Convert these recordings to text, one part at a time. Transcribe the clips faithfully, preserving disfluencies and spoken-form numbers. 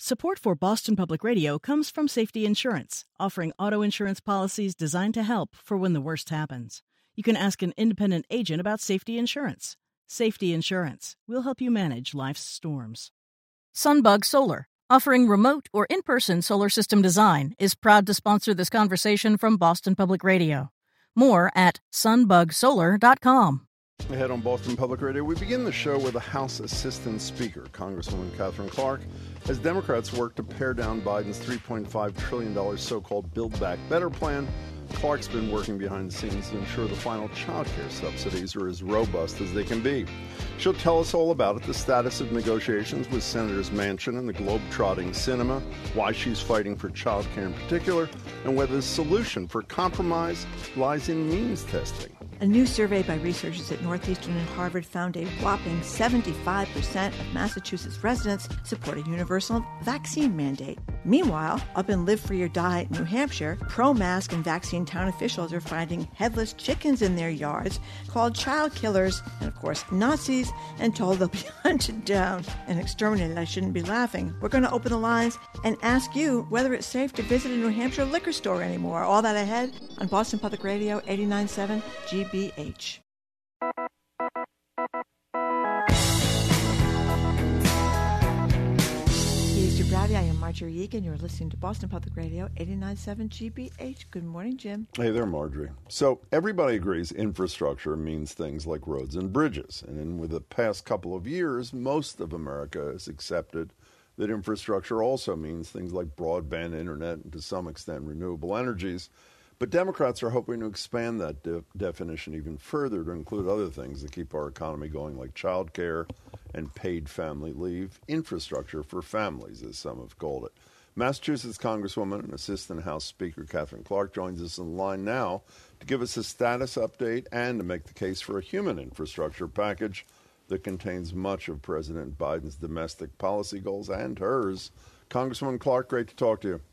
Support for Boston Public Radio comes from Safety Insurance, offering auto insurance policies designed to help for when the worst happens. You can ask an independent agent about safety insurance. Safety Insurance will help you manage life's storms. Sunbug Solar, offering remote or in-person solar system design, is proud to sponsor this conversation from Boston Public Radio. More at sunbug solar dot com. Ahead on Boston Public Radio, we begin the show with a House Assistant Speaker, Congresswoman Katherine Clark, as Democrats work to pare down Biden's three point five trillion dollars so-called Build Back Better plan. Clark's been working behind the scenes to ensure the final child care subsidies are as robust as they can be. She'll tell us all about it, the status of negotiations with Senators Manchin and the globe-trotting Sinema, why she's fighting for child care in particular, and whether the solution for compromise lies in means testing. A new survey by researchers at Northeastern and Harvard found a whopping seventy-five percent of Massachusetts residents support a universal vaccine mandate. Meanwhile, up in Live Free or Die, New Hampshire, pro-mask and vaccine town officials are finding headless chickens in their yards called child killers and, of course, Nazis, and told they'll be hunted down and exterminated. I shouldn't be laughing. We're going to open the lines and ask you whether it's safe to visit a New Hampshire liquor store anymore. All that ahead on Boston Public Radio, eighty-nine point seven G B H. Browdy, I am Marjorie Egan. You're listening to Boston Public Radio, eighty-nine point seven G B H. Good morning, Jim. Hey there, Marjorie. So everybody agrees infrastructure means things like roads and bridges. And in with the past couple of years, most of America has accepted that infrastructure also means things like broadband internet and to some extent renewable energies. But Democrats are hoping to expand that de- definition even further to include other things that keep our economy going, like child care and paid family leave, infrastructure for families, as some have called it. Massachusetts Congresswoman and Assistant House Speaker Katherine Clark joins us on the line now to give us a status update and to make the case for a human infrastructure package that contains much of President Biden's domestic policy goals and hers. Congresswoman Clark, great to talk to you.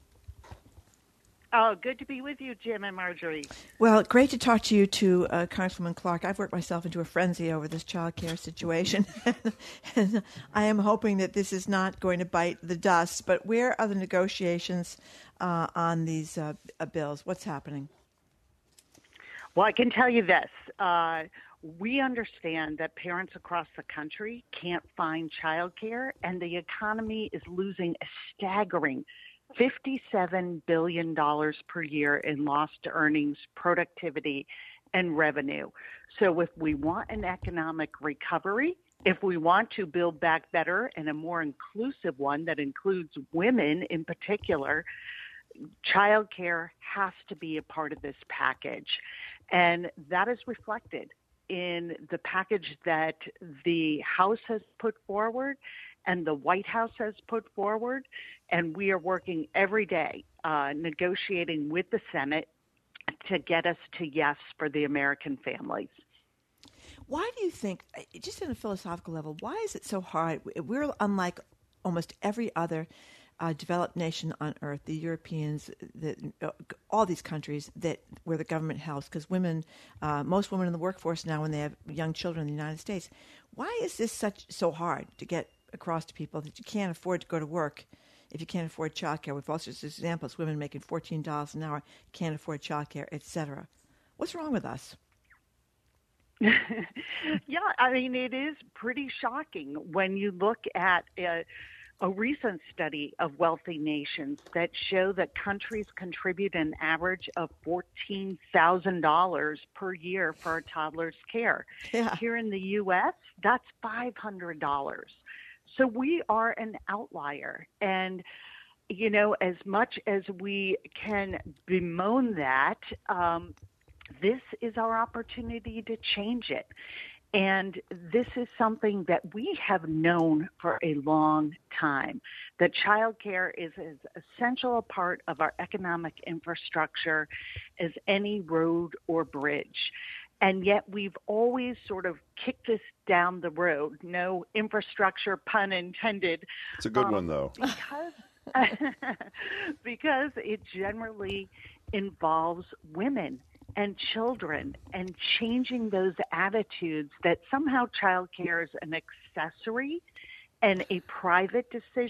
Oh, good to be with you, Jim and Marjorie. Well, great to talk to you too, uh, Congresswoman Clark. I've worked myself into a frenzy over this child care situation, and I am hoping that this is not going to bite the dust. But where are the negotiations uh, on these uh, uh, bills? What's happening? Well, I can tell you this. Uh, we understand that parents across the country can't find child care, and the economy is losing a staggering fifty-seven billion dollars per year in lost earnings, productivity, and revenue. So if we want an economic recovery, if we want to build back better and a more inclusive one that includes women in particular, childcare has to be a part of this package. And that is reflected in the package that the House has put forward and the White House has put forward, and we are working every day uh, negotiating with the Senate to get us to yes for the American families. Why do you think, just on a philosophical level, why is it so hard? We're unlike almost every other uh, developed nation on earth, the Europeans, the, uh, all these countries that where the government helps, because women, uh, most women in the workforce now when they have young children in the United States, why is this such so hard to get across to people that you can't afford to go to work if you can't afford child care? We've also just examples, women making fourteen dollars an hour, can't afford child care, et cetera. What's wrong with us? Yeah, I mean, it is pretty shocking when you look at a, a recent study of wealthy nations that show that countries contribute an average of fourteen thousand dollars per year for a toddler's care. Yeah. Here in the U S, that's five hundred dollars. So we are an outlier. And, you know, as much as we can bemoan that, um, this is our opportunity to change it. And this is something that we have known for a long time, that childcare is as essential a part of our economic infrastructure as any road or bridge. And yet we've always sort of kicked this down the road. No infrastructure, pun intended. It's a good um, one, though. Because, because it generally involves women and children, and changing those attitudes that somehow childcare is an accessory and a private decision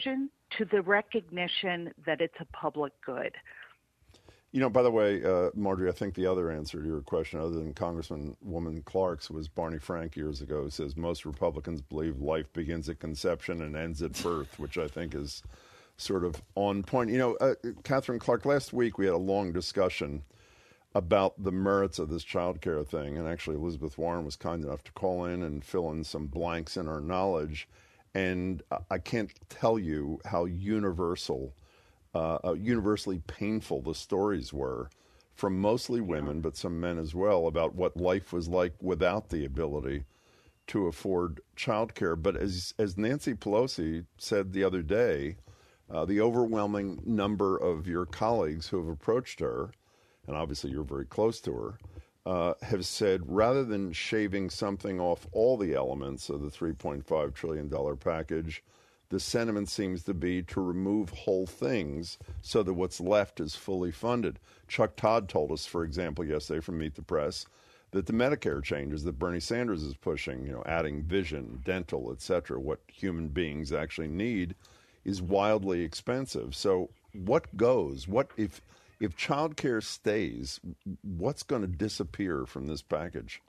to the recognition that it's a public good. You know, by the way, uh, Marjorie, I think the other answer to your question, other than Congressman Woman Clark's, was Barney Frank years ago, who says most Republicans believe life begins at conception and ends at birth, which I think is sort of on point. You know, uh, Catherine Clark, last week we had a long discussion about the merits of this child care thing, and actually Elizabeth Warren was kind enough to call in and fill in some blanks in our knowledge, and I can't tell you how universal Uh, uh, universally painful the stories were from mostly women, but some men as well, about what life was like without the ability to afford child care. But as, as Nancy Pelosi said the other day, uh, the overwhelming number of your colleagues who have approached her, and obviously you're very close to her, uh, have said rather than shaving something off all the elements of the three point five trillion dollars package, the sentiment seems to be to remove whole things so that what's left is fully funded. Chuck Todd told us, for example, yesterday from Meet the Press, that the Medicare changes that Bernie Sanders is pushing, you know, adding vision, dental, et cetera, what human beings actually need, is wildly expensive. So what goes? What if if child care stays, what's going to disappear from this package?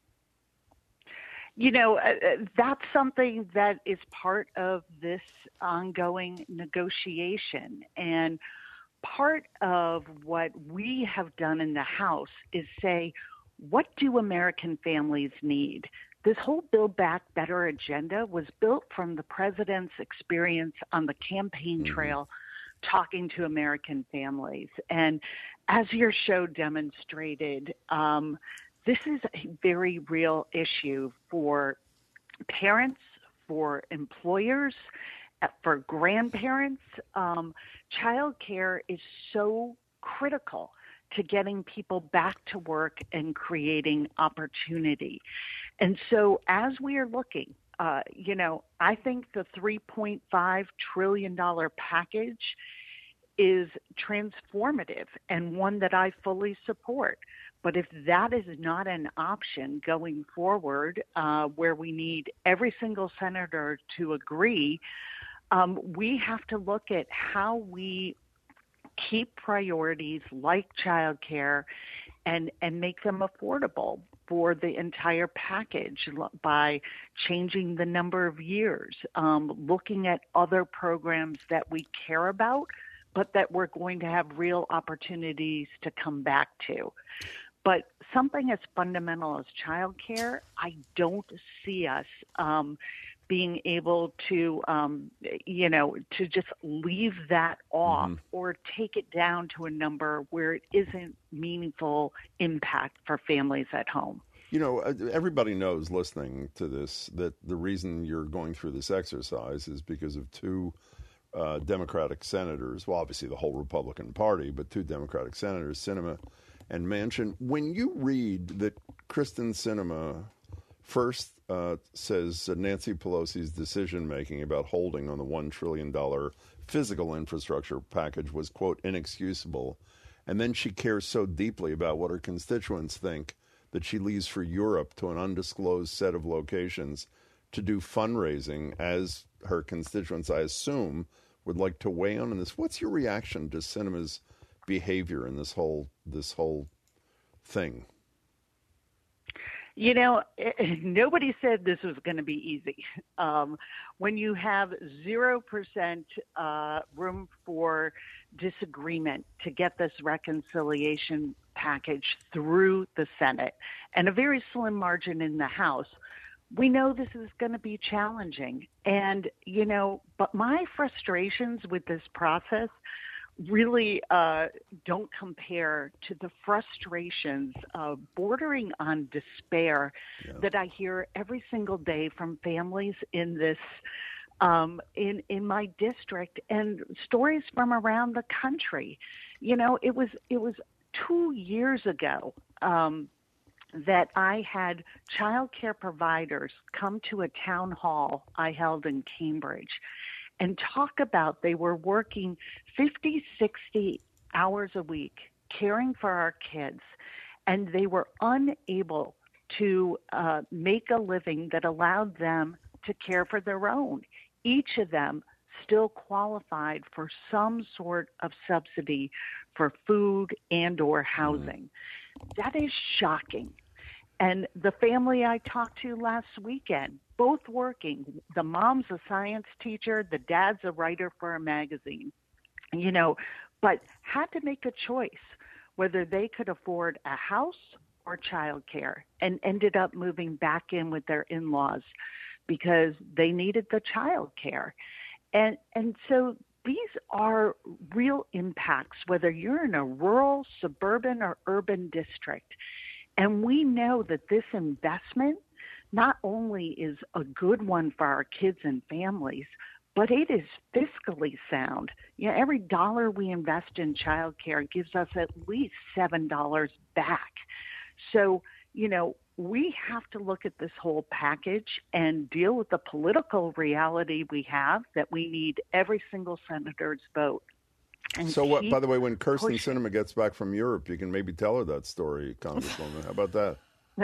You know, uh, that's something that is part of this ongoing negotiation. And part of what we have done in the House is say, what do American families need? This whole Build Back Better agenda was built from the president's experience on the campaign trail, mm-hmm. talking to American families. And as your show demonstrated, um, this is a very real issue for parents, for employers, for grandparents. Um, child care is so critical to getting people back to work and creating opportunity. And so as we are looking, uh, you know, I think the three point five trillion dollars package is transformative and one that I fully support. But if that is not an option going forward, uh, where we need every single senator to agree, um, we have to look at how we keep priorities like childcare and, and make them affordable for the entire package by changing the number of years, um, looking at other programs that we care about, but that we're going to have real opportunities to come back to. But something as fundamental as childcare, I don't see us um, being able to, um, you know, to just leave that off mm-hmm. or take it down to a number where it isn't meaningful impact for families at home. You know, everybody knows listening to this that the reason you're going through this exercise is because of two uh, Democratic senators, well, obviously the whole Republican Party, but two Democratic senators, Sinema and Manchin. When you read that Kristen Sinema first uh, says uh, Nancy Pelosi's decision-making about holding on the one trillion dollars physical infrastructure package was, quote, inexcusable, and then she cares so deeply about what her constituents think that she leaves for Europe to an undisclosed set of locations to do fundraising, as her constituents, I assume, would like to weigh in on this. What's your reaction to Sinema's behavior in this whole this whole thing? You know, nobody said this was going to be easy. Um, when you have zero percent uh, room for disagreement to get this reconciliation package through the Senate and a very slim margin in the House, we know this is going to be challenging. And, you know, but my frustrations with this process really uh, don't compare to the frustrations uh, bordering on despair yeah. that I hear every single day from families in this, um, in in my district, and stories from around the country. You know, it was it was two years ago um, that I had child care providers come to a town hall I held in Cambridge and talk about they were working fifty, sixty hours a week caring for our kids, and they were unable to uh, make a living that allowed them to care for their own. Each of them still qualified for some sort of subsidy for food and or housing. Mm-hmm. That is shocking. And the family I talked to last weekend, both working, the mom's a science teacher, the dad's a writer for a magazine, you know, but had to make a choice whether they could afford a house or childcare, and ended up moving back in with their in-laws because they needed the childcare. And and so these are real impacts, whether you're in a rural, suburban, or urban district. And we know that this investment not only is a good one for our kids and families, but it is fiscally sound. You know, every dollar we invest in childcare gives us at least seven dollars back. So, you know, we have to look at this whole package and deal with the political reality we have that we need every single senator's vote. And so, what, by the way, when Kirsten pushing. Sinema gets back from Europe, you can maybe tell her that story, Congresswoman. How about that?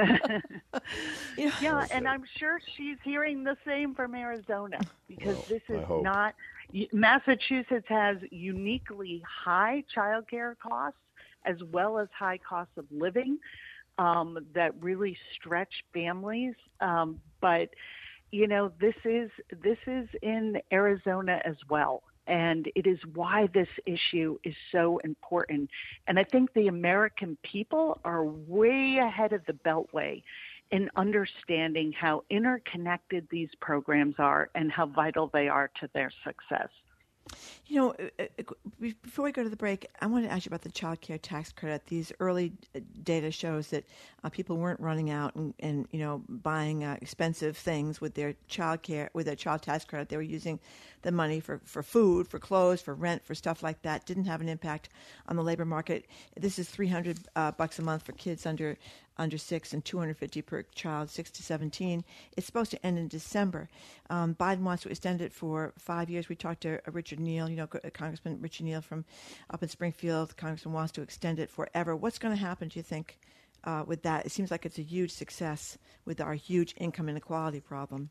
yeah, yeah, and I'm sure she's hearing the same from Arizona, because well, this is not – Massachusetts has uniquely high child care costs as well as high costs of living um, that really stretch families. Um, but, you know, this is this is in Arizona as well. And it is why this issue is so important. And I think the American people are way ahead of the Beltway in understanding how interconnected these programs are and how vital they are to their success. You know, before we go to the break, I want to ask you about the child care tax credit. These early data shows that uh, people weren't running out and, and you know, buying uh, expensive things with their child care, with their child tax credit. They were using the money for, for food, for clothes, for rent, for stuff like that. Didn't have an impact on the labor market. This is three hundred uh, bucks a month for kids under under six and two hundred fifty per child, six to seventeen. It's supposed to end in December. Um, Biden wants to extend it for five years. We talked to uh, Richard Neal, you know, Congressman Richard Neal from up in Springfield. The Congressman wants to extend it forever. What's going to happen, do you think, uh, with that? It seems like it's a huge success with our huge income inequality problem.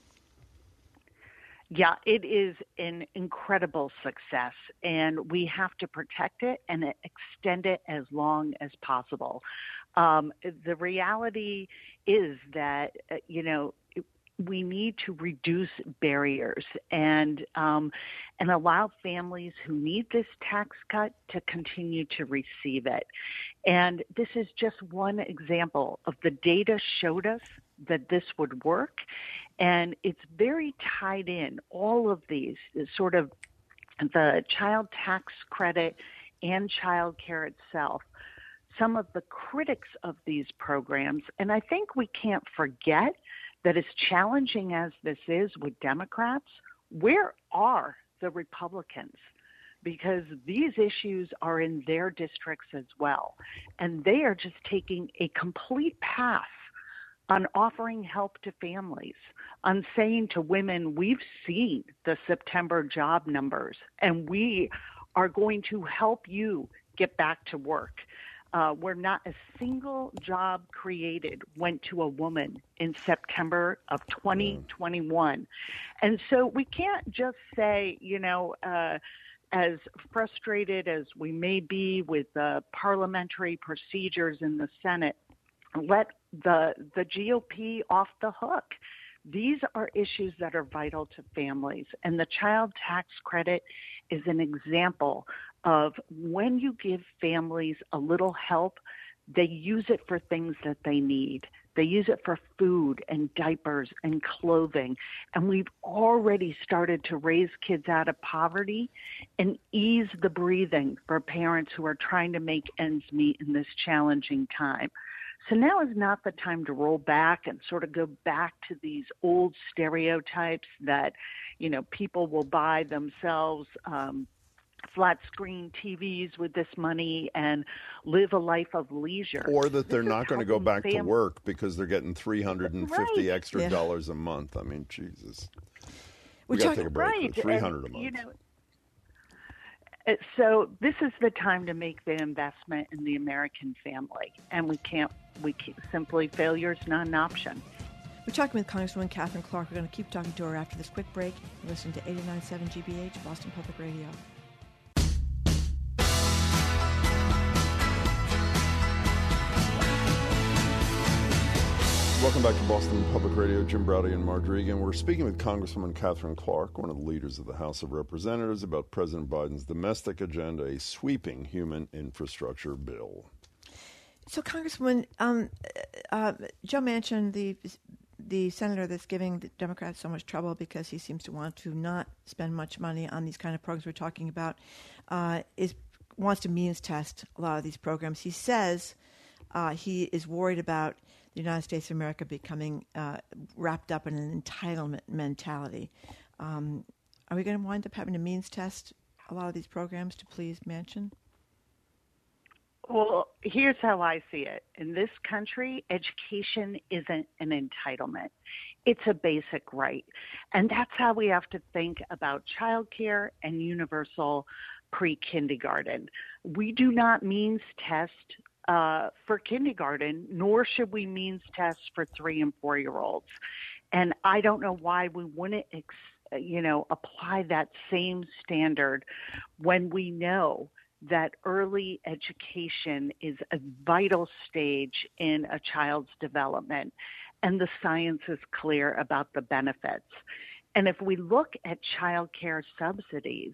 Yeah, it is an incredible success, and we have to protect it and extend it as long as possible. Um, the reality is that, uh, you know, we need to reduce barriers and um, and allow families who need this tax cut to continue to receive it. And this is just one example of the data showed us that this would work. And it's very tied in, all of these, sort of the child tax credit and child care itself. Some of the critics of these programs, and I think we can't forget that as challenging as this is with Democrats, where are the Republicans? Because these issues are in their districts as well. And they are just taking a complete pass on offering help to families, on saying to women, we've seen the September job numbers, and we are going to help you get back to work. Uh, where not a single job created went to a woman in September of twenty twenty-one. And so we can't just say, you know, uh, as frustrated as we may be with the parliamentary procedures in the Senate, let the the G O P off the hook. These are issues that are vital to families, and the child tax credit is an example of when you give families a little help, they use it for things that they need. They use it for food and diapers and clothing. And we've already started to raise kids out of poverty and ease the breathing for parents who are trying to make ends meet in this challenging time. So now is not the time to roll back and sort of go back to these old stereotypes that, you know, people will buy themselves um, flat screen T Vs with this money and live a life of leisure. Or that they're This not is going to go back helping to work because they're getting three hundred fifty Right. extra Yeah. dollars a month. I mean, Jesus. We're We got to talking- take a break. Right. three hundred and, a month. You know, uh, so this is the time to make the investment in the American family, and we can't. We can't, simply failure is not an option. We're talking with Congresswoman Katherine Clark. We're going to keep talking to her after this quick break. You're listening to eighty-nine point seven G B H, Boston Public Radio. Welcome back to Boston Public Radio. Jim Braude and Margery again. We're speaking with Congresswoman Katherine Clark, one of the leaders of the House of Representatives, about President Biden's domestic agenda, a sweeping human infrastructure bill. So, Congresswoman, um, uh, Joe Manchin, the the senator that's giving the Democrats so much trouble because he seems to want to not spend much money on these kind of programs we're talking about, uh, is wants to means test a lot of these programs. He says uh, he is worried about the United States of America becoming uh, wrapped up in an entitlement mentality. Um, are we going to wind up having to means test a lot of these programs to please Manchin? Well, here's how I see it. In this country, education isn't an entitlement. It's a basic right. And that's how we have to think about childcare and universal pre-kindergarten. We do not means test uh, for kindergarten, nor should we means test for three and four-year-olds. And I don't know why we wouldn't, ex- you know, apply that same standard when we know that early education is a vital stage in a child's development, and the science is clear about the benefits. And if we look at child care subsidies,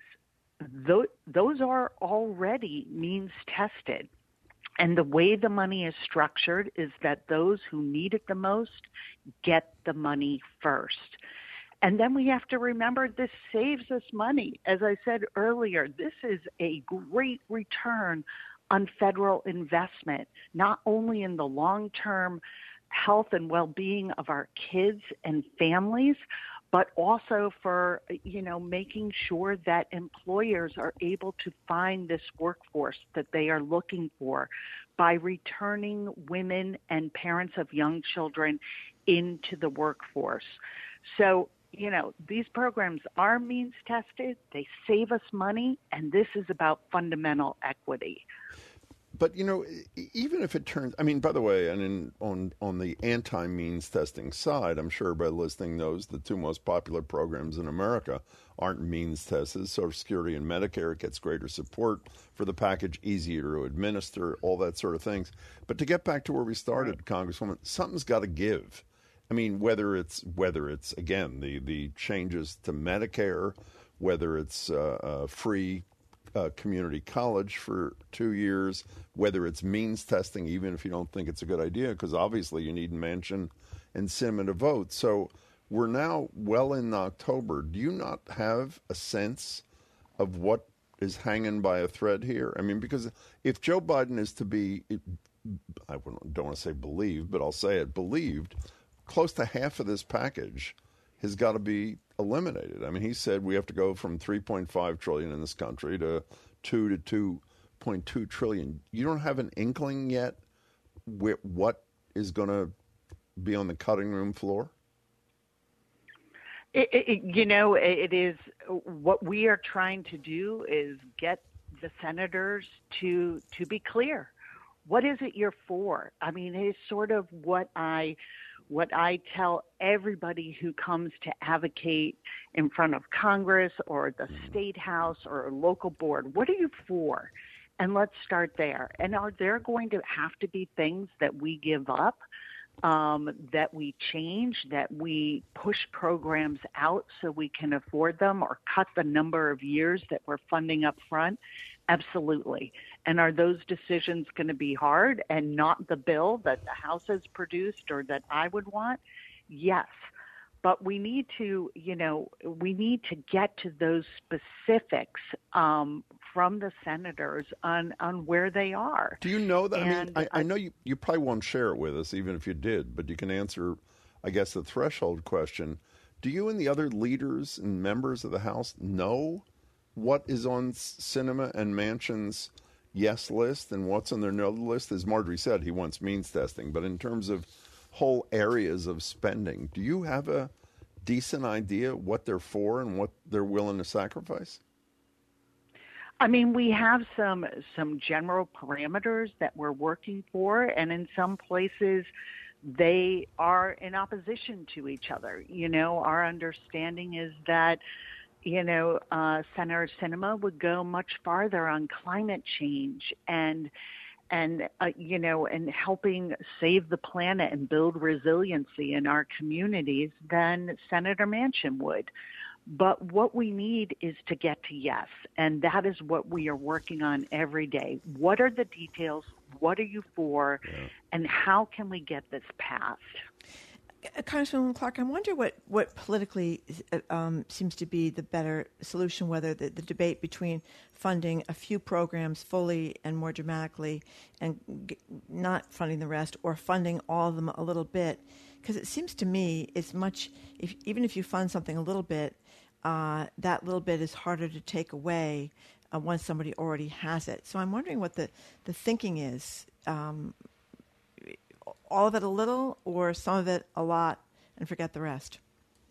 th- those are already means tested. And the way the money is structured is that those who need it the most get the money first. And then we have to remember this saves us money. As I said earlier, this is a great return on federal investment, not only in the long-term health and well-being of our kids and families, but also for, you know, making sure that employers are able to find this workforce that they are looking for by returning women and parents of young children into the workforce. So, you know, these programs are means tested, they save us money, and this is about fundamental equity. But, you know, even if it turns, I mean, by the way, and in, on on the anti-means testing side, I'm sure by listening knows the two most popular programs in America aren't means tested. Social Security and Medicare, it gets greater support for the package, easier to administer, all that sort of things. But to get back to where we started, right, Congresswoman, something's got to give. I mean, whether it's, whether it's again, the, the changes to Medicare, whether it's uh, uh, free Uh, community college for two years, whether it's means testing, even if you don't think it's a good idea, because obviously you need Manchin and Sinema to vote. So we're now well in October. Do you not have a sense of what is hanging by a thread here? I mean, because if Joe Biden is to be, I don't want to say believed, but I'll say it, believed, close to half of this package has got to be eliminated. I mean, he said we have to go from three point five trillion dollars in this country to two to two point two trillion dollars. You don't have an inkling yet with what is going to be on the cutting room floor? It, it, you know, it is what we are trying to do is get the senators to to be clear. What is it you're for? I mean, it's sort of what I what I tell everybody who comes to advocate in front of Congress or the state house or a local board. What are you for? And let's start there. And are there going to have to be things that we give up, um, that we change, that we push programs out so we can afford them or cut the number of years that we're funding up front? Absolutely. And are those decisions going to be hard and not the bill that the House has produced or that I would want? Yes. But we need to, you know, we need to get to those specifics um, from the senators on, on where they are. Do you know that? And I mean, I, I know you, you probably won't share it with us, even if you did, but you can answer, I guess, the threshold question. Do you and the other leaders and members of the House know what is on Sinema and Manchin's yes list and what's on their no list? As Margery said, he wants means testing. But in terms of whole areas of spending, do you have a decent idea what they're for and what they're willing to sacrifice? I mean, we have some some general parameters that we're working for, and in some places they are in opposition to each other. You know, our understanding is that, you know, uh, Senator Sinema would go much farther on climate change and, and uh, you know, and helping save the planet and build resiliency in our communities than Senator Manchin would. But what we need is to get to yes, and that is what we are working on every day. What are the details? What are you for? Yeah. And how can we get this passed? Congresswoman Clark, I wonder what, what politically um, seems to be the better solution, whether the, the debate between funding a few programs fully and more dramatically and g- not funding the rest, or funding all of them a little bit. Because it seems to me it's much, if, even if you fund something a little bit, uh, that little bit is harder to take away uh, once somebody already has it. So I'm wondering what the, the thinking is. Um, all of it a little, or some of it a lot, and forget the rest?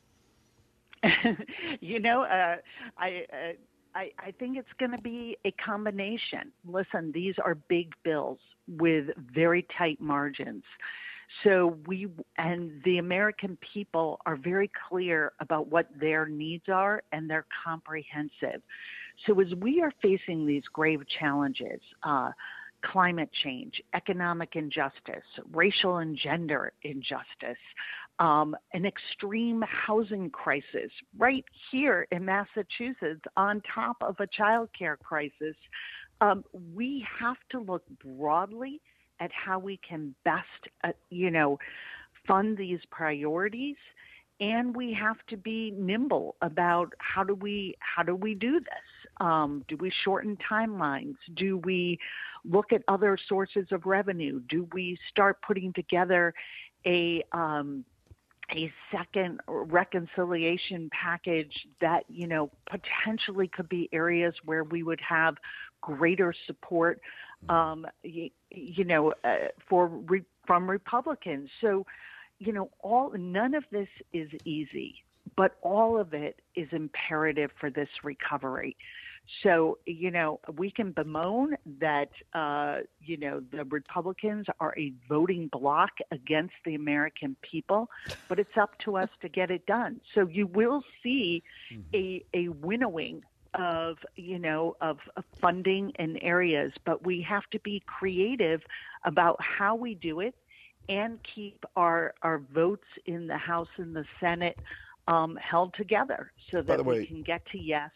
you know, uh, I, uh, I I think it's going to be a combination. Listen, these are big bills with very tight margins. So we and the American people are very clear about what their needs are, and they're comprehensive. So as we are facing these grave challenges, uh, climate change, economic injustice, racial and gender injustice, um, an extreme housing crisis right here in Massachusetts on top of a child care crisis, um, we have to look broadly at how we can best, uh, you know, fund these priorities, and we have to be nimble about how do we how do we do this? Um, do we shorten timelines? Do we look at other sources of revenue? Do we start putting together a um, a second reconciliation package that, you know, potentially could be areas where we would have greater support, um, you, you know, uh, for re- from Republicans? So, you know, all none of this is easy, but all of it is imperative for this recovery. So, you know, we can bemoan that, uh, you know, the Republicans are a voting bloc against the American people, but it's up to us to get it done. So you will see mm-hmm. a, a winnowing of, you know, of, of funding in areas, but we have to be creative about how we do it and keep our, our votes in the House and the Senate um, held together so that way, we can get to yes.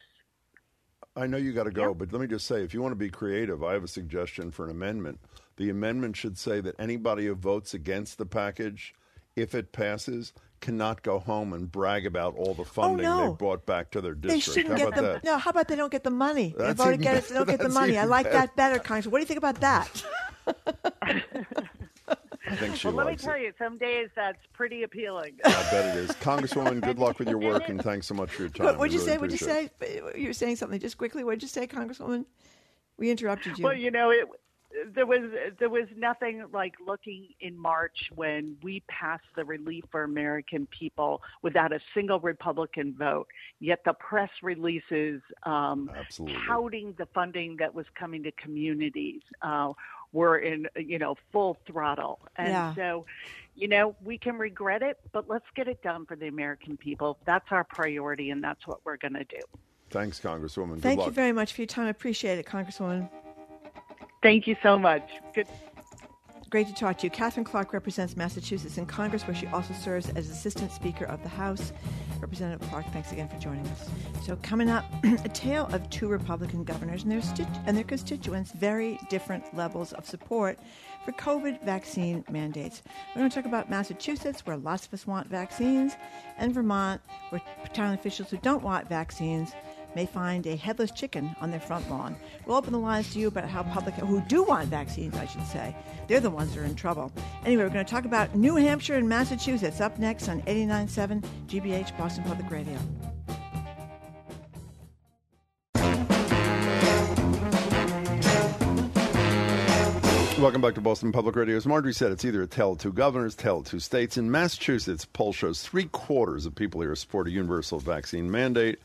I know you got to go, yep. but let me just say, if you want to be creative, I have a suggestion for an amendment. The amendment should say that anybody who votes against the package, if it passes, cannot go home and brag about all the funding oh, no. they brought back to their district. They shouldn't how get about the that? no. How about they don't get the money? That's they voted even against, they don't get the that's money. I like better. that better, Congressman. What do you think about that? I think she well, let me likes tell it. you, some days that's pretty appealing. I bet it is. Congresswoman, good luck with your work, and thanks so much for your time. What would you really say? Would you say? it. You were saying something just quickly. What did you say, Congresswoman? We interrupted you. Well, you know, it, there was there was nothing like looking in March when we passed the Relief for American People without a single Republican vote. Yet the press releases um, touting the funding that was coming to communities uh, were in, you know, full throttle. And yeah. so, you know, we can regret it, but let's get it done for the American people. That's our priority, and that's what we're going to do. Thanks, Congresswoman. Good Thank luck. you very much for your time. I appreciate it, Congresswoman. Thank you so much. Good. Great to talk to you. Katherine Clark represents Massachusetts in Congress, where she also serves as Assistant Speaker of the House. Representative Clark, thanks again for joining us. So coming up, a tale of two Republican governors and their, sti- and their constituents, very different levels of support for COVID vaccine mandates. We're going to talk about Massachusetts, where lots of us want vaccines, and Vermont, where town officials who don't want vaccines may find a headless chicken on their front lawn. We'll open the lines to you about how public, who do want vaccines, I should say. They're the ones that are in trouble. Anyway, we're going to talk about New Hampshire and Massachusetts up next on eighty-nine point seven G B H Boston Public Radio. Welcome back to Boston Public Radio. As Marjorie said, it's either a tale of two governors, tale of two states. In Massachusetts, poll shows three quarters of people here support a universal vaccine mandate,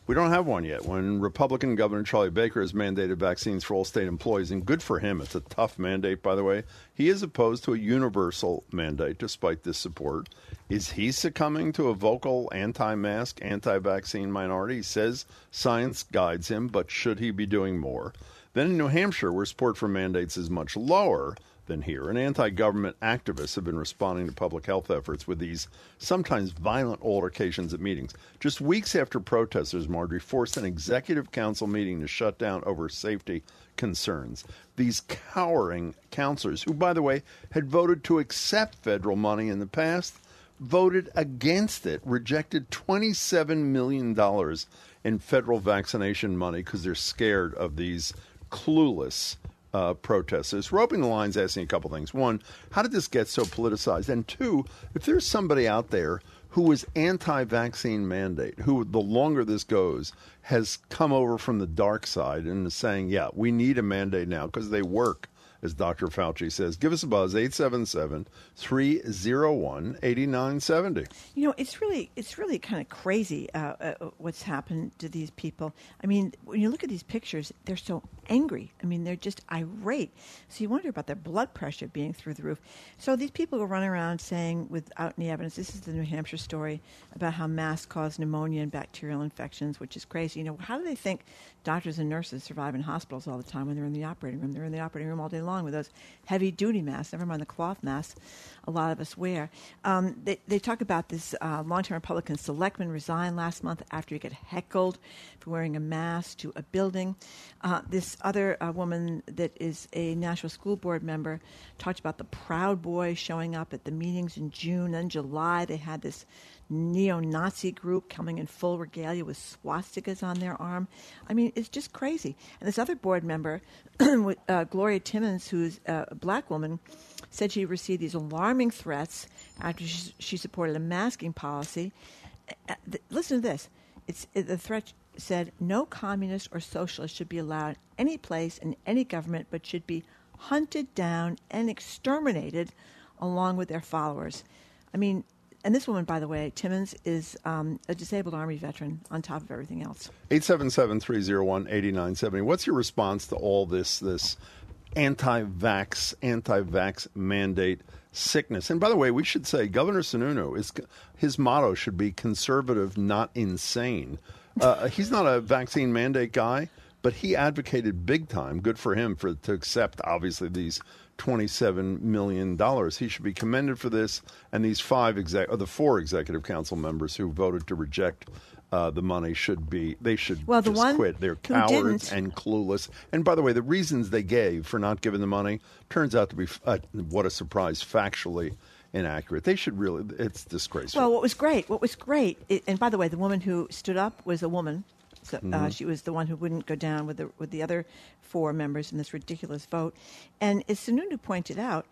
We don't have one yet. When Republican Governor Charlie Baker has mandated vaccines for all state employees, and good for him, it's a tough mandate, by the way, he is opposed to a universal mandate despite this support. Is he succumbing to a vocal anti-mask, anti-vaccine minority? He says science guides him, but should he be doing more? Then in New Hampshire, where support for mandates is much lower than here, and anti-government activists have been responding to public health efforts with these sometimes violent altercations at meetings. Just weeks after protesters, Marjorie, forced an executive council meeting to shut down over safety concerns. These cowering counselors, who, by the way, had voted to accept federal money in the past, voted against it, rejected twenty-seven million dollars in federal vaccination money because they're scared of these clueless Uh, protesters. We're opening the lines asking a couple things. One, how did this get so politicized? And two, if there's somebody out there who is anti-vaccine mandate, who the longer this goes has come over from the dark side and is saying, yeah, we need a mandate now because they work, as Doctor Fauci says, give us a buzz, eight seven seven, three oh one, eight nine seven oh. You know, it's really it's really kind of crazy uh, uh, what's happened to these people. I mean, when you look at these pictures, they're so angry. I mean, they're just irate. So you wonder about their blood pressure being through the roof. So these people go running around saying, without any evidence, this is the New Hampshire story about how masks cause pneumonia and bacterial infections, which is crazy. You know, how do they think doctors and nurses survive in hospitals all the time when they're in the operating room? They're in the operating room all day long with those heavy-duty masks, never mind the cloth masks a lot of us wear. Um, they, they talk about this uh, long-term Republican selectman resigned last month after he got heckled for wearing a mask to a building. Uh, this other uh, woman that is a National School Board member talked about the Proud Boys showing up at the meetings in June. Then July, they had this neo-Nazi group coming in full regalia with swastikas on their arm. I mean, it's just crazy. And this other board member, uh, Gloria Timmons, who's a black woman, said she received these alarming threats after she, she supported a masking policy. Uh, th- listen to this. It's it, the threat said no communist or socialist should be allowed any place in any government, but should be hunted down and exterminated along with their followers. I mean, and this woman, by the way, Timmons, is um, a disabled Army veteran on top of everything else. eight seven seven, three oh one, eight nine seven oh. What's your response to all this this anti-vax, anti-vax mandate sickness? And by the way, we should say Governor Sununu, is his motto should be conservative, not insane. Uh, he's not a vaccine mandate guy, but he advocated big time. Good for him for to accept, obviously, these twenty-seven million dollars. He should be commended for this. And these five exec, or the four executive council members who voted to reject uh, the money should be, they should well, the just one quit. They're cowards and clueless. And by the way, the reasons they gave for not giving the money turns out to be, uh, what a surprise, factually inaccurate. They should really, it's disgraceful. Well, what was great, what was great, it, and by the way, the woman who stood up was a woman. So, uh, mm-hmm. She was the one who wouldn't go down with the with the other four members in this ridiculous vote. And as Sununu pointed out,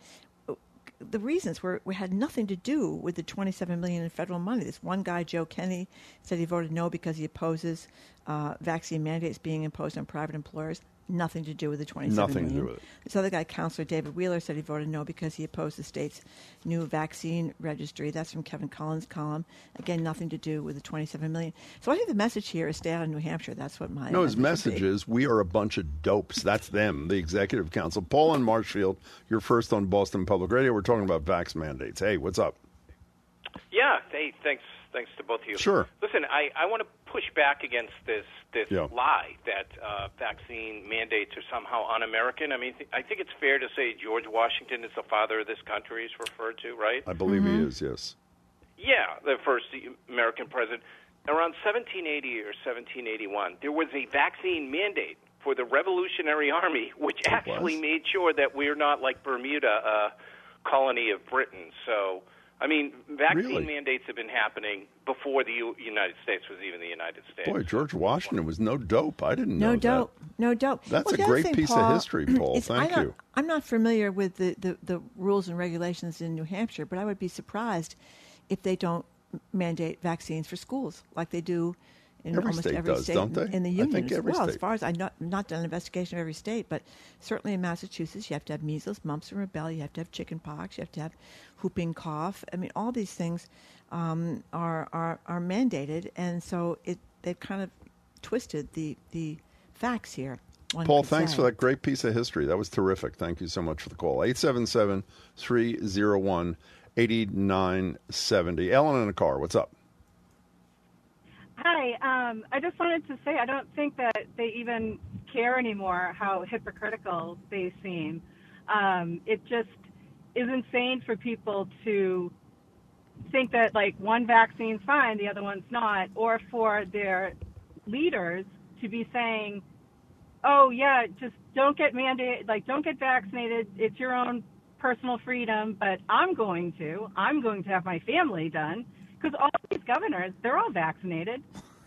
the reasons were, were had nothing to do with the twenty-seven million dollars in federal money. This one guy, Joe Kenny, said he voted no because he opposes uh, vaccine mandates being imposed on private employers. Nothing to do with the twenty-seven Nothing million. to do with it. This other guy, Councilor David Wheeler, said he voted no because he opposed the state's new vaccine registry. That's from Kevin Collins' column. Again, nothing to do with the twenty-seven million. So I think the message here is stay out of New Hampshire. That's what my no. His message is we are a bunch of dopes. That's them, the executive council. Paul in Marshfield, you're first on Boston Public Radio. We're talking about vax mandates. Hey, what's up? Yeah. Hey, thanks. Thanks to both of you. Sure. Listen, I, I want to push back against this this yeah. lie that uh, vaccine mandates are somehow un-American. I mean, th- I think it's fair to say George Washington is the father of this country, is referred to, right? I believe mm-hmm. he is, yes. Yeah, the first American president. Around seventeen eighty or seventeen eighty-one, there was a vaccine mandate for the Revolutionary Army, which it actually was? made sure that we're not like Bermuda, a colony of Britain. So, I mean, vaccine really? mandates have been happening before the U- United States was even the United States. Boy, George Washington was no dope. I didn't no know dope. that. No dope. That's well, a the other great thing, piece Paul, of history, Paul. Thank I'm not, you. I'm not familiar with the, the, the rules and regulations in New Hampshire, but I would be surprised if they don't mandate vaccines for schools like they do in every almost state every does, state don't they? in, in the I union think as every well. state. As far as I've not, not done an investigation of every state, but certainly in Massachusetts, you have to have measles, mumps, and rubella. You have to have chicken pox. You have to have whooping cough. I mean, all these things um, are, are are mandated, and so it they've kind of twisted the the facts here. Paul, thanks say. for that great piece of history. That was terrific. Thank you so much for the call. eight seven seven, three oh one, eight nine seven oh. Ellen in the car, what's up? Hi. Um, I just wanted to say I don't think that they even care anymore how hypocritical they seem. Um, it just is insane for people to think that, like, one vaccine's fine, the other one's not, or for their leaders to be saying, oh, yeah, just don't get mandated, like, don't get vaccinated. It's your own personal freedom, but I'm going to. I'm going to have my family done. Because all these governors, they're all vaccinated.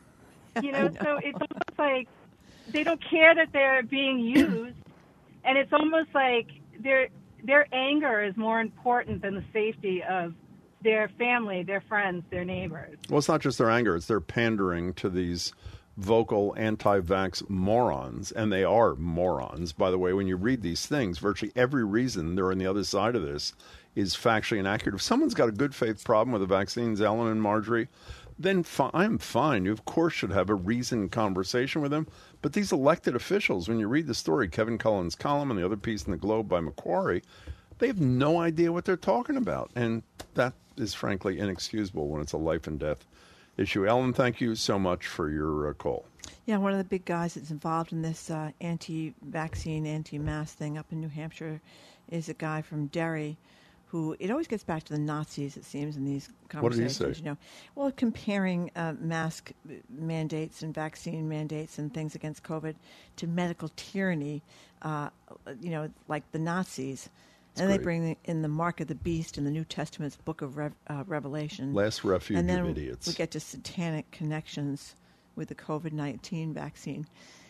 You know, know, so it's almost like they don't care that they're being used. And it's almost like their their anger is more important than the safety of their family, their friends, their neighbors. Well, it's not just their anger. It's their pandering to these vocal anti-vax morons. And they are morons. By the way, when you read these things, virtually every reason they're on the other side of this is factually inaccurate. If someone's got a good faith problem with the vaccines, Ellen and Marjorie, then fi- I'm fine. You, of course, should have a reasoned conversation with them. But these elected officials, when you read the story, Kevin Cullen's column and the other piece in the Globe by Macquarie, they have no idea what they're talking about. And that is, frankly, inexcusable when it's a life and death issue. Ellen, thank you so much for your uh, call. Yeah, one of the big guys that's involved in this uh, anti-vaccine, anti-mask thing up in New Hampshire is a guy from Derry who, it always gets back to the Nazis, it seems, in these conversations. What did he say? You know, well, comparing uh, mask mandates and vaccine mandates and things against COVID to medical tyranny, uh, you know, like the Nazis. That's and great. They bring in the mark of the beast in the New Testament's book of Re- uh, Revelation. Last refuge and then of idiots. We get to satanic connections with the COVID nineteen vaccine.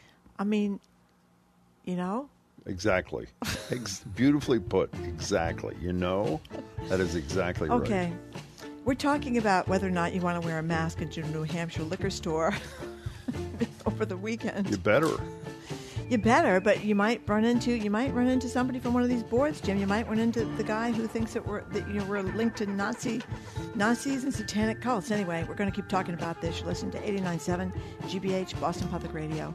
I mean, you know... Exactly. Ex- beautifully put. Exactly. You know, that is exactly right. Okay. We're talking about whether or not you want to wear a mask into a New Hampshire liquor store over the weekend. You better. You better, but you might run into you might run into somebody from one of these boards, Jim. You might run into the guy who thinks that we're that you know we're linked to Nazi Nazis and satanic cults. Anyway, we're going to keep talking about this. You're listening to eighty-nine point seven G B H, Boston Public Radio.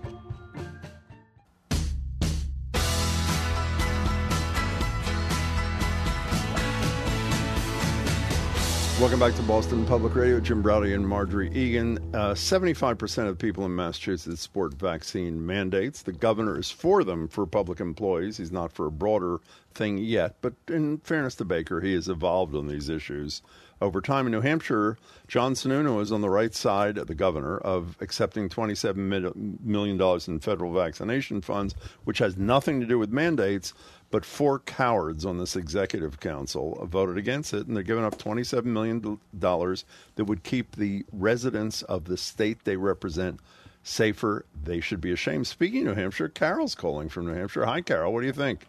Welcome back to Boston Public Radio. Jim Braude and Marjorie Egan. Uh, seventy-five percent of the people in Massachusetts support vaccine mandates. The governor is for them for public employees. He's not for a broader thing yet. But in fairness to Baker, he has evolved on these issues over time. In New Hampshire, John Sununu is on the right side of the governor of accepting twenty-seven million dollars in federal vaccination funds, which has nothing to do with mandates. But four cowards on this executive council voted against it, and they're giving up twenty-seven million dollars that would keep the residents of the state they represent safer. They should be ashamed. Speaking of New Hampshire, Carol's calling from New Hampshire. Hi, Carol. What do you think?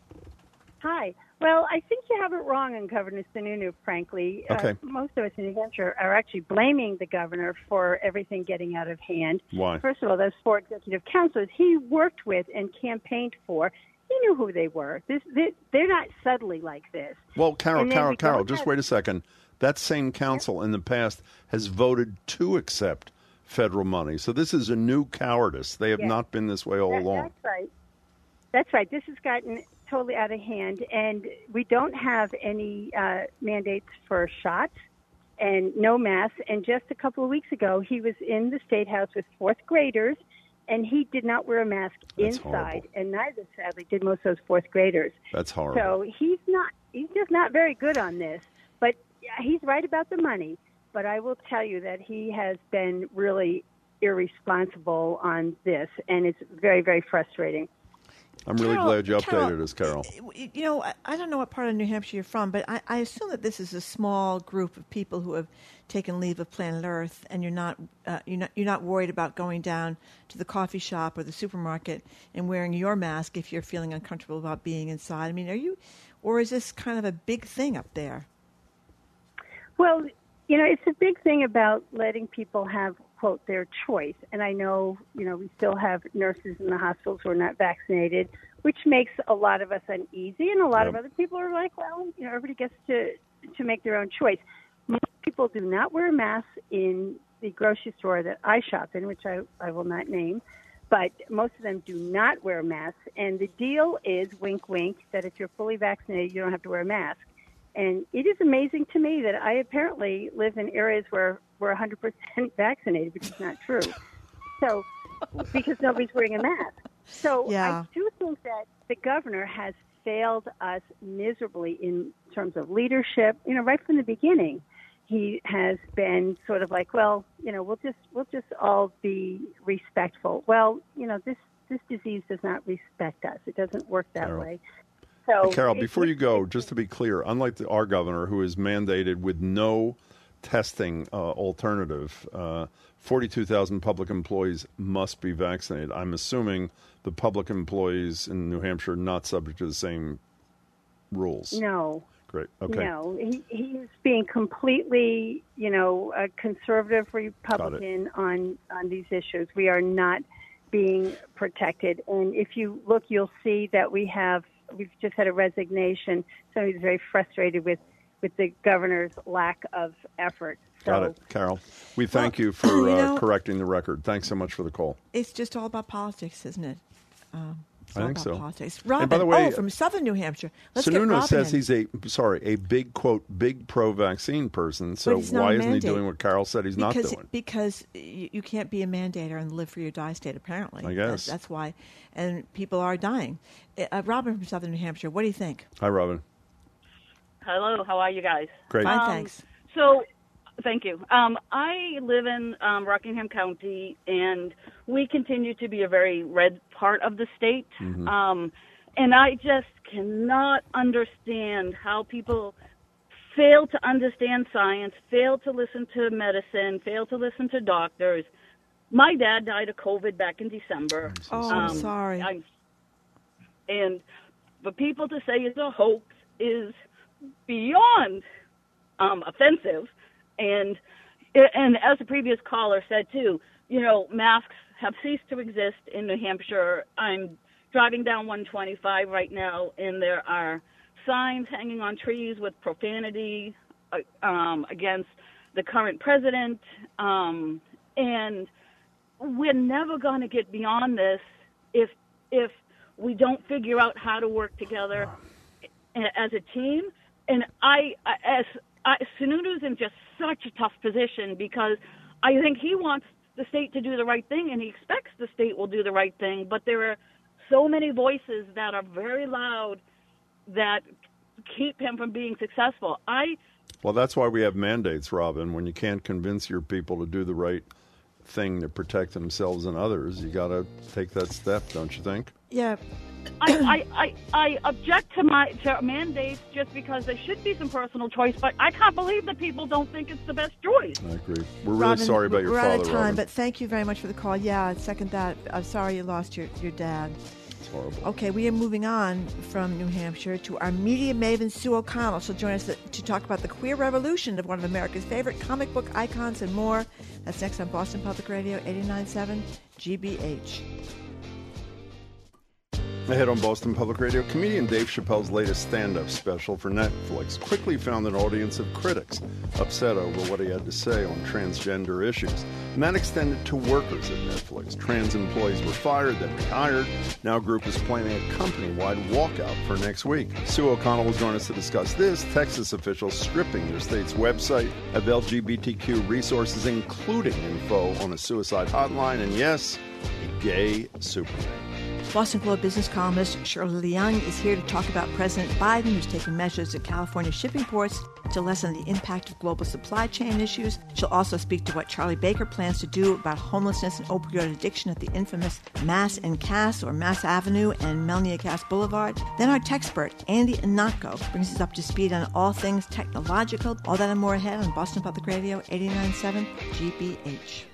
Hi. Well, I think you have it wrong on Governor Sununu, frankly. Okay. Uh, most of us in New Hampshire are actually blaming the governor for everything getting out of hand. Why? First of all, those four executive councilors he worked with and campaigned for, he knew who they were. This, they, they're not subtly like this. Well, Carol, Carol, Carol, just have... wait a second. That same council in the past has voted to accept federal money. So this is a new cowardice. They have yeah. not been this way all that, along. That's right. That's right. This has gotten totally out of hand, and we don't have any uh, mandates for shots and no masks. And just a couple of weeks ago, he was in the State House with fourth graders, and he did not wear a mask That's inside, horrible. and neither, sadly, did most of those fourth graders. That's horrible. So he's not, he's just not very good on this. But he's right about the money. But I will tell you that he has been really irresponsible on this, and it's very, very frustrating. I'm really Carol, glad you updated Carol, us, Carol. You know, I, I don't know what part of New Hampshire you're from, but I, I assume that this is a small group of people who have taken leave of planet Earth, and you're not uh, you're not you're not worried about going down to the coffee shop or the supermarket and wearing your mask if you're feeling uncomfortable about being inside. I mean, are you, or is this kind of a big thing up there? Well, you know, it's a big thing about letting people have, quote, their choice. And I know, you know, we still have nurses in the hospitals who are not vaccinated, which makes a lot of us uneasy. And a lot yep. of other people are like, well, you know, everybody gets to, to make their own choice. Most people do not wear masks in the grocery store that I shop in, which I, I will not name, but most of them do not wear masks. And the deal is, wink, wink, that if you're fully vaccinated, you don't have to wear a mask. And it is amazing to me that I apparently live in areas where we're one hundred percent vaccinated, which is not true. So, because nobody's wearing a mask. So yeah. I do think that the governor has failed us miserably in terms of leadership. You know, right from the beginning, he has been sort of like, well, you know, we'll just we'll just all be respectful. Well, you know, this this disease does not respect us. It doesn't work that Carol. way. So, Carol, it, before it, you go, it, just to be clear, unlike the, our governor, who is mandated with no testing uh, alternative, uh, forty-two thousand public employees must be vaccinated. I'm assuming the public employees in New Hampshire are not subject to the same rules. No. Great. Okay. No, he, he's being completely, you know, a conservative Republican on, on these issues. We are not being protected. And if you look, you'll see that we have, we've just had a resignation. So he's very frustrated with, with the governor's lack of effort. So, Got it. Carol, we thank well, you for you uh, know, correcting the record. Thanks so much for the call. It's just all about politics, isn't it? Um, it's I all think about so. politics. Robin, And by the way, oh, from Southern New Hampshire. Let's get Sununu Robin says in. he's a, sorry, a big, quote, big pro-vaccine person. So But he's not why a isn't he mandate. doing what Carol said he's because, not doing? Because you, you can't be a mandator and live for your die state, apparently. I guess. That's, that's why. And people are dying. Uh, Robin from Southern New Hampshire, what do you think? Hi, Robin. Hello, how are you guys? Great. Fine, Um, thanks. So, thank you. Um, I live in um, Rockingham County, and we continue to be a very red part of the state. Mm-hmm. Um, and I just cannot understand how people fail to understand science, fail to listen to medicine, fail to listen to doctors. My dad died of COVID back in December. Oh, Um, I'm sorry. I'm, and for people to say it's a hoax is beyond um, offensive. And and as the previous caller said too, you know, masks have ceased to exist in New Hampshire. I'm driving down one twenty-five right now, and there are signs hanging on trees with profanity uh, um, against the current president. Um, and we're never going to get beyond this if if we don't figure out how to work together as a team. And I, as I, Sununu's in just such a tough position because I think he wants the state to do the right thing, and he expects the state will do the right thing. But there are so many voices that are very loud that keep him from being successful. I Well, that's why we have mandates, Robin. When you can't convince your people to do the right thing to protect themselves and others, you got to take that step, don't you think? Yeah. I, I, I, I object to my to mandates just because there should be some personal choice, but I can't believe that people don't think it's the best choice. I agree. We're really Robin, sorry about your we're father, out of time, Robin. but thank you very much for the call. Yeah, I second that. I'm sorry you lost your, your dad. It's horrible. Okay, we are moving on from New Hampshire to our media maven, Sue O'Connell. She'll join us to talk about the queer revolution of one of America's favorite comic book icons and more. That's next on Boston Public Radio, eighty-nine point seven G B H. Ahead on Boston Public Radio, comedian Dave Chappelle's latest stand-up special for Netflix quickly found an audience of critics upset over what he had to say on transgender issues. And that extended to workers at Netflix. Trans employees were fired, then rehired. Now a group is planning a company-wide walkout for next week. Sue O'Connell will join us to discuss this. Texas officials stripping their state's website of L G B T Q resources, including info on a suicide hotline, and yes, a gay Superman. Boston Globe business columnist Shirley Leung is here to talk about President Biden, who's taken measures at California shipping ports to lessen the impact of global supply chain issues. She'll also speak to what Charlie Baker plans to do about homelessness and opioid addiction at the infamous Mass and Cass, or Mass Avenue and Melnia Cass Boulevard. Then our techspert, Andy Anatko, brings us up to speed on all things technological. All that and more ahead on Boston Public Radio, eighty-nine point seven G B H.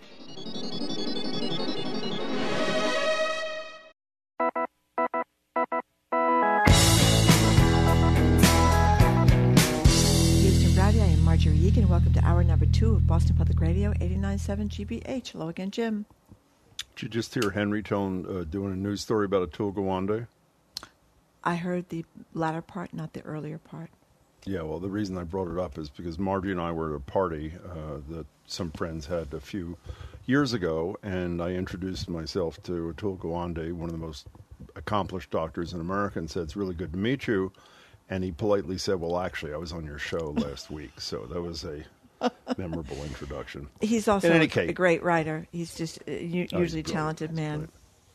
Marjorie Egan, welcome to hour number two of Boston Public Radio, eighty-nine point seven G B H. Hello again, Jim. Did you just hear Henry Tone uh, doing a news story about Atul Gawande? I heard the latter part, not the earlier part. Yeah, well, the reason I brought it up is because Margie and I were at a party uh, that some friends had a few years ago, and I introduced myself to Atul Gawande, one of the most accomplished doctors in America, and said, "It's really good to meet you." And he politely said, "Well, actually, I was on your show last week." So that was a memorable introduction. He's also in any a, case, a great writer. He's just a u- oh, usually he's talented man. Brilliant.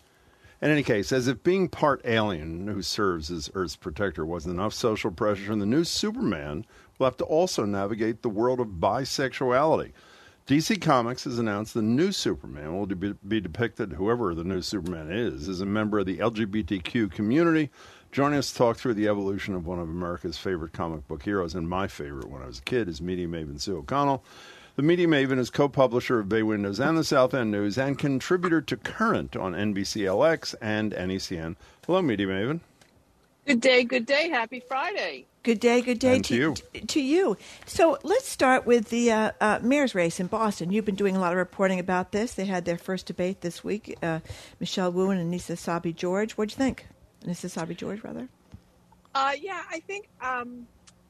In any case, as if being part alien who serves as Earth's protector wasn't enough social pressure, and the new Superman will have to also navigate the world of bisexuality. D C Comics has announced the new Superman will be, be depicted, whoever the new Superman is, as a member of the L G B T Q community. Joining us to talk through the evolution of one of America's favorite comic book heroes, and my favorite when I was a kid, is media maven Sue O'Connell. The Media Maven is co-publisher of Bay Windows and the South End News and contributor to Current on N B C L X and N E C N. Hello, Media Maven. Good day, good day. Happy Friday. Good day, good day and to, to you. T- to you. So let's start with the uh, uh, mayor's race in Boston. You've been doing a lot of reporting about this. They had their first debate this week. Uh, Michelle Wu and Anissa Sabi-George. What'd you think? Anissa Sabi-George, rather? Uh, yeah, I think um,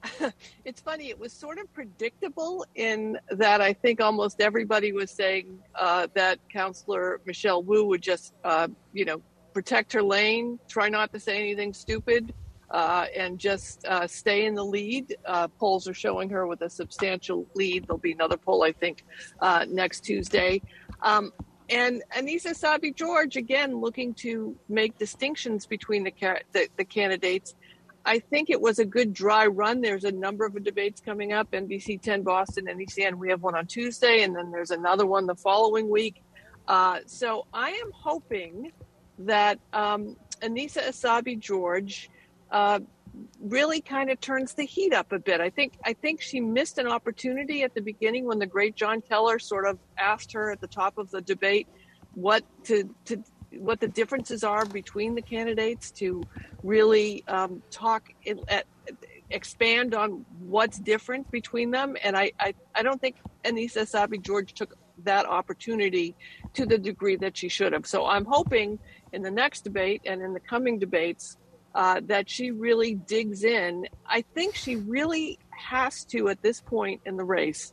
it's funny. It was sort of predictable in that I think almost everybody was saying uh, that Councilor Michelle Wu would just, uh, you know, protect her lane, try not to say anything stupid, uh, and just uh, stay in the lead. Uh, polls are showing her with a substantial lead. There'll be another poll, I think, uh, next Tuesday. Um, and Anissa Sabi-George, again, looking to make distinctions between the, ca- the, the candidates. I think it was a good dry run. There's a number of debates coming up, N B C ten Boston, N E C N. We have one on Tuesday, and then there's another one the following week. Uh, so I am hoping that um, Anissa Sabi-George uh, really kind of turns the heat up a bit. I think I think she missed an opportunity at the beginning when the great John Keller sort of asked her at the top of the debate what to to what the differences are between the candidates, to really um, talk, at, expand on what's different between them. And I, I, I don't think Anissa Sabi-George took that opportunity to the degree that she should have. So I'm hoping in the next debate and in the coming debates uh, that she really digs in. I think she really has to, at this point in the race,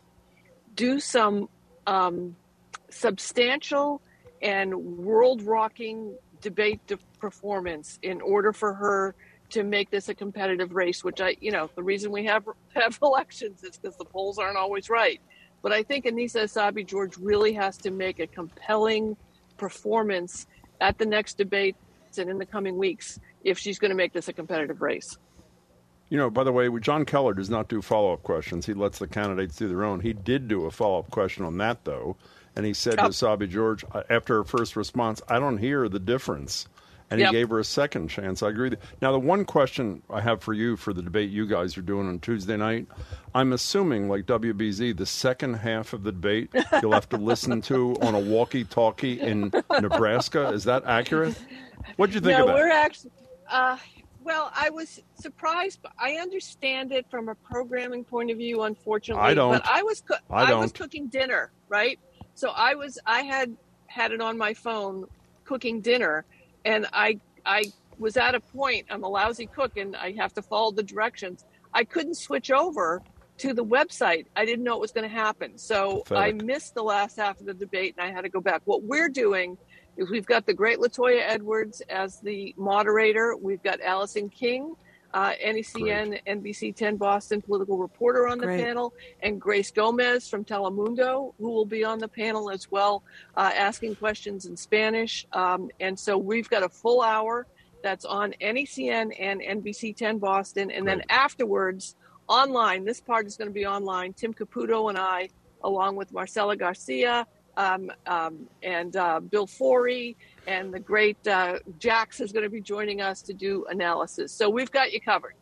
do some um, substantial and world-rocking debate de- performance in order for her to make this a competitive race, which I, you know, the reason we have have elections is because the polls aren't always right. But I think Anissa Sabi-George really has to make a compelling performance at the next debate and in the coming weeks if she's going to make this a competitive race. You know, by the way, John Keller does not do follow-up questions. He lets the candidates do their own. He did do a follow-up question on that, though. And he said oh. to Sabi-George, after her first response, "I don't hear the difference." And he yep. gave her a second chance. I agree with you. Now, the one question I have for you for the debate you guys are doing on Tuesday night, I'm assuming, like W B Z, the second half of the debate you'll have to listen to on a walkie-talkie in Nebraska. Is that accurate? What did you think no, of that? No, we're actually... Uh, well, I was surprised. But I understand it from a programming point of view, unfortunately. I don't. But I was, co- I I don't. was cooking dinner, right? So I was, I had had it on my phone cooking dinner, and I, I was at a point, I'm a lousy cook and I have to follow the directions. I couldn't switch over to the website. I didn't know it was going to happen. So Pathetic. I missed the last half of the debate and I had to go back. What we're doing is we've got the great Latoya Edwards as the moderator. We've got Allison King, Uh, N E C N, Great. N B C ten Boston political reporter on the Great. panel, and Grace Gomez from Telemundo, who will be on the panel as well, uh, asking questions in Spanish. Um, and so we've got a full hour that's on N E C N and N B C ten Boston. And Great. then afterwards, online, this part is going to be online, Tim Caputo and I, along with Marcela Garcia, Um, um, and uh, Bill Forey, and the great uh, Jax is going to be joining us to do analysis. So we've got you covered.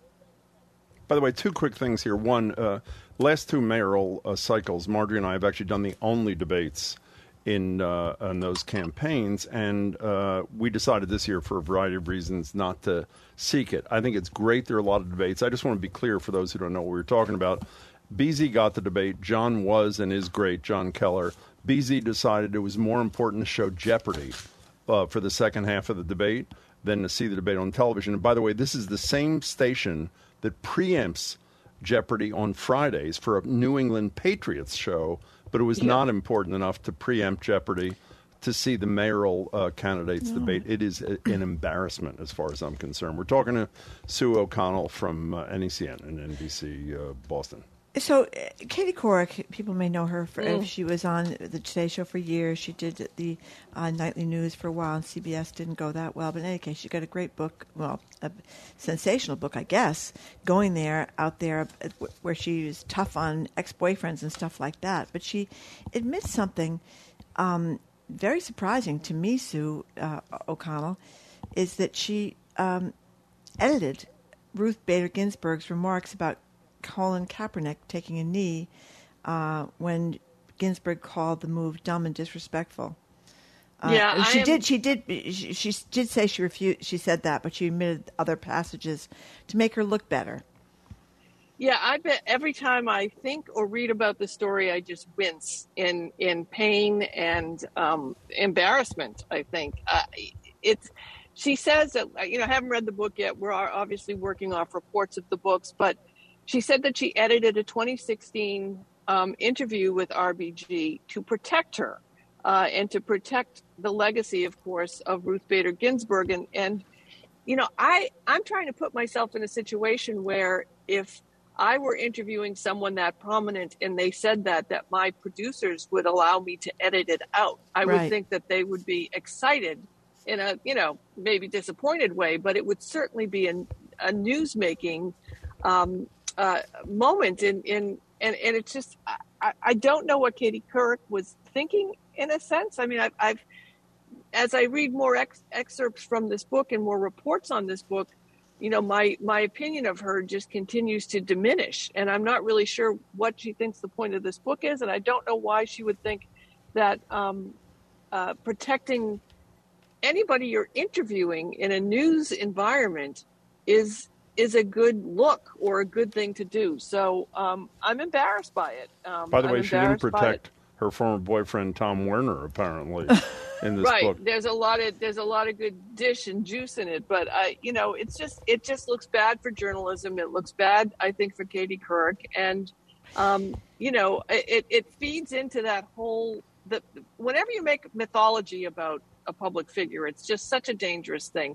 By the way, two quick things here. One, uh, last two mayoral uh, cycles, Marjorie and I have actually done the only debates in, uh, in those campaigns, and uh, we decided this year, for a variety of reasons, not to seek it. I think it's great there are a lot of debates. I just want to be clear for those who don't know what we're talking about. B Z got the debate. John was and is great, John Keller. B Z decided it was more important to show Jeopardy uh, for the second half of the debate than to see the debate on television. And by the way, this is the same station that preempts Jeopardy on Fridays for a New England Patriots show, but it was yeah. not important enough to preempt Jeopardy to see the mayoral uh, candidates mm. debate. It is a, an embarrassment as far as I'm concerned. We're talking to Sue O'Connell from uh, N E C N and N B C uh, Boston. So, uh, Katie Couric, people may know her for Mm. if she was on the Today Show for years. She did the uh, nightly news for a while, and C B S didn't go that well. But in any case, she got a great book, well, a sensational book, I guess, going there, out there, uh, where she was tough on ex-boyfriends and stuff like that. But she admits something um, very surprising to me, Sue uh, O'Connell, is that she um, edited Ruth Bader Ginsburg's remarks about Colin Kaepernick taking a knee uh, when Ginsburg called the move dumb and disrespectful. Uh, yeah, and she am... did. She did. She, she did say she refused. She said that, but she omitted other passages to make her look better. Yeah, I bet every time I think or read about the story, I just wince in in pain and um, embarrassment. I think uh, it's. She says that, you know, I haven't read the book yet. We're obviously working off reports of the books, but she said that she edited a twenty sixteen um, interview with R B G to protect her uh, and to protect the legacy, of course, of Ruth Bader Ginsburg. And, and you know, I, I'm trying to put myself in a situation where if I were interviewing someone that prominent and they said that, that my producers would allow me to edit it out. I Right. would think that they would be excited in a, you know, maybe disappointed way, but it would certainly be a, a news-making um Uh, moment in, in and, and it's just I, I don't know what Katie Couric was thinking in a sense. I mean, I've, I've as I read more ex, excerpts from this book and more reports on this book, you know, my my opinion of her just continues to diminish, and I'm not really sure what she thinks the point of this book is, and I don't know why she would think that um, uh, protecting anybody you're interviewing in a news environment is. is a good look or a good thing to do. So um, I'm embarrassed by it. Um, by the way, I'm she didn't protect her former boyfriend, Tom Werner, apparently, in this right. book. There's a lot of there's a lot of good dish and juice in it, but I, you know, it's just it just looks bad for journalism. It looks bad, I think, for Katie Couric, and um, you know, it it feeds into that whole the whenever you make mythology about a public figure, it's just such a dangerous thing.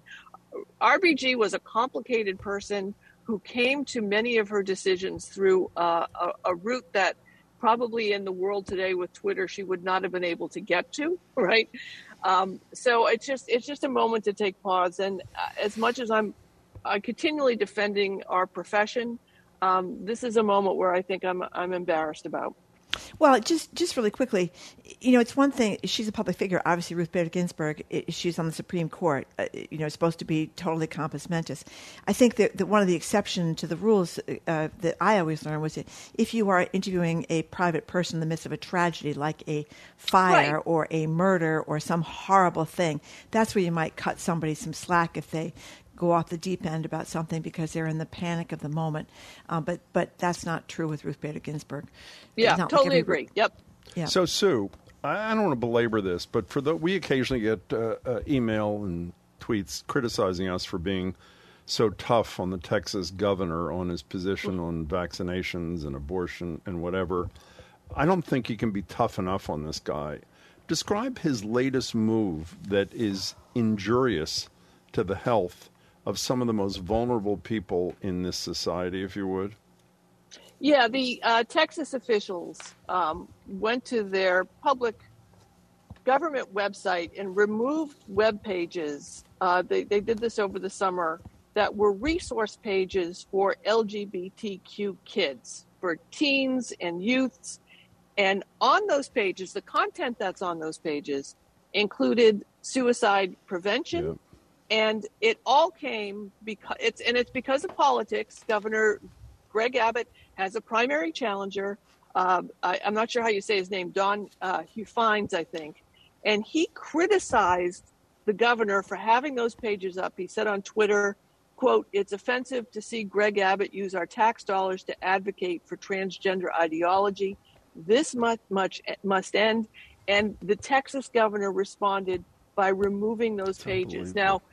R B G was a complicated person who came to many of her decisions through uh, a, a route that probably in the world today with Twitter she would not have been able to get to, right? Um, so it's just it's just a moment to take pause. And uh, as much as I'm uh, continually defending our profession, um, this is a moment where I think I'm I'm embarrassed about. Well, just just really quickly, you know, it's one thing. She's a public figure. Obviously, Ruth Bader Ginsburg, she's on the Supreme Court. Uh, you know, supposed to be totally compos mentis. I think that, that one of the exceptions to the rules uh, that I always learned was that if you are interviewing a private person in the midst of a tragedy, like a fire Right. or a murder or some horrible thing, that's where you might cut somebody some slack if they go off the deep end about something because they're in the panic of the moment. Um, but but that's not true with Ruth Bader Ginsburg. Yeah, like totally every- agree. Yep. Yeah. So, Sue, I I don't want to belabor this, but for the we occasionally get uh, uh, email and tweets criticizing us for being so tough on the Texas governor on his position on vaccinations and abortion and whatever. I don't think you can be tough enough on this guy. Describe his latest move that is injurious to the health of some of the most vulnerable people in this society, if you would. Yeah, the uh, Texas officials um, went to their public government website and removed web pages. Uh, they, they did this over the summer that were resource pages for L G B T Q kids, for teens and youths. And on those pages, the content that's on those pages included suicide prevention. Yep. And it all came because it's and it's because of politics. Governor Greg Abbott has a primary challenger. Um, I, I'm not sure how you say his name, Don uh, Huffines, I think. And he criticized the governor for having those pages up. He said on Twitter, quote, "It's offensive to see Greg Abbott use our tax dollars to advocate for transgender ideology. This much, much must end." And the Texas governor responded by removing those pages. Now,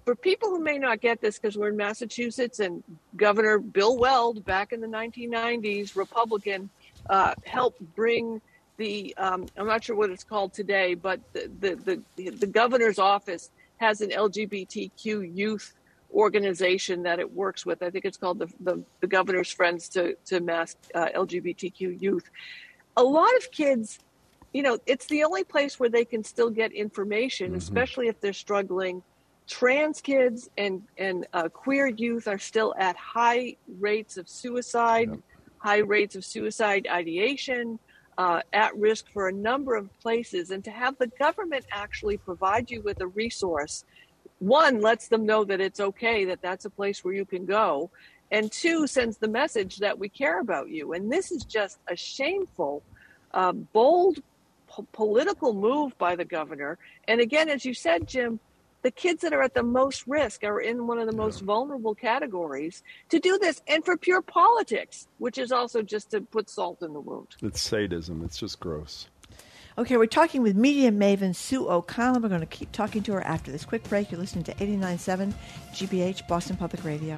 for people who may not get this, because we're in Massachusetts and Governor Bill Weld, back in the nineteen nineties, Republican, uh, helped bring the, um, I'm not sure what it's called today, but the, the, the, the governor's office has an L G B T Q youth organization that it works with. I think it's called the, the, the Governor's Friends to, to Mass uh, L G B T Q Youth. A lot of kids, you know, it's the only place where they can still get information, mm-hmm. especially if they're struggling. Trans kids and, and uh, queer youth are still at high rates of suicide, yep. high rates of suicide ideation, uh, at risk for a number of places. And to have the government actually provide you with a resource, one, lets them know that it's okay, that that's a place where you can go. And two, sends the message that we care about you. And this is just a shameful, uh, bold po- political move by the governor. And again, as you said, Jim, the kids that are at the most risk are in one of the most vulnerable categories to do this, and for pure politics, which is also just to put salt in the wound. It's sadism. It's just gross. Okay, we're talking with media maven Sue O'Connell. We're going to keep talking to her after this quick break. You're listening to eighty-nine point seven G B H, Boston Public Radio.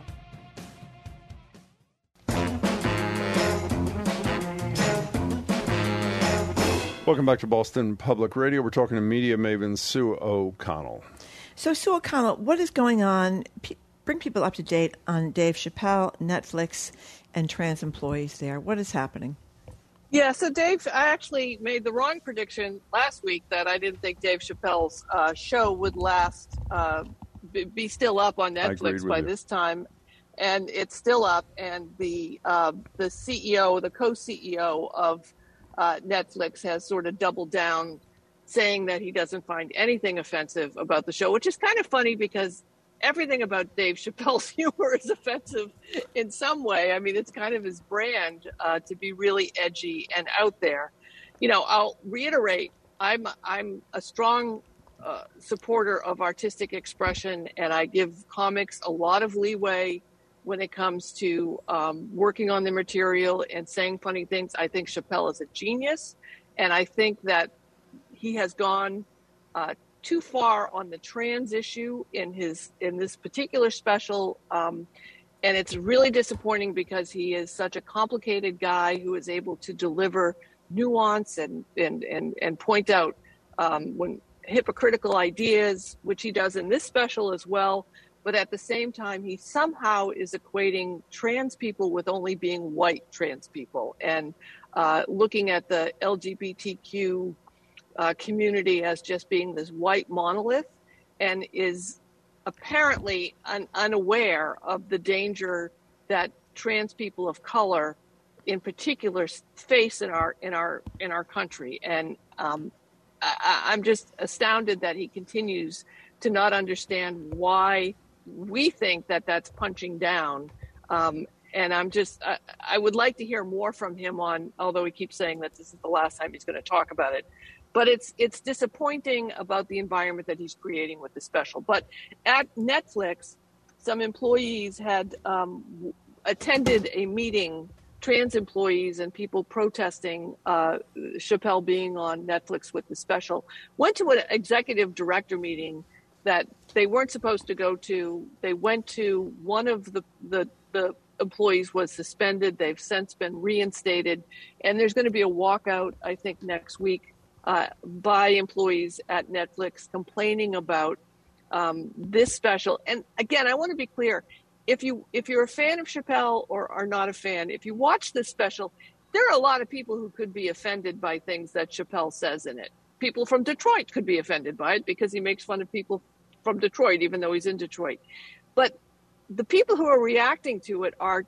Welcome back to Boston Public Radio. We're talking to media maven Sue O'Connell. So, Sue O'Connell, what is going on? P- bring people up to date on Dave Chappelle, Netflix, and trans employees there. What is happening? Yeah, so Dave, I actually made the wrong prediction last week that I didn't think Dave Chappelle's uh, show would last, uh, be, be still up on Netflix by you. this time. And it's still up. And the uh, the C E O, the co-C E O of uh, Netflix has sort of doubled down, saying that he doesn't find anything offensive about the show, which is kind of funny because everything about Dave Chappelle's humor is offensive in some way. I mean, it's kind of his brand uh, to be really edgy and out there. You know, I'll reiterate, I'm I'm a strong uh, supporter of artistic expression, and I give comics a lot of leeway when it comes to um, working on the material and saying funny things. I think Chappelle is a genius, and I think that he has gone uh, too far on the trans issue in his in this particular special, um, and it's really disappointing because he is such a complicated guy who is able to deliver nuance and and and, and point out um, when hypocritical ideas, which he does in this special as well. But at the same time, he somehow is equating trans people with only being white trans people, and uh, looking at the L G B T Q Uh, community as just being this white monolith, and is apparently un- unaware of the danger that trans people of color in particular face in our in our in our country. And um, I- I'm just astounded that he continues to not understand why we think that that's punching down. Um, and I'm just, I, I would like to hear more from him on, although he keeps saying that this is the last time he's going to talk about it. But it's it's disappointing about the environment that he's creating with the special. But at Netflix, some employees had um, attended a meeting, trans employees and people protesting uh, Chappelle being on Netflix with the special, went to an executive director meeting that they weren't supposed to go to. They went to, one of the, the, the employees was suspended. They've since been reinstated. And there's going to be a walkout, I think, next week uh, by employees at Netflix complaining about um, this special. And again, I want to be clear. If you if you're a fan of Chappelle or are not a fan, if you watch this special, there are a lot of people who could be offended by things that Chappelle says in it. People from Detroit could be offended by it because he makes fun of people from Detroit, even though he's in Detroit. But the people who are reacting to it are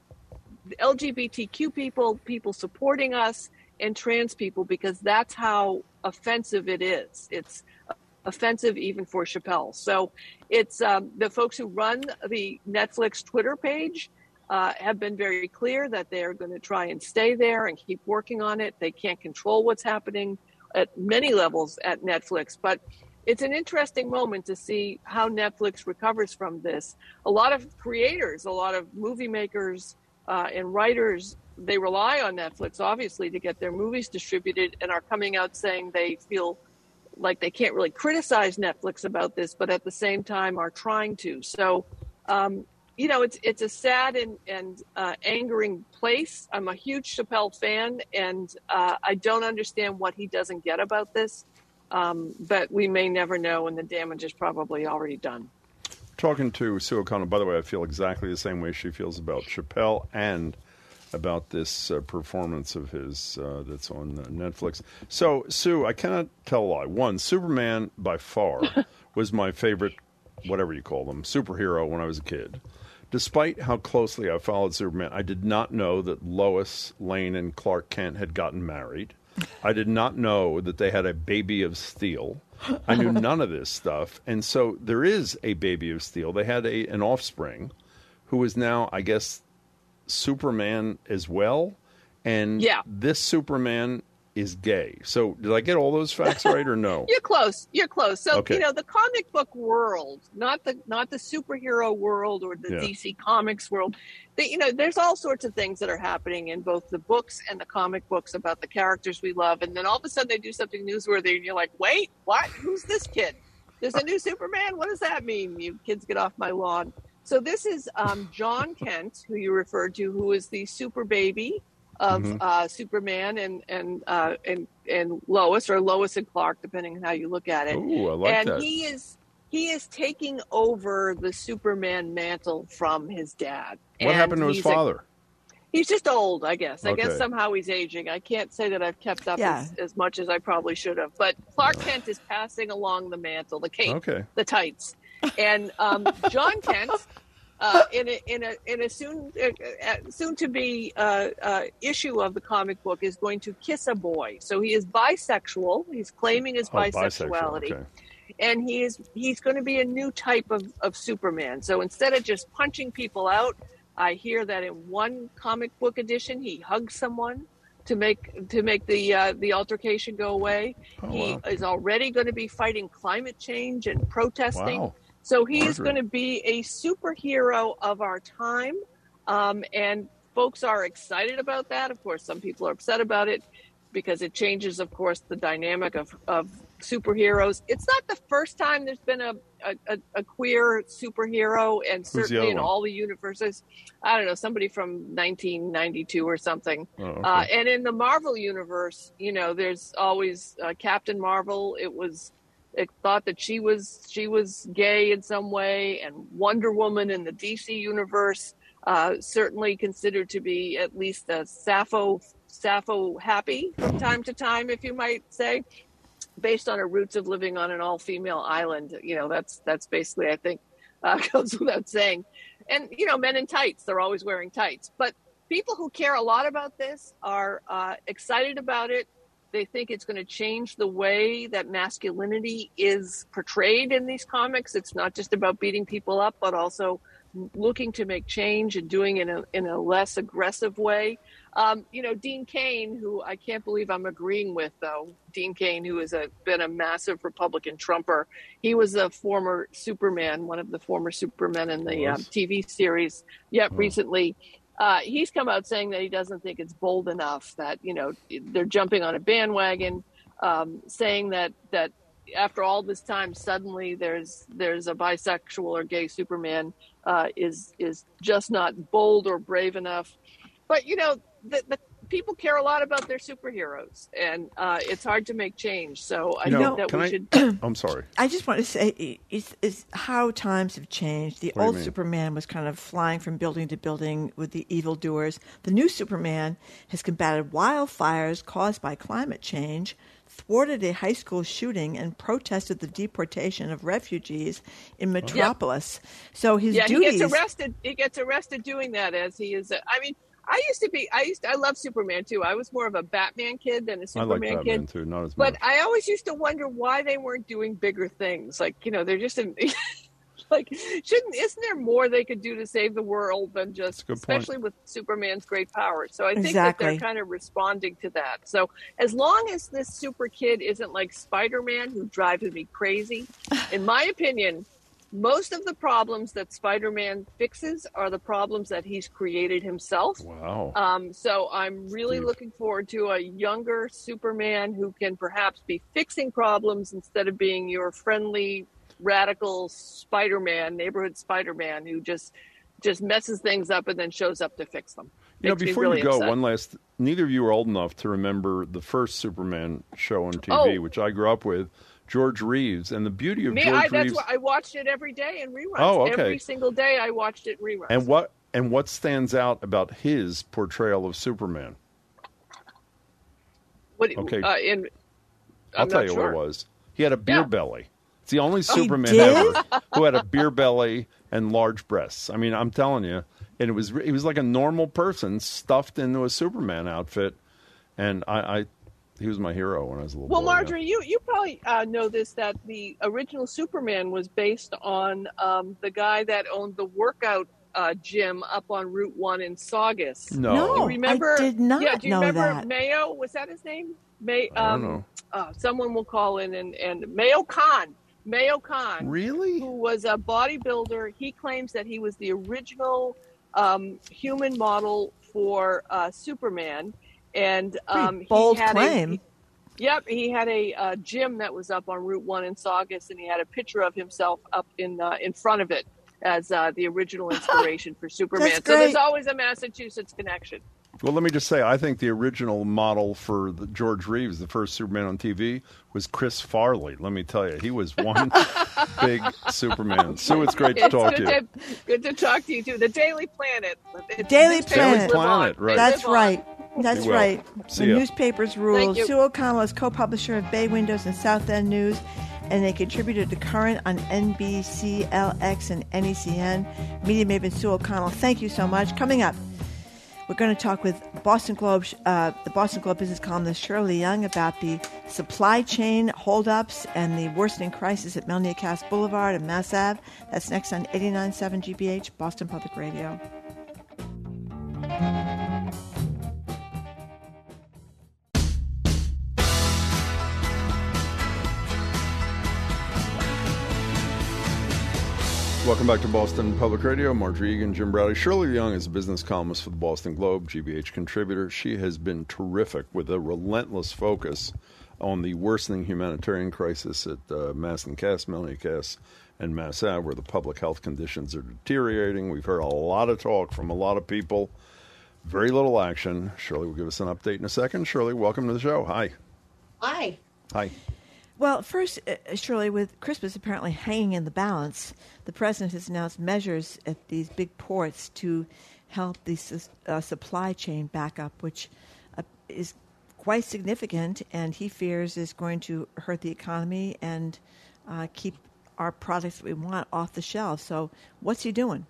L G B T Q people, people supporting us, and trans people, because that's how offensive it is. It's offensive even for Chappelle. So it's um, the folks who run the Netflix Twitter page uh, have been very clear that they're going to try and stay there and keep working on it. They can't control what's happening at many levels at Netflix, but it's an interesting moment to see how Netflix recovers from this. A lot of creators, a lot of movie makers uh, and writers, they rely on Netflix, obviously, to get their movies distributed, and are coming out saying they feel like they can't really criticize Netflix about this, but at the same time are trying to. So, um, you know, it's it's a sad and, and uh, angering place. I'm a huge Chappelle fan, and uh, I don't understand what he doesn't get about this. Um, but we may never know, and the damage is probably already done. Talking to Sue O'Connell, by the way, I feel exactly the same way she feels about Chappelle and about this uh, performance of his uh, that's on uh, Netflix. So, Sue, I cannot tell a lie. One, Superman by far was my favorite, whatever you call them, superhero when I was a kid. Despite how closely I followed Superman, I did not know that Lois Lane and Clark Kent had gotten married. I did not know that they had a baby of steel. I knew none of this stuff. And so there is a baby of steel. They had a an offspring who is now, I guess, Superman as well. And yeah. this Superman is gay. So did I get all those facts right or no? You're close. You're close. So, okay. you know, the comic book world, not the not the superhero world or the yeah. D C Comics world, they, you know, there's all sorts of things that are happening in both the books and the comic books about the characters we love. And then all of a sudden they do something newsworthy and you're like, wait, what? Who's this kid? There's a new Superman? What does that mean? You kids get off my lawn. So this is um, John Kent, who you referred to, who is the super baby of mm-hmm. uh, Superman and and uh, and and Lois, or Lois and Clark, depending on how you look at it. Ooh, I like and that. he is he is taking over the Superman mantle from his dad. What and happened to his father? A, he's just old, I guess. I okay. guess somehow he's aging. I can't say that I've kept up yeah. as, as much as I probably should have. But Clark Kent is passing along the mantle, the cape, okay. the tights, and um, John Kent. Uh, in a in a in a soon uh, soon to be uh, uh, issue of the comic book is going to kiss a boy. So he is bisexual. He's claiming his oh, bisexuality, bisexual. Okay. and he is he's going to be a new type of, of Superman. So instead of just punching people out, I hear that in one comic book edition he hugs someone to make to make the uh, the altercation go away. Oh, he wow. is already going to be fighting climate change and protesting. Wow. So he is Margaret. going to be a superhero of our time, um, and folks are excited about that. Of course, some people are upset about it because it changes, of course, the dynamic of, of superheroes. It's not the first time there's been a, a, a queer superhero, and certainly in one? all the universes. I don't know, somebody from nineteen ninety-two or something. Oh, okay. uh, and in the Marvel universe, you know, there's always uh, Captain Marvel. It was... It thought that she was she was gay in some way, and Wonder Woman in the D C universe uh, certainly considered to be at least a Sappho Sappho happy from time to time, if you might say, based on her roots of living on an all female island. You know, that's that's basically, I think, uh, goes without saying. And you know, men in tights, they're always wearing tights. But people who care a lot about this are uh, excited about it. They think it's going to change the way that masculinity is portrayed in these comics. It's not just about beating people up, but also looking to make change and doing it in a, in a less aggressive way. Um, you know, Dean Cain, who I can't believe I'm agreeing with, though, Dean Cain, who has a, been a massive Republican Trumper. He was a former Superman, one of the former Supermen in the um, T V series yet oh. recently. Uh, he's come out saying that he doesn't think it's bold enough, that, you know, they're jumping on a bandwagon, um, saying that, that after all this time, suddenly there's there's a bisexual or gay Superman uh, is is just not bold or brave enough. But, you know, the, the people care a lot about their superheroes, and uh, it's hard to make change. So I you know, think that we I, should... I'm sorry. I just want to say it's, it's how times have changed. The What old Superman was kind of flying from building to building with the evildoers. The new Superman has combated wildfires caused by climate change, thwarted a high school shooting, and protested the deportation of refugees in Metropolis. Yep. So his yeah, duties... he gets arrested. He gets arrested doing that, as he is... I mean... I used to be, I used to, I love Superman too. I was more of a Batman kid than a Superman I like Batman kid. too, not as but much. I always used to wonder why they weren't doing bigger things. Like, you know, they're just in, like, shouldn't, isn't there more they could do to save the world than just, especially with Superman's great powers? So I think exactly. that they're kind of responding to that. So as long as this super kid isn't like Spider-Man, who drives me crazy, in my opinion, most of the problems that Spider-Man fixes are the problems that he's created himself. Wow. Um, so I'm really Steve. looking forward to a younger Superman who can perhaps be fixing problems instead of being your friendly, radical Spider-Man, neighborhood Spider-Man who just just messes things up and then shows up to fix them. You know, Makes me before really you go, upset. one last, neither of you are old enough to remember the first Superman show on T V, Oh. which I grew up with, George Reeves. And the beauty of Me, George I, that's Reeves... why I watched it every day in reruns. Oh, okay. Every single day I watched it in reruns. And what and what stands out about his portrayal of Superman? What, Okay. uh, in, I'll I'm tell not you sure. what it was. He had a beer Yeah. belly. It's the only he Superman did? ever who had a beer belly and large breasts. I mean, I'm telling you. And it was he was like a normal person stuffed into a Superman outfit. And I, I he was my hero when I was a little Well, boy. yeah. Marjorie, you, you probably uh, know this, that the original Superman was based on um, the guy that owned the workout uh, gym up on Route one in Saugus. No. No. You remember? I did not yeah, do you know remember that. Mayo? Was that his name? May, I don't um, know. Uh, someone will call in and, and Mayo Khan. Mayo Khan. Really? Who was a bodybuilder. He claims that he was the original um, human model for uh, Superman. And um, Pretty bold he had claim. A, yep, he had a uh, gym that was up on Route one in Saugus, and he had a picture of himself up in uh, in front of it as uh, the original inspiration for Superman. That's So there's great. always a Massachusetts connection. Well, let me just say, I think the original model for the George Reeves, the first Superman on T V, was Chris Farley. Let me tell you, he was one big Superman. Sue, it's great to It's talk good to you. to, good to talk to you too. The Daily Planet. It's- Daily newspapers Planet. live Planet, on. right. They That's live on. right. That's Be well. right. See the ya. newspapers rule. Thank you. Sue O'Connell is co-publisher of Bay Windows and South End News, and they contributed to Current on N B C, L X, and N E C N. Media maven Sue O'Connell, thank you so much. Coming up, we're going to talk with Boston Globe, uh, the Boston Globe business columnist Shirley Young about the supply chain holdups and the worsening crisis at Melnia Cass Boulevard and Mass Ave. That's next on eighty-nine point seven G B H, Boston Public Radio. Welcome back to Boston Public Radio. Marjorie Egan, Jim Bradley. Shirley Young is a business columnist for the Boston Globe, G B H contributor. She has been terrific with a relentless focus on the worsening humanitarian crisis at uh, Mass and Cass, Melnia Cass, and Mass Ave, where the public health conditions are deteriorating. We've heard a lot of talk from a lot of people, very little action. Shirley will give us an update in a second. Shirley, welcome to the show. Hi. Hi. Hi. Well, first, uh, Shirley, with Christmas apparently hanging in the balance, the president has announced measures at these big ports to help the su- uh, supply chain back up, which uh, is quite significant, and he fears is going to hurt the economy and uh, keep our products that we want off the shelves. So what's he doing?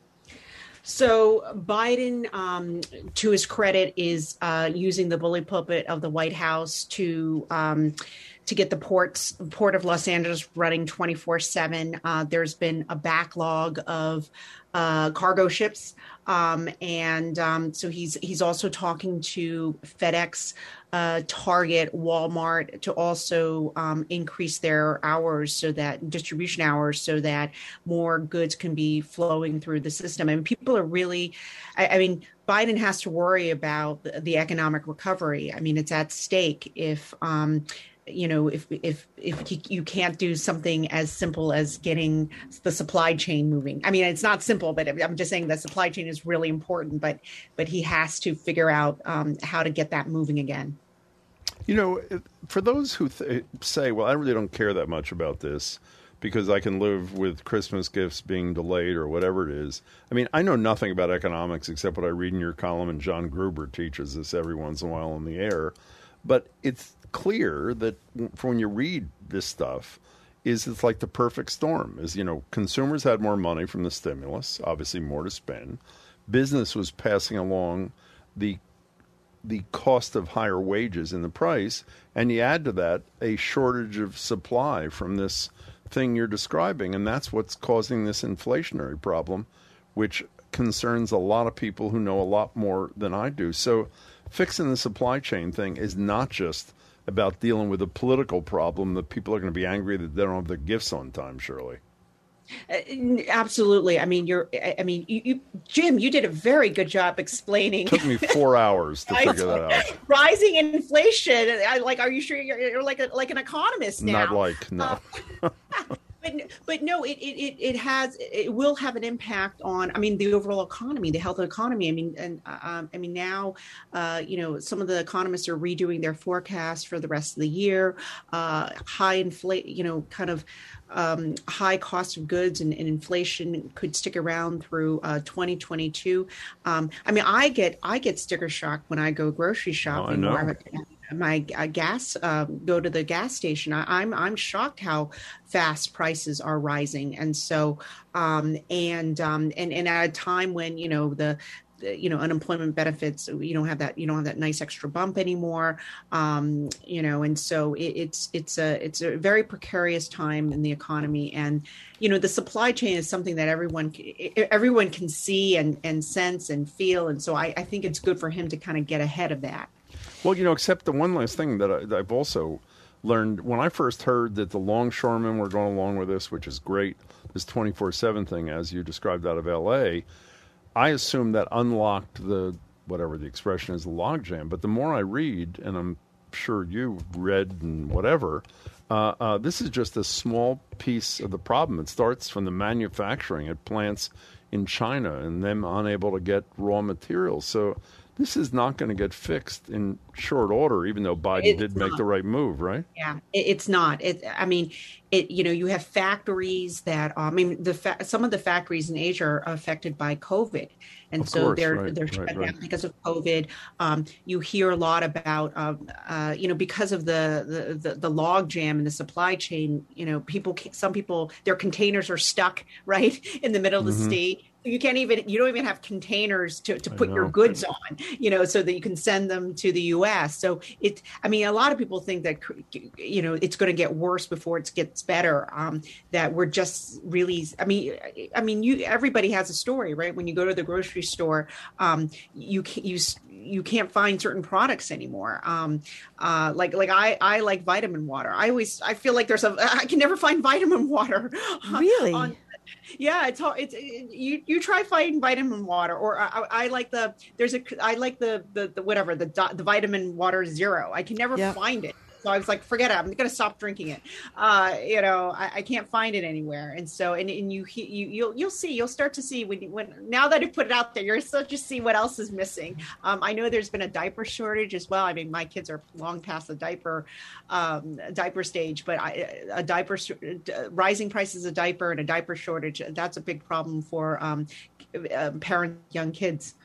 So Biden, um, to his credit, is uh, using the bully pulpit of the White House to um, to get the ports, Port of Los Angeles running twenty-four seven. Uh, there's been a backlog of uh, cargo ships, um, and um, so he's he's also talking to FedEx, uh, Target, Walmart to also um, increase their hours so that distribution hours so that more goods can be flowing through the system. And people are really, I, I mean, Biden has to worry about the, the economic recovery. I mean, it's at stake if, um, you know, if if if you, you can't do something as simple as getting the supply chain moving. I mean, it's not simple, but I'm just saying the supply chain is really important. But but he has to figure out um, how to get that moving again. You know, for those who th- say, well, I really don't care that much about this because I can live with Christmas gifts being delayed or whatever it is. I mean, I know nothing about economics except what I read in your column, and John Gruber teaches us every once in a while on the air. But it's clear that for when you read this stuff, is it's like the perfect storm. Is, you know, consumers had more money from the stimulus, obviously more to spend. Business was passing along the the cost of higher wages in the price, and you add to that a shortage of supply from this thing you're describing, and that's what's causing this inflationary problem, which concerns a lot of people who know a lot more than I do. So fixing the supply chain thing is not just about dealing with a political problem that people are going to be angry that they don't have their gifts on time, Shirley. Uh, absolutely. I mean, you're, I mean, you, you, Jim, you did a very good job explaining. It took me four hours to figure that out. Rising inflation. I like, are you sure you're, you're like a, like an economist now? Not like, no. Uh, But, but no, it, it, it has, it will have an impact on, I mean, the overall economy, the health of the economy. I mean, and um, I mean, now, uh, you know, some of the economists are redoing their forecast for the rest of the year. Uh, high inflation, you know, kind of um, high cost of goods and, and inflation could stick around through uh, twenty twenty-two. Um, I mean, I get, I get sticker shock when I go grocery shopping. Oh, I know. Or, my uh, gas uh, go to the gas station. I, I'm I'm shocked how fast prices are rising, and so um, and um, and and at a time when you know the, the you know unemployment benefits, you don't have that you don't have that nice extra bump anymore, um, you know, and so it, it's it's a it's a very precarious time in the economy, and you know the supply chain is something that everyone everyone can see and and sense and feel, and so I, I think it's good for him to kind of get ahead of that. Well, you know, except the one last thing that, I, that I've also learned, when I first heard that the longshoremen were going along with this, which is great, this twenty-four seven thing, as you described out of L A, I assumed that unlocked the, whatever the expression is, the logjam. But the more I read, and I'm sure you've read and whatever, uh, uh, this is just a small piece of the problem. It starts from the manufacturing at plants in China and them unable to get raw materials. So this is not going to get fixed in short order, even though Biden It's did not. make the right move, right? Yeah, it, it's not. It, I mean, it. You know, you have factories that. Um, I mean, the fa- some of the factories in Asia are affected by COVID, and Of so course, they're right, they're right, shut right. down because of COVID. Um, you hear a lot about, um, uh, you know, because of the the the, the log jam in the supply chain. You know, people, ca- some people, their containers are stuck right in the middle of the Mhm. state. You can't even, you don't even have containers to, to I put your know. goods on, you know, so that you can send them to the U S. So it, I mean, a lot of people think that, you know, it's going to get worse before it gets better. Um, that we're just really, I mean, I mean, you, everybody has a story, right? When you go to the grocery store, um, you can't, you, you can't find certain products anymore. Um, uh, like, like I, I like vitamin water. I always, I feel like there's a, I can never find vitamin water. Really? on, Yeah, it's hard. It's it, you. You try finding vitamin water, or I, I like the. There's a. I like the the, the whatever the the vitamin water zero. I can never Yeah. find it. So I was like, forget it. I'm going to stop drinking it. Uh, you know, I, I can't find it anywhere. And so, and, and you, you, you'll, you'll see, you'll start to see when, when, now that you put it out there, you're start to see what else is missing. Um, I know there's been a diaper shortage as well. I mean, my kids are long past the diaper, um, diaper stage, but I, a diaper, rising prices of diaper and a diaper shortage, that's a big problem for um, uh, parents, young kids.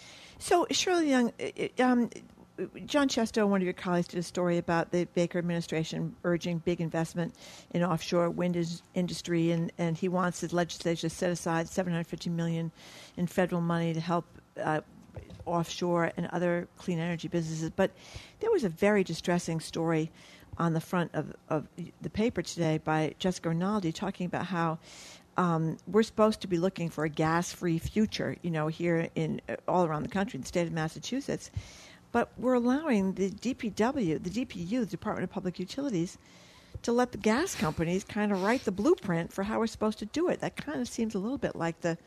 So, Shirley Young, um, John Chesto, one of your colleagues, did a story about the Baker administration urging big investment in offshore wind is- industry, and, and he wants his legislature to set aside seven hundred fifty million dollars in federal money to help uh, offshore and other clean energy businesses. But there was a very distressing story on the front of, of the paper today by Jessica Rinaldi talking about how Um, we're supposed to be looking for a gas-free future, you know, here in uh, all around the country, the state of Massachusetts. But we're allowing the D P W, the D P U, the Department of Public Utilities, to let the gas companies kind of write the blueprint for how we're supposed to do it. That kind of seems a little bit like the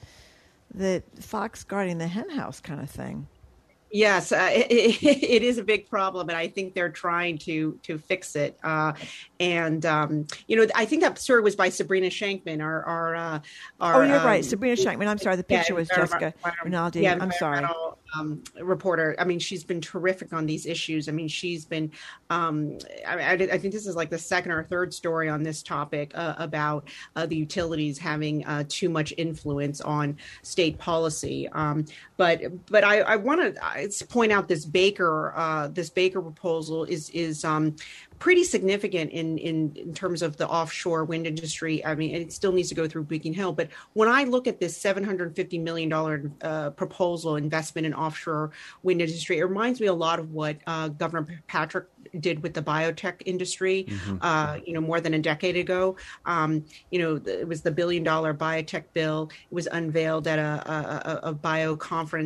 the fox guarding the hen house kind of thing. Yes, uh, it, it is a big problem, and I think they're trying to to fix it. Uh, and um, you know, I think that story was by Sabrina Shankman. Our, our, uh, our oh, you're um, right, Sabrina Shankman. I'm sorry, the picture yeah, was Jessica Rinaldi. Yeah, I'm sorry. Um, reporter. I mean, she's been terrific on these issues. I mean, she's been. Um, I, I think this is like the second or third story on this topic uh, about uh, the utilities having uh, too much influence on state policy. Um, but but I, I want to point out this Baker uh, this Baker proposal is is. Um, pretty significant in, in, in terms of the offshore wind industry. I mean, it still needs to go through Beacon Hill. But when I look at this seven hundred fifty million dollars uh, proposal investment in offshore wind industry, it reminds me a lot of what uh, Governor Patrick did with the biotech industry, mm-hmm. uh, you know, more than a decade ago. Um, you know, it was the billion dollar biotech bill. It was unveiled at a, a, a bio conference.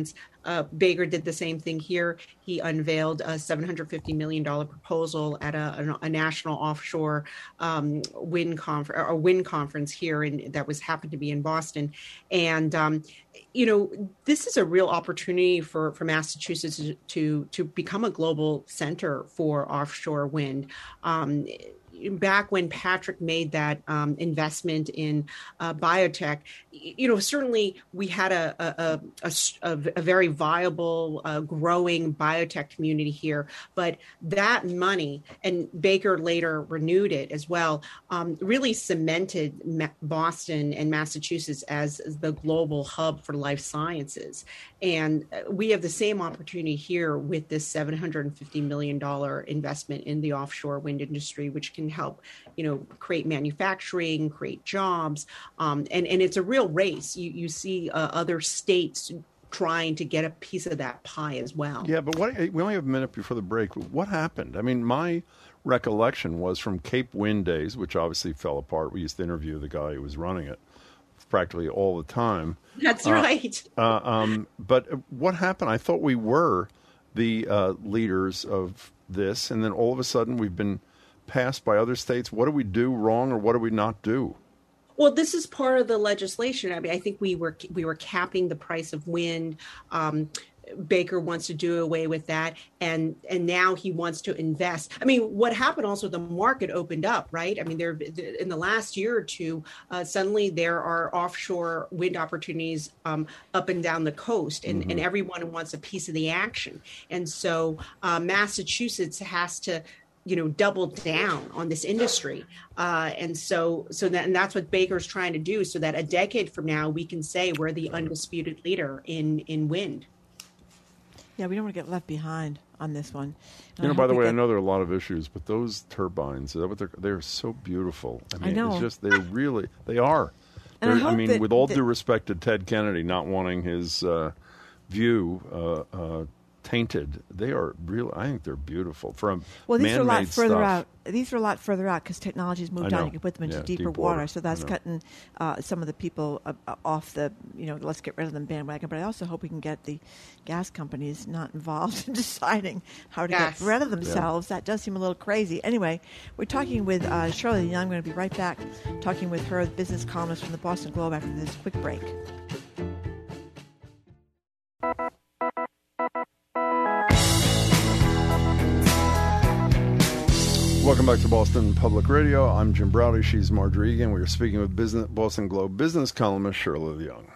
uh, Baker did the same thing here. He unveiled a seven hundred fifty million dollars proposal at a, a, a national offshore um, wind conference, or wind conference here, in, that was happened to be in Boston. And um, you know, this is a real opportunity for, for Massachusetts to to become a global center for offshore wind. Um, back when Patrick made that um, investment in uh, biotech, you know, certainly we had a a, a, a, a very viable, uh, growing biotech community here. But that money, and Baker later renewed it as well, um, really cemented Boston and Massachusetts as the global hub for life sciences. And we have the same opportunity here with this seven hundred fifty million dollars investment in the offshore wind industry, which can help, you know, create manufacturing, create jobs. Um, and, and it's a real race. You, you see uh, other states trying to get a piece of that pie as well. Yeah, but what, we only have a minute before the break. What happened? I mean, my recollection was from Cape Wind days, which obviously fell apart. We used to interview the guy who was running it practically all the time. That's uh, right. uh, um, but what happened? I thought we were the uh, leaders of this, and then all of a sudden we've been passed by other states. What do we do wrong, or what do we not do? Well, this is part of the legislation. I mean, I think we were we were capping the price of wind. Um, Baker wants to do away with that, and and now he wants to invest. I mean, what happened also, the market opened up, right? I mean, there in the last year or two, uh, suddenly there are offshore wind opportunities um, up and down the coast, and, mm-hmm. and everyone wants a piece of the action. And so uh, Massachusetts has to, you know, double down on this industry. Uh, and so so that, and that's what Baker's trying to do, so that a decade from now, we can say we're the undisputed leader in, in wind. Yeah, we don't want to get left behind on this one. And you know, I by the way, get... I know there are a lot of issues, but those turbines, they're, they're so beautiful. I mean, I know. It's just, they're really, they are. And I, hope I mean, that, with all that... due respect to Ted Kennedy not wanting his uh, view uh, uh, tainted, they are real. I think they're beautiful. From well, these man-made are a lot further stuff. out. These are a lot further out because technology's moved on. You can put them into yeah, deeper deep water. water, so that's cutting uh, some of the people uh, off the, you know, let's get rid of them bandwagon. But I also hope we can get the gas companies not involved in deciding how to yes. get rid of themselves. Yeah. That does seem a little crazy. Anyway, we're talking with uh, Shirley Young. I'm going to be right back talking with her, the business columnist from the Boston Globe, after this quick break. Welcome back to Boston Public Radio. I'm Jim Browdy. She's Marjorie Egan. We are speaking with business, Boston Globe business columnist Shirley Young.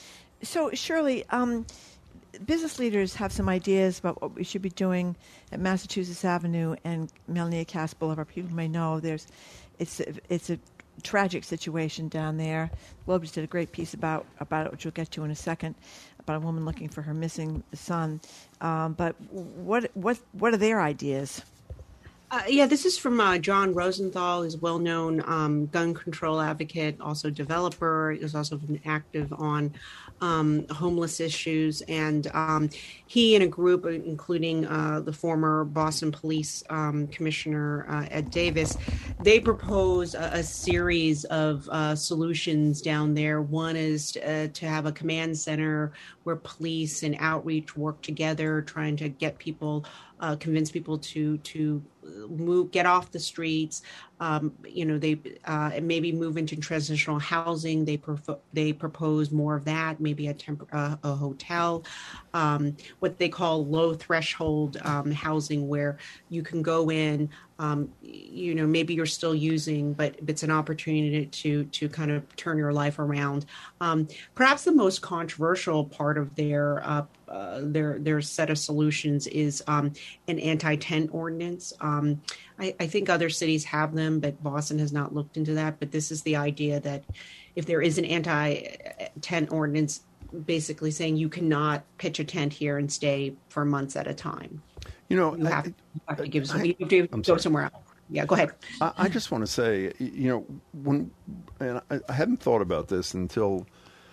So, Shirley, um, business leaders have some ideas about what we should be doing at Massachusetts Avenue and Melnia Cass Boulevard. People may know there's, it's a, it's a tragic situation down there. Globe just did a great piece about about it, which we'll get to in a second, about a woman looking for her missing son. Um, but what what what are their ideas? Uh, yeah, this is from uh, John Rosenthal, who's a well-known um, gun control advocate, also developer. He's also been active on um, homeless issues. And um, he and a group, including uh, the former Boston Police um, Commissioner uh, Ed Davis, they propose a, a series of uh, solutions down there. One is uh, to have a command center where police and outreach work together, trying to get people Uh, convince people to to move, get off the streets. Um, you know, they uh, maybe move into transitional housing. They prefer, they propose more of that, maybe a temp- uh, a hotel, um, what they call low threshold um, housing, where you can go in. Um, you know, maybe you're still using, but it's an opportunity to to kind of turn your life around. Um, perhaps the most controversial part of their uh, uh, their their set of solutions is um, an anti-tent ordinance. Um, I, I think other cities have them, but Boston has not looked into that. But this is the idea that if there is an anti-tent ordinance, basically saying you cannot pitch a tent here and stay for months at a time. You know, you have, I, you have to give some, I, you have to go sorry. somewhere else. Yeah, go ahead. I, I just want to say, you know, when and I, I hadn't thought about this until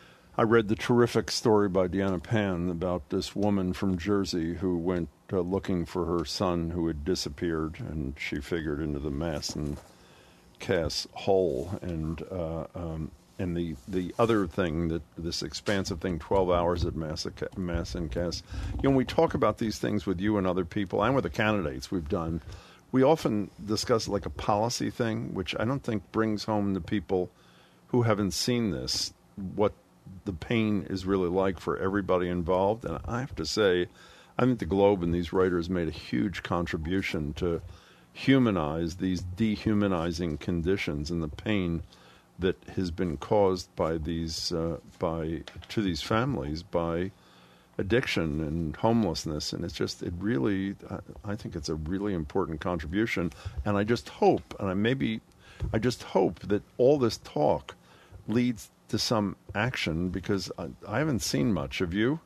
I read the terrific story by Deanna Pan about this woman from Jersey who went uh, looking for her son who had disappeared, and she figured into the Mass and Cass hole, and uh, um, and the, the other thing, that this expansive thing, twelve hours at Mass, Mass and Cass, you know, when we talk about these things with you and other people and with the candidates we've done, we often discuss like a policy thing, which I don't think brings home to people who haven't seen this what the pain is really like for everybody involved. And I have to say, I think the Globe and these writers made a huge contribution to humanize these dehumanizing conditions and the pain that has been caused by these uh, by to these families by addiction and homelessness. And it's just, it really, I think it's a really important contribution. And I just hope, and I maybe, I just hope that all this talk leads to some action, because I, I haven't seen much. Have you?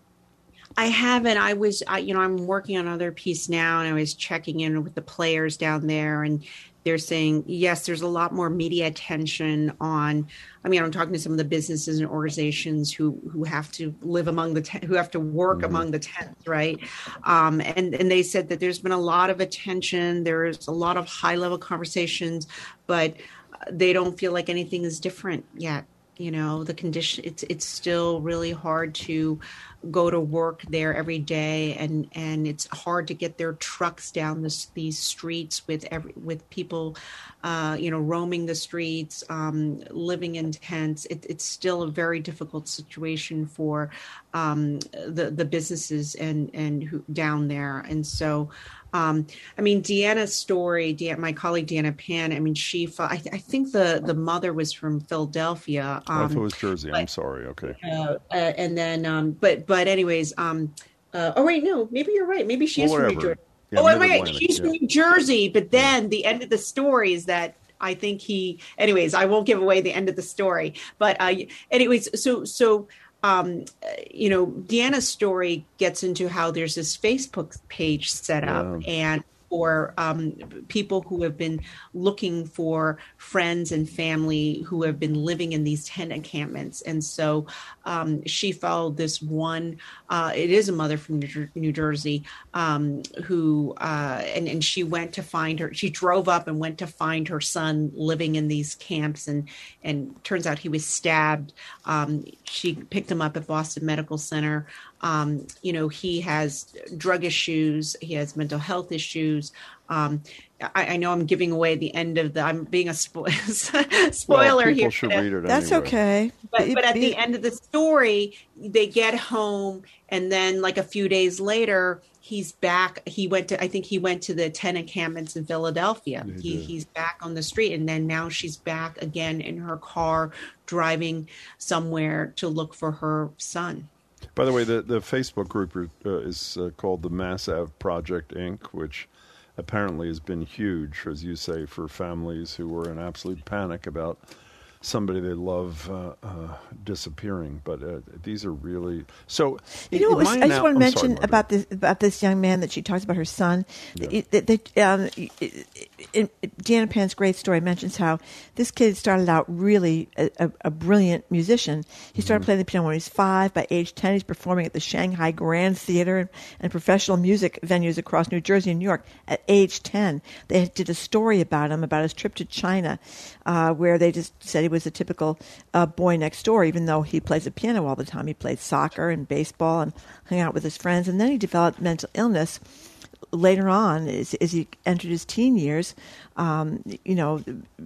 I haven't. I was, I, you know, I'm working on another piece now, and I was checking in with the players down there, and they're saying, yes, there's a lot more media attention on, I mean, I'm talking to some of the businesses and organizations who, who have to live among the, te- who have to work mm-hmm. among the tents, right? Um, and, and they said that there's been a lot of attention. There's a lot of high level conversations, but they don't feel like anything is different yet. You know, the condition, it's it's still really hard to go to work there every day, and, and it's hard to get their trucks down this, these streets with every, with people, uh, you know, roaming the streets, um, living in tents. It, it's still a very difficult situation for um, the the businesses and and who, down there, and so. Um, I mean, Deanna's story, De- my colleague Deanna Pan, I mean, she, I, th- I think the, the mother was from Philadelphia. Um, oh, if it was Jersey, but, I'm sorry. Okay. Uh, uh, and then, um, but, but anyways, um, uh, oh, wait, no, maybe you're right. Maybe she well, is whatever. from New Jersey. Yeah, oh, wait, wait, she's yeah. from New Jersey. But then yeah. the end of the story is that I think he, anyways, I won't give away the end of the story. But uh, anyways, so, so, Um, you know, Deanna's story gets into how there's this Facebook page set up yeah. and for um, people who have been looking for friends and family who have been living in these tent encampments. And so um, she followed this one, uh, it is a mother from New, Jer- New Jersey, um, who, uh, and, and she went to find her, she drove up and went to find her son living in these camps, and, and turns out he was stabbed. Um, she picked him up at Boston Medical Center. Um, you know, he has drug issues, he has mental health issues. Um, I, I know I'm giving away the end of the, I'm being a spo- spoiler well, people here. Should read it That's anyway. okay. But, but at the end of the story, they get home, and then like a few days later, he's back. He went to, I think he went to the tent encampments in Philadelphia. He he, he's back on the street. And then now she's back again in her car, driving somewhere to look for her son. By the way, the, the Facebook group uh, is uh, called the Mass Ave Project, Incorporated, which apparently has been huge, as you say, for families who were in absolute panic about somebody they love uh, uh, disappearing. But uh, these are really so. You know, was, I just now, want to I'm mention sorry, about this about this young man that she talks about her son. Yeah. It, it, it, um, it, it, it, Deanna Pan's great story mentions how this kid started out really a, a, a brilliant musician. He started mm-hmm. playing the piano when he was five. By age ten, he's performing at the Shanghai Grand Theater and, and professional music venues across New Jersey and New York. At age ten, they did a story about him, about his trip to China, uh, where they just said he was a typical uh, boy next door, even though he plays the piano all the time. He played soccer and baseball and hung out with his friends. And then he developed mental illness later on as, as he entered his teen years. Um, you know,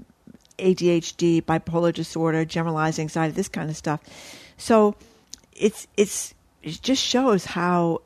A D H D, bipolar disorder, generalized anxiety, this kind of stuff. So it's it's it just shows how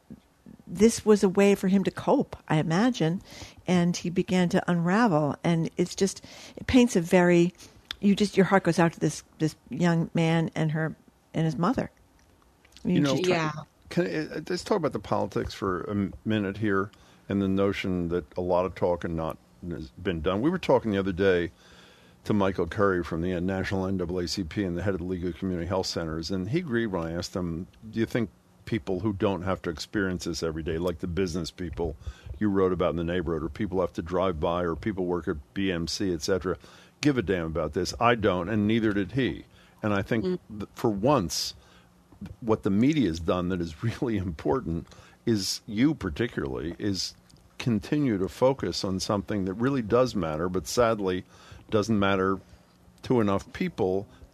this was a way for him to cope, I imagine, and he began to unravel. And it's just, it paints a very, you just, your heart goes out to this this young man and her and his mother. I mean, you know, just, yeah. Can, uh, let's talk about the politics for a minute here, and the notion that a lot of talk and not has been done. We were talking the other day to Michael Curry from the National N double A C P and the head of the League of Community Health Centers, and he agreed when I asked him, do you think people who don't have to experience this every day, like the business people you wrote about in the neighborhood, or people have to drive by, or people work at B M C, et cetera, give a damn about this? I don't, and neither did he. And I think mm. that for once, what the media has done that is really important is, you particularly, is continue to focus on something that really does matter, but sadly doesn't matter to enough people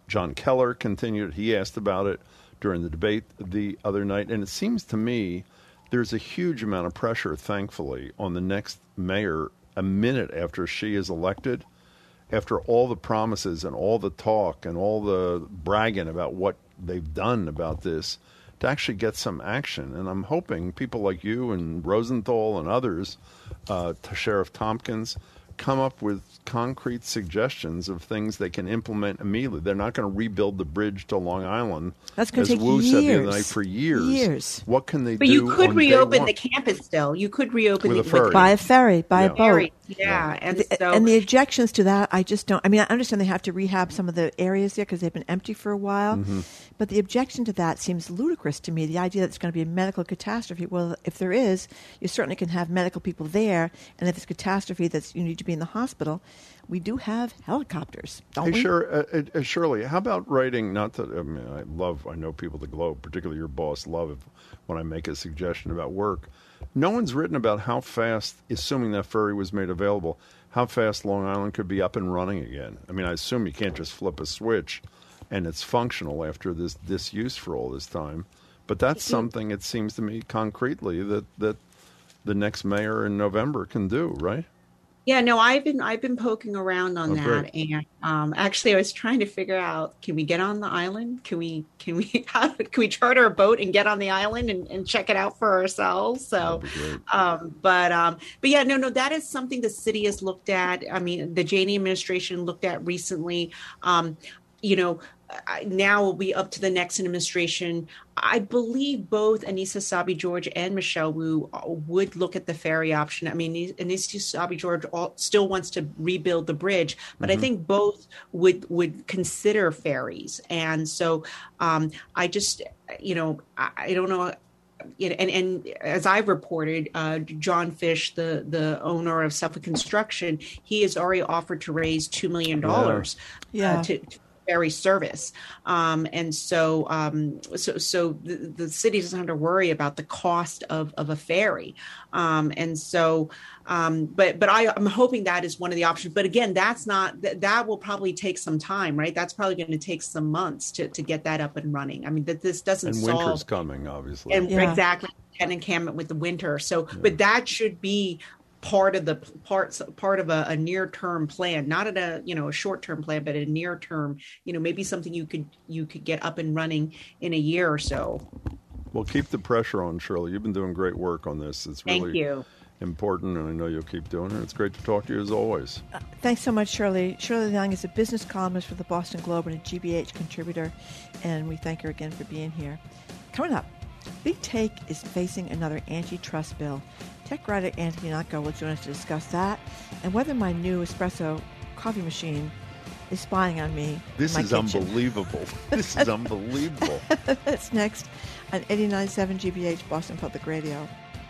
John Keller continued. He asked about it during the debate the other night. And it seems to me there's a huge amount of pressure, thankfully, on the next mayor a minute after she is elected, after all the promises and all the talk and all the bragging about what they've done about this, to actually get some action. And I'm hoping people like you and Rosenthal and others, uh, to Sheriff Tompkins, come up with concrete suggestions of things they can implement immediately. They're not going to rebuild the bridge to Long Island. That's going to take Wu years. said the other night, for years. Years. What can they but do? But you could on reopen the campus still. You could reopen with the, a ferry. With, by a ferry, by yeah. a boat. Ferry. Yeah, yeah. and the, so and the objections to that, I just don't. I mean, I understand they have to rehab some of the areas there because they've been empty for a while. Mm-hmm. But the objection to that seems ludicrous to me. The idea that it's going to be a medical catastrophe. Well, if there is, you certainly can have medical people there. And if it's a catastrophe that's you need to be in the hospital, we do have helicopters, don't hey, we? Sure, uh, uh, Shirley, how about writing, not that, I mean, I love, I know people at the Globe, particularly your boss, love it when I make a suggestion about work. No one's written about how fast, assuming that ferry was made available, how fast Long Island could be up and running again. I mean, I assume you can't just flip a switch and it's functional after this disuse for all this time. But that's something, it seems to me, concretely, that, that the next mayor in November can do, right? Yeah, no, I've been I've been poking around on Oh, that, great. and um, actually, I was trying to figure out: can we get on the island? Can we can we how, can we charter a boat and get on the island and, and check it out for ourselves? So, um, but um, but yeah, no, no, that is something the city has looked at. I mean, the Janey administration looked at recently. Um, you know, now will be up to the next administration. I believe both Anissa Sabi George and Michelle Wu would look at the ferry option. I mean, Anissa Sabi George still wants to rebuild the bridge, but mm-hmm. I think both would would consider ferries. And so um, I just, you know, I, I don't know. You know, and, and as I've reported, uh, John Fish, the, the owner of Suffolk Construction, he has already offered to raise two million dollars yeah. Yeah. uh, to, to ferry service. Um, and so, um, so, so the, the city doesn't have to worry about the cost of, of a ferry. Um, and so, um, but, but I, I'm hoping that is one of the options, but again, that's not, that, that will probably take some time, right? That's probably going to take some months to, to get that up and running. I mean, that this doesn't and solve. And winter's coming, obviously. And yeah. exactly. And encampment with the winter. So, yeah. but that should be part of the parts part of a, a near term plan, not at a you know a short term plan, but a near term. You know, maybe something you could you could get up and running in a year or so. Well, keep the pressure on, Shirley. You've been doing great work on this. It's really Thank you. important, and I know you'll keep doing it. It's great to talk to you as always. Uh, thanks so much, Shirley. Shirley Leung is a business columnist for the Boston Globe and a G B H contributor, and we thank her again for being here. Coming up, Big Take is facing another antitrust bill. Tech writer Anthony Ihnatko will join us to discuss that and whether my new espresso coffee machine is spying on me. This in my is kitchen. unbelievable. This is unbelievable. That's next on eighty-nine point seven G B H Boston Public Radio.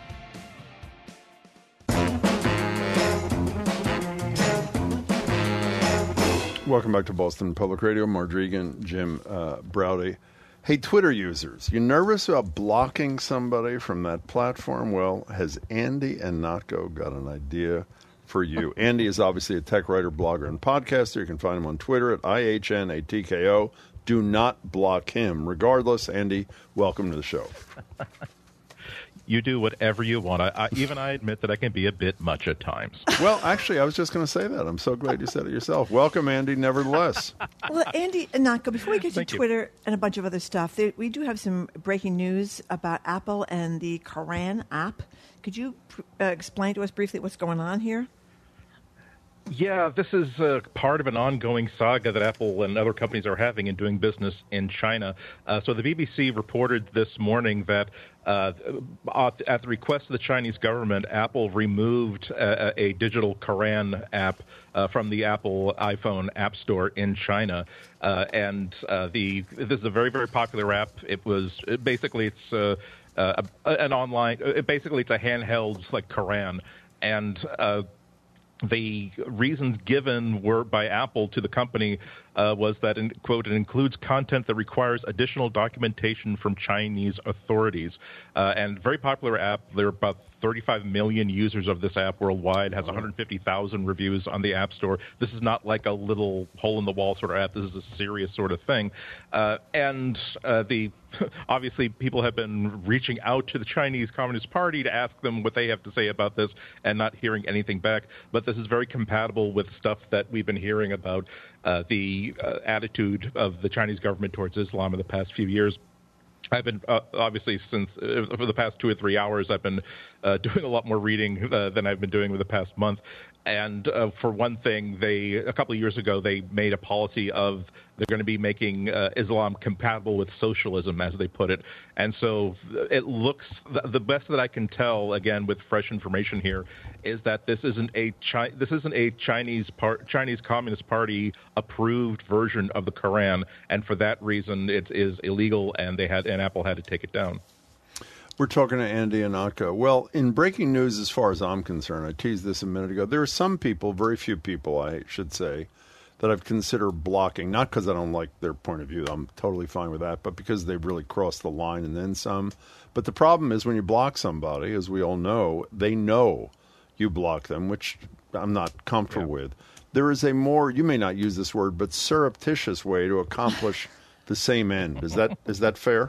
Welcome back to Boston Public Radio. Marge Regan, Jim uh, Braude. Hey, Twitter users, you nervous about blocking somebody from that platform? Well, has Andy Ihnatko got an idea for you? Andy is obviously a tech writer, blogger, and podcaster. You can find him on Twitter at I H N A T K O. Do not block him. Regardless, Andy, welcome to the show. You do whatever you want. I, I, even I admit that I can be a bit much at times. Well, actually, I was just going to say that. I'm so glad you said it yourself. Welcome, Andy, nevertheless. Well, Andy Ihnatko, before we get to Thank you. Twitter and a bunch of other stuff, there, we do have some breaking news about Apple and the Karan app. Could you uh, explain to us briefly what's going on here? Yeah, this is uh, part of an ongoing saga that Apple and other companies are having in doing business in China. Uh, so the B B C reported this morning that uh, at the request of the Chinese government, Apple removed a, a digital Karan app uh, from the Apple iPhone App Store in China. Uh, and uh, the this is a very, very popular app. It was it basically it's uh, uh, an online. It basically, it's a handheld like Karan, and uh, the reasons given were by Apple to the company uh, was that, in, quote, it includes content that requires additional documentation from Chinese authorities. Uh, and very popular app. There are about thirty-five million users of this app worldwide, has one hundred fifty thousand reviews on the App Store. This is not like a little hole-in-the-wall sort of app. This is a serious sort of thing. Uh, and uh, the obviously people have been reaching out to the Chinese Communist Party to ask them what they have to say about this and not hearing anything back. But this is very compatible with stuff that we've been hearing about uh, the uh, attitude of the Chinese government towards Islam in the past few years. I've been, uh, obviously, since uh, for the past two or three hours, I've been uh, doing a lot more reading uh, than I've been doing for the past month. And uh, for one thing, they a couple of years ago, they made a policy of they're going to be making uh, Islam compatible with socialism, as they put it. And so it looks, the best that I can tell, again, with fresh information here, is that this isn't a Chi- this isn't a Chinese par- Chinese Communist Party approved version of the Quran, and for that reason, it is illegal, and they had and Apple had to take it down. We're talking to Andy Ihnatko. Well, in breaking news, as far as I'm concerned, I teased this a minute ago, there are some people, very few people, I should say, that I've considered blocking, not because I don't like their point of view, I'm totally fine with that, but because they've really crossed the line and then some. But the problem is when you block somebody, as we all know, they know you block them, which I'm not comfortable yeah. with. There is a more, you may not use this word, but surreptitious way to accomplish the same end. Is that is that fair?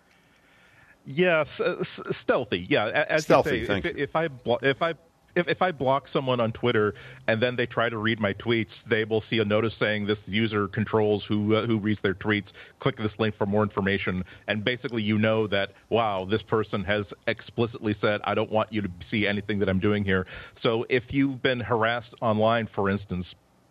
Yes, uh, s- stealthy. Yeah, as stealthy. You say, thank if, you. if I blo- if I if, if I block someone on Twitter and then they try to read my tweets, they will see a notice saying this user controls who uh, who reads their tweets. Click this link for more information, and basically you know that wow, this person has explicitly said I don't want you to see anything that I'm doing here. So if you've been harassed online, for instance,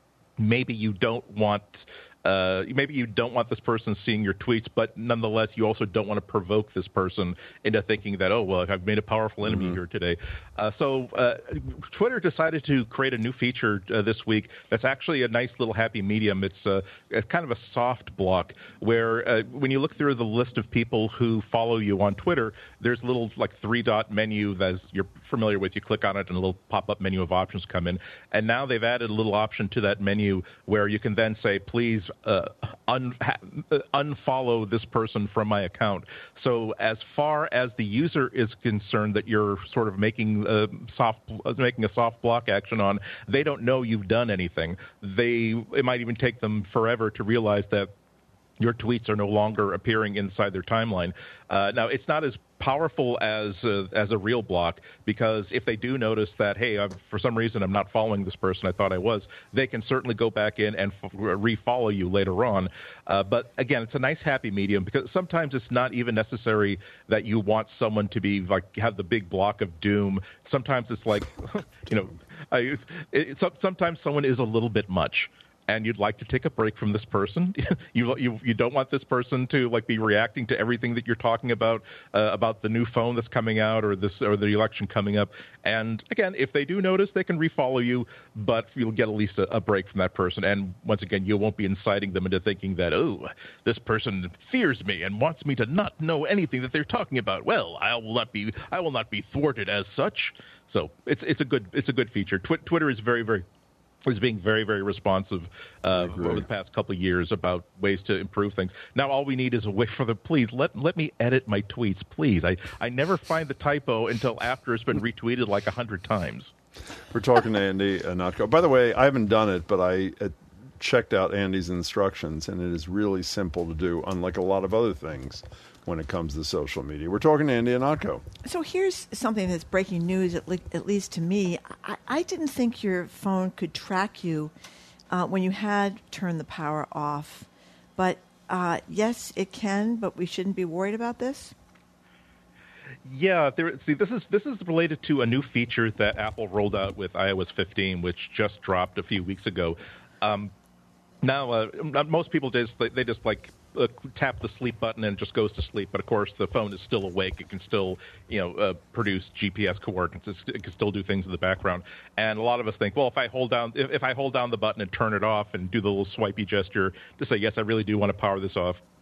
maybe you don't want. Uh, maybe you don't want this person seeing your tweets, but nonetheless, you also don't want to provoke this person into thinking that, oh, well, I've made a powerful enemy mm-hmm. here today. Uh, so uh, Twitter decided to create a new feature uh, this week that's actually a nice little happy medium. It's, uh, it's kind of a soft block where uh, when you look through the list of people who follow you on Twitter, there's a little like three-dot menu that you're familiar with. You click on it and a little pop-up menu of options come in. And now they've added a little option to that menu where you can then say, please, Uh, un- ha- unfollow this person from my account. So as far as the user is concerned that you're sort of making a soft uh, making a soft block action on, they don't know you've done anything. They it might even take them forever to realize that your tweets are no longer appearing inside their timeline. Uh, now, it's not as powerful as uh, as a real block, because if they do notice that, hey, I've, for some reason I'm not following this person I thought I was, they can certainly go back in and f- re-follow you later on. Uh, but again, it's a nice happy medium, because sometimes it's not even necessary that you want someone to be like have the big block of doom. Sometimes it's like, you know, I, it, it, sometimes someone is a little bit much. And you'd like to take a break from this person. you, you you don't want this person to like be reacting to everything that you're talking about uh, about the new phone that's coming out or this or the election coming up. And again, if they do notice, they can refollow you, but you'll get at least a, a break from that person. And once again, you won't be inciting them into thinking that, oh, this person fears me and wants me to not know anything that they're talking about. Well, I will not be I will not be thwarted as such. So it's it's a good it's a good feature. Tw- Twitter is very very. is being very, very responsive uh, over the past couple of years about ways to improve things. Now all we need is a way for the, please, let let me edit my tweets, please. I, I never find the typo until after it's been retweeted like a hundred times. We're talking to Andy Ihnatko. By the way, I haven't done it, but I uh, checked out Andy's instructions, and it is really simple to do, unlike a lot of other things when it comes to social media. We're talking to Andy Ihnatko. So here's something that's breaking news, at, le- at least to me. I-, I didn't think your phone could track you uh, when you had turned the power off. But uh, yes, it can, but we shouldn't be worried about this? Yeah, there, see, this is this is related to a new feature that Apple rolled out with i O S fifteen, which just dropped a few weeks ago. Um, now, uh, most people just they just like uh, tap the sleep button and it just goes to sleep. But of course, the phone is still awake. It can still, you know, uh, produce G P S coordinates. It's, it can still do things in the background. And a lot of us think, well, if I hold down if, if I hold down the button and turn it off and do the little swipey gesture to say, yes, I really do want to power this off,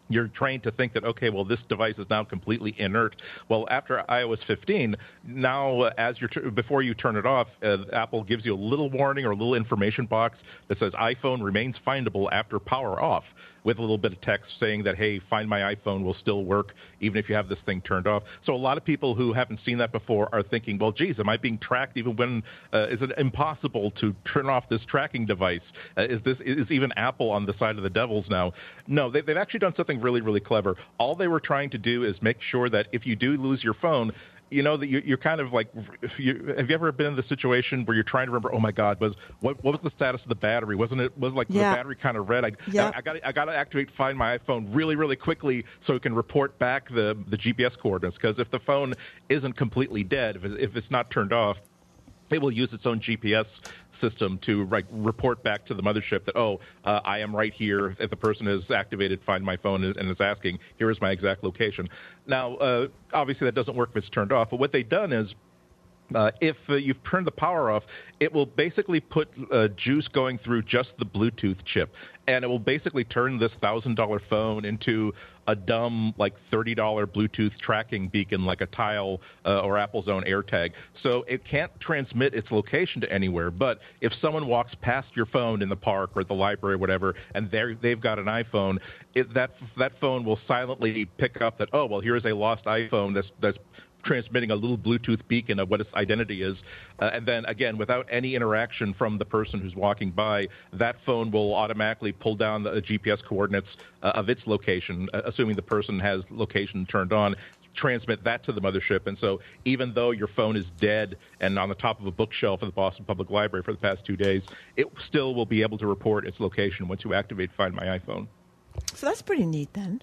you're trained to think that, okay, well, this device is now completely inert. Well, after i O S fifteen, now uh, as you're t- before you turn it off, uh, Apple gives you a little warning or a little information box that says iPhone remains findable after power off, with a little bit of text saying that, hey, Find My iPhone will still work even if you have this thing turned off. So a lot of people who haven't seen that before are thinking, well, geez, am I being tracked even when, uh, is it impossible to turn off this tracking device? Uh, is this is even Apple on the side of the devils now? No, they, they've actually done something really, really clever. All they were trying to do is make sure that if you do lose your phone, you know that you, you're kind of like, you, have you ever been in the situation where you're trying to remember? Oh my God, was what, what was the status of the battery? Wasn't it was like yeah. the battery kind of red? I, yeah. I, I got I got to activate Find My iPhone really, really quickly so it can report back the the G P S coordinates. Because if the phone isn't completely dead, if, it, if it's not turned off, it will use its own G P S system to like report back to the mothership that, oh, uh, I am right here. If the person has activated Find My Phone and is asking, here is my exact location. Now, uh, obviously that doesn't work if it's turned off, but what they've done is Uh, if uh, you've turned the power off, it will basically put uh, juice going through just the Bluetooth chip, and it will basically turn this one thousand dollars phone into a dumb, like thirty dollars Bluetooth tracking beacon like a Tile uh, or Apple's own AirTag. So it can't transmit its location to anywhere, but if someone walks past your phone in the park or at the library or whatever, and they're, they've got an iPhone, it, that that phone will silently pick up that, oh, well, here's a lost iPhone that's that's transmitting a little Bluetooth beacon of what its identity is. Uh, and then, again, without any interaction from the person who's walking by, that phone will automatically pull down the G P S coordinates uh, of its location, uh, assuming the person has location turned on, transmit that to the mothership. And so even though your phone is dead and on the top of a bookshelf at the Boston Public Library for the past two days, it still will be able to report its location once you activate Find My iPhone. So that's pretty neat then.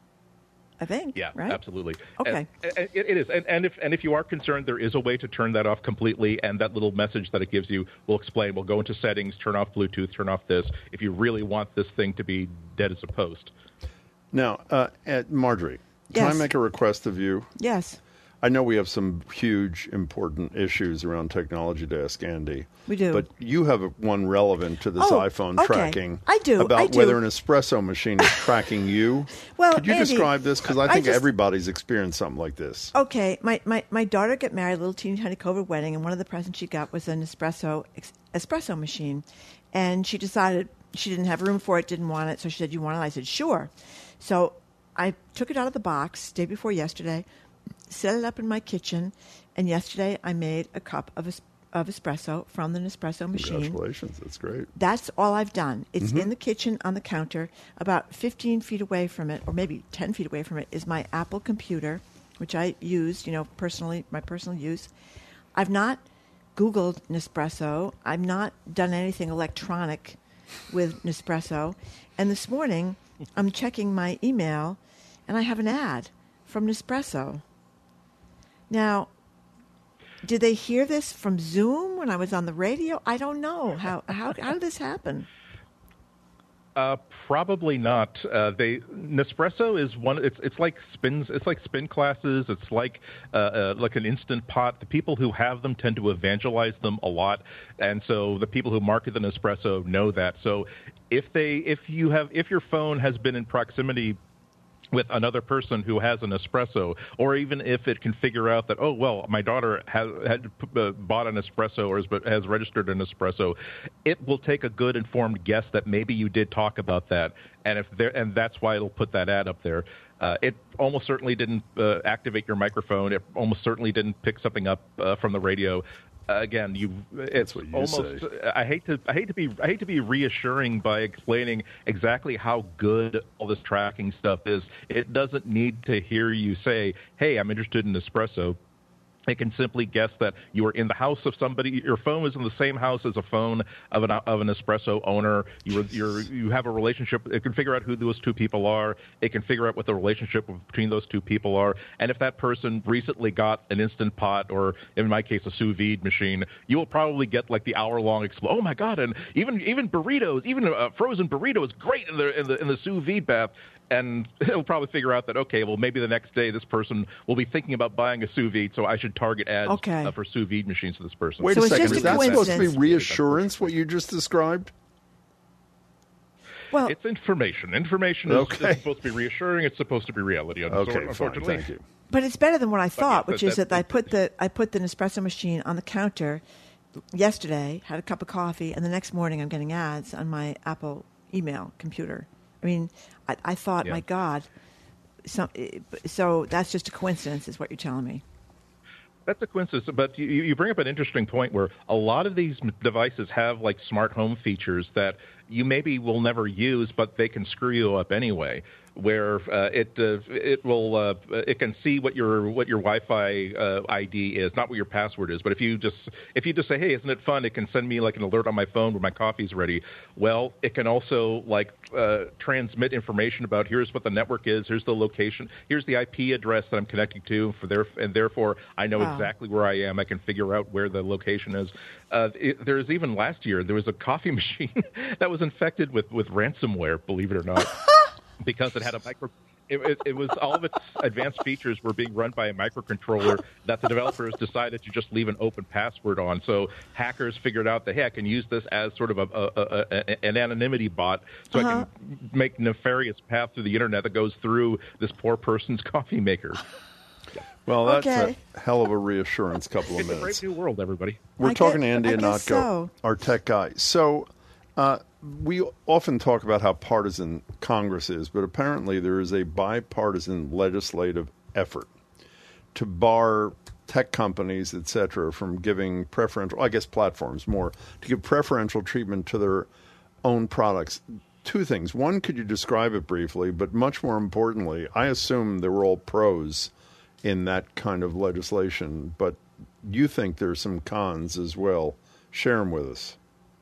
I think. Yeah, right? Absolutely. Okay. And, and it, it is. And, and if and if you are concerned, there is a way to turn that off completely, and that little message that it gives you will explain. We'll go into settings, turn off Bluetooth, turn off this, if you really want this thing to be dead as a post. Now, uh, at Marjorie, can Yes. I make a request of you? Yes. I know we have some huge, important issues around technology to ask Andy. We do. But you have one relevant to this Oh, iPhone okay. tracking. I do, About I do. whether an espresso machine is tracking you. Well, Could you Andy, describe this? Because I I think just- everybody's experienced something like this. Okay, my, my, my daughter got married, a little teeny tiny COVID wedding, and one of the presents she got was an espresso ex- espresso machine. And she decided she didn't have room for it, didn't want it, so she said, you want it? I said, sure. So I took it out of the box day before yesterday, set it up in my kitchen, and yesterday I made a cup of es- of espresso from the Nespresso machine. Congratulations, that's great. That's all I've done. It's Mhm. in the kitchen on the counter. About fifteen feet away from it, or maybe ten feet away from it, is my Apple computer, which I use, you know, personally, my personal use. I've not Googled Nespresso. I've not done anything electronic with Nespresso. And this morning, I'm checking my email, and I have an ad from Nespresso. Now, did they hear this from Zoom when I was on the radio? I don't know. How how how did this happen? Uh, probably not. Uh, they Nespresso is one. It's it's like spins. It's like spin classes. It's like uh, uh, like an Instant Pot. The people who have them tend to evangelize them a lot, and so the people who market the Nespresso know that. So if they if you have if your phone has been in proximity with another person who has an espresso, or even if it can figure out that, oh, well, my daughter has had uh, bought an espresso or has, has registered an espresso, it will take a good informed guess that maybe you did talk about that, and if there, and that's why it'll put that ad up there. Uh, it almost certainly didn't uh, activate your microphone. It almost certainly didn't pick something up uh, from the radio. Uh, again, you it's what you almost. say. I hate to. I hate to be. I hate to be reassuring by explaining exactly how good all this tracking stuff is. It doesn't need to hear you say, "Hey, I'm interested in espresso." It can simply guess that you are in the house of somebody. Your phone is in the same house as a phone of an of an espresso owner. You're, you're you have a relationship. It can figure out who those two people are. It can figure out what the relationship between those two people are. And if that person recently got an Instant Pot, or in my case, a sous vide machine, you will probably get like the hour long expl- oh my god! And even even burritos, even a frozen burrito is great in the in the in the sous vide bath. And it'll probably figure out that, okay, well, maybe the next day this person will be thinking about buying a sous vide, so I should target ads Okay. uh, for sous vide machines to this person. Wait So a it's second. just a Is that supposed to be coincidence. reassurance, what you just described? Well, it's information. Information is, okay. is supposed to be reassuring. It's supposed to be reality. Okay, unfortunately. fine. Thank you. But it's better than what I thought, yeah, which is that I put the I put the Nespresso machine on the counter yesterday, had a cup of coffee, and the next morning I'm getting ads on my Apple email computer. I mean, I, I thought, yeah. my God, so, so that's just a coincidence, is what you're telling me. That's a coincidence, but you, you bring up an interesting point where a lot of these devices have like smart home features that you maybe will never use, but they can screw you up anyway. Where uh, it uh, it will uh, it can see what your what your Wi-Fi uh, I D is, not what your password is. But if you just if you just say, hey, isn't it fun? It can send me like an alert on my phone when my coffee's ready. Well, it can also like uh, transmit information about here's what the network is, here's the location, here's the I P address that I'm connecting to, for there and therefore I know wow. exactly where I am. I can figure out where the location is. Uh, it, there's even last year there was a coffee machine that was infected with with ransomware. Believe it or not. Because it had a micro, it, it, it was all of its advanced features were being run by a microcontroller that the developers decided to just leave an open password on. So hackers figured out that, hey, I can use this as sort of a, a, a, an anonymity bot, so uh-huh. I can make nefarious path through the internet that goes through this poor person's coffee maker. Well, that's okay. a hell of a reassurance couple of it's minutes. It's a brave new world, everybody. We're I talking get, to Andy I Ihnatko, so. our tech guy. So uh, we often talk about how partisan Congress is, but apparently there is a bipartisan legislative effort to bar tech companies, et cetera, from giving preferential, I guess platforms more, to give preferential treatment to their own products. Two things. One, could you describe it briefly? But much more importantly, I assume there were all pros in that kind of legislation, but you think there's some cons as well. Share them with us.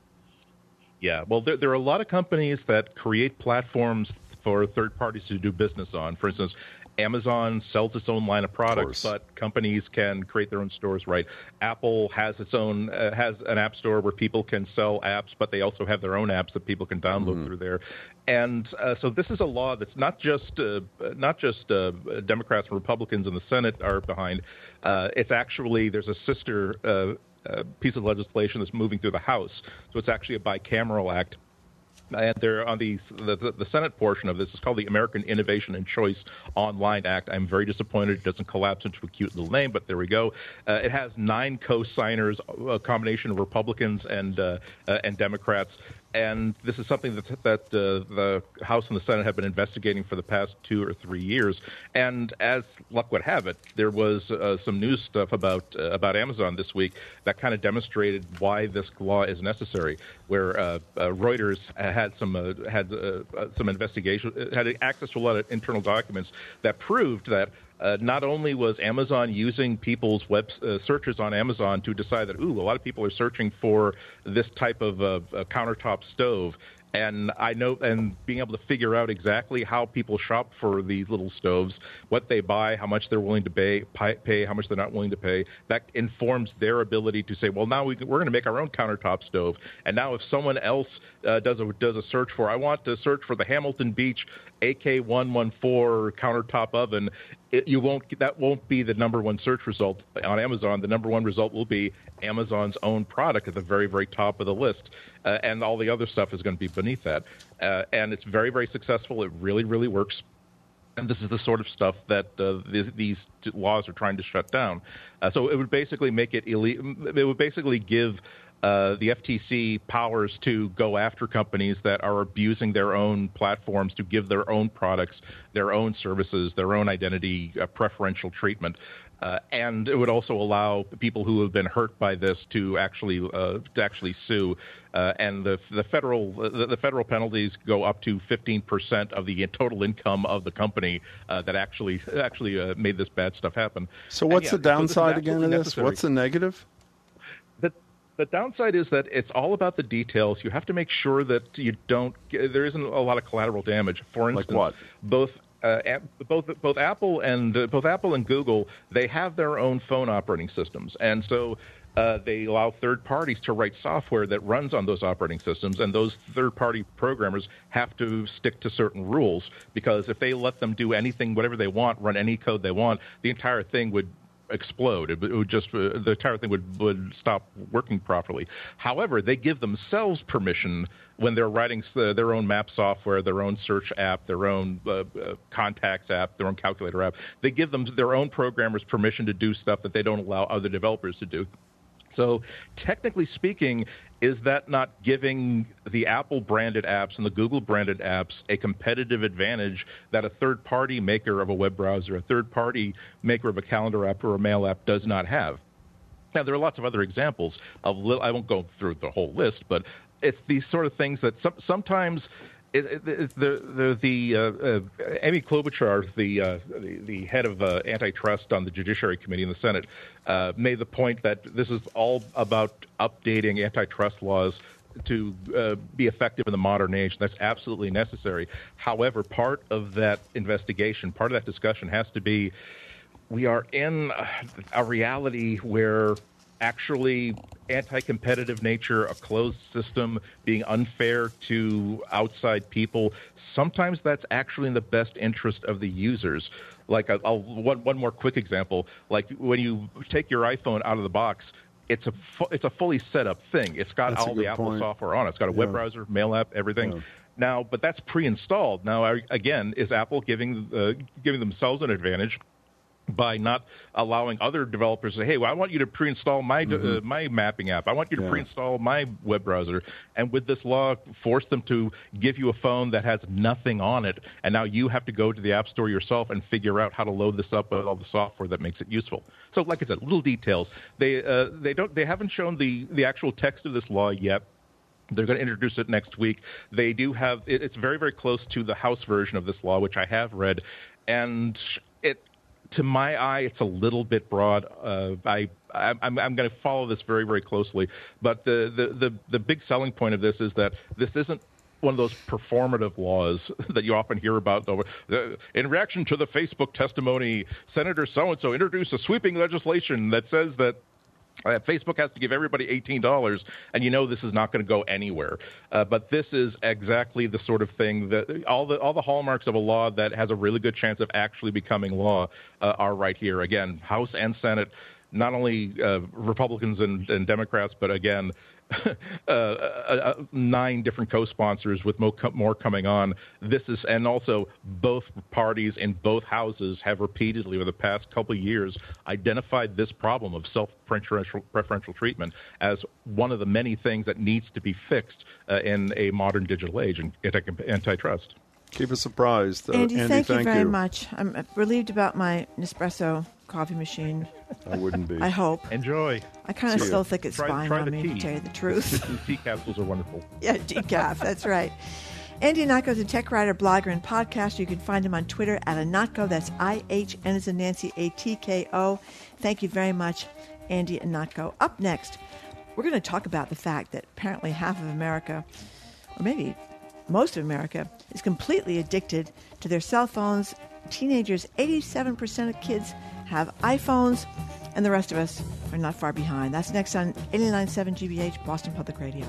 Yeah, well, there, there are a lot of companies that create platforms for third parties to do business on. For instance, Amazon sells its own line of products, of but companies can create their own stores, right? Apple has its own uh, has an app store where people can sell apps, but they also have their own apps that people can download mm-hmm. through there. And uh, so this is a law that's not just uh, not just uh, Democrats and Republicans in the Senate are behind. Uh, it's actually there's a sister uh, uh, piece of legislation that's moving through the House. So it's actually a bicameral act. And they're on the, the the Senate portion of this is called the American Innovation and Choice Online Act. I'm very disappointed it doesn't collapse into a cute little name, but there we go. Uh, it has nine co-signers, a combination of Republicans and uh, uh, and Democrats. And this is something that, that uh, the House and the Senate have been investigating for the past two or three years. And as luck would have it, there was uh, some news stuff about uh, about Amazon this week that kind of demonstrated why this law is necessary. Where uh, uh, Reuters had some uh, had uh, some investigation, had access to a lot of internal documents that proved that. Uh, not only was Amazon using people's web uh, searches on Amazon to decide that, ooh, a lot of people are searching for this type of uh, a countertop stove, and I know, and being able to figure out exactly how people shop for these little stoves, what they buy, how much they're willing to pay, pay, how much they're not willing to pay, that informs their ability to say, well, now we, we're going to make our own countertop stove. And now if someone else uh, does a does a search for, I want to search for the Hamilton Beach A K one fourteen countertop oven, it, you won't that won't be the number one search result on Amazon. The number one result will be Amazon's own product at the very, very top of the list. Uh, and all the other stuff is going to be beneath that. Uh, and it's very, very successful. It really, really works. And this is the sort of stuff that uh, th- these laws are trying to shut down. Uh, so it would basically make it illegal. It would basically give uh, the F T C powers to go after companies that are abusing their own platforms to give their own products, their own services, their own identity uh, preferential treatment. Uh, and it would also allow people who have been hurt by this to actually uh, to actually sue. Uh, and the the federal the, the federal penalties go up to fifteen percent of the total income of the company uh, that actually actually uh, made this bad stuff happen. So what's yeah, the downside so again of this? Necessary. What's the negative? The the downside is that it's all about the details. You have to make sure that you don't. There isn't a lot of collateral damage. For instance, like what? both. Uh, both both Apple and uh, both Apple and Google, they have their own phone operating systems, and so uh, they allow third parties to write software that runs on those operating systems, and those third-party programmers have to stick to certain rules, because if they let them do anything, whatever they want, run any code they want, the entire thing would explode. It, it would just uh, the entire thing would would stop working properly. However, they give themselves permission when they're writing uh, their own map software, their own search app, their own uh, uh, contacts app, their own calculator app. They give them their own programmers permission to do stuff that they don't allow other developers to do. So technically speaking, is that not giving the Apple-branded apps and the Google-branded apps a competitive advantage that a third-party maker of a web browser, a third-party maker of a calendar app or a mail app does not have? Now, there are lots of other examples of li- I won't go through the whole list, but it's these sort of things that some, sometimes it, it, it, the the, the uh, uh, Amy Klobuchar, the, uh, the the head of uh, antitrust on the Judiciary Committee in the Senate, uh, made the point that this is all about updating antitrust laws to uh, be effective in the modern age. That's absolutely necessary. However, part of that investigation, part of that discussion has to be, we are in a reality where actually anti-competitive nature, a closed system, being unfair to outside people, sometimes that's actually in the best interest of the users. Like, I'll, one, one more quick example. Like, when you take your iPhone out of the box, it's a fu- it's a fully set up thing. It's got that's all the Apple point. software on it. It's got a yeah. web browser, mail app, everything. Yeah. Now, but that's pre-installed. Now, again, is Apple giving uh, giving themselves an advantage by not allowing other developers to say, hey, well, I want you to pre-install my mm-hmm. uh, my mapping app. I want you to yeah. pre-install my web browser. And with this law, force them to give you a phone that has nothing on it, and now you have to go to the App Store yourself and figure out how to load this up with all the software that makes it useful. So, like I said, little details. They uh, they don't they haven't shown the, the actual text of this law yet. They're going to introduce it next week. They do have it, it's very, very close to the House version of this law, which I have read, and it. To my eye, it's a little bit broad. Uh, I, I'm, I'm going to follow this very, very closely. But the, the, the, the big selling point of this is that this isn't one of those performative laws that you often hear about. In reaction to the Facebook testimony, Senator so-and-so introduced a sweeping legislation that says that Uh, Facebook has to give everybody eighteen dollars, and you know this is not going to go anywhere. Uh, but this is exactly the sort of thing that all the all the hallmarks of a law that has a really good chance of actually becoming law uh, are right here. Again, House and Senate, not only uh, Republicans and, and Democrats, but again, uh, uh, nine different co-sponsors with mo- more coming on. This is, and also both parties in both houses have repeatedly over the past couple of years identified this problem of self-preferential preferential treatment as one of the many things that needs to be fixed uh, in a modern digital age and antitrust. Keep us surprised. Uh, Andy, Andy, thank, thank you very you. much. I'm relieved about my Nespresso coffee machine. I wouldn't be. I hope. Enjoy. I kind of See still you. think it's Try, spying try on the me, tea. to tell you the truth. Tea capsules are wonderful. Yeah, decaf, that's right. Andy Ihnatko is a tech writer, blogger, and podcaster. You can find him on Twitter at Ihnatko. That's I H N as in Nancy, A T K O. Thank you very much, Andy Ihnatko. Up next, we're going to talk about the fact that apparently half of America, or maybe most of America, is completely addicted to their cell phones. Teenagers, eighty-seven percent of kids have iPhones, and the rest of us are not far behind. That's next on eighty-nine point seven G B H, Boston Public Radio.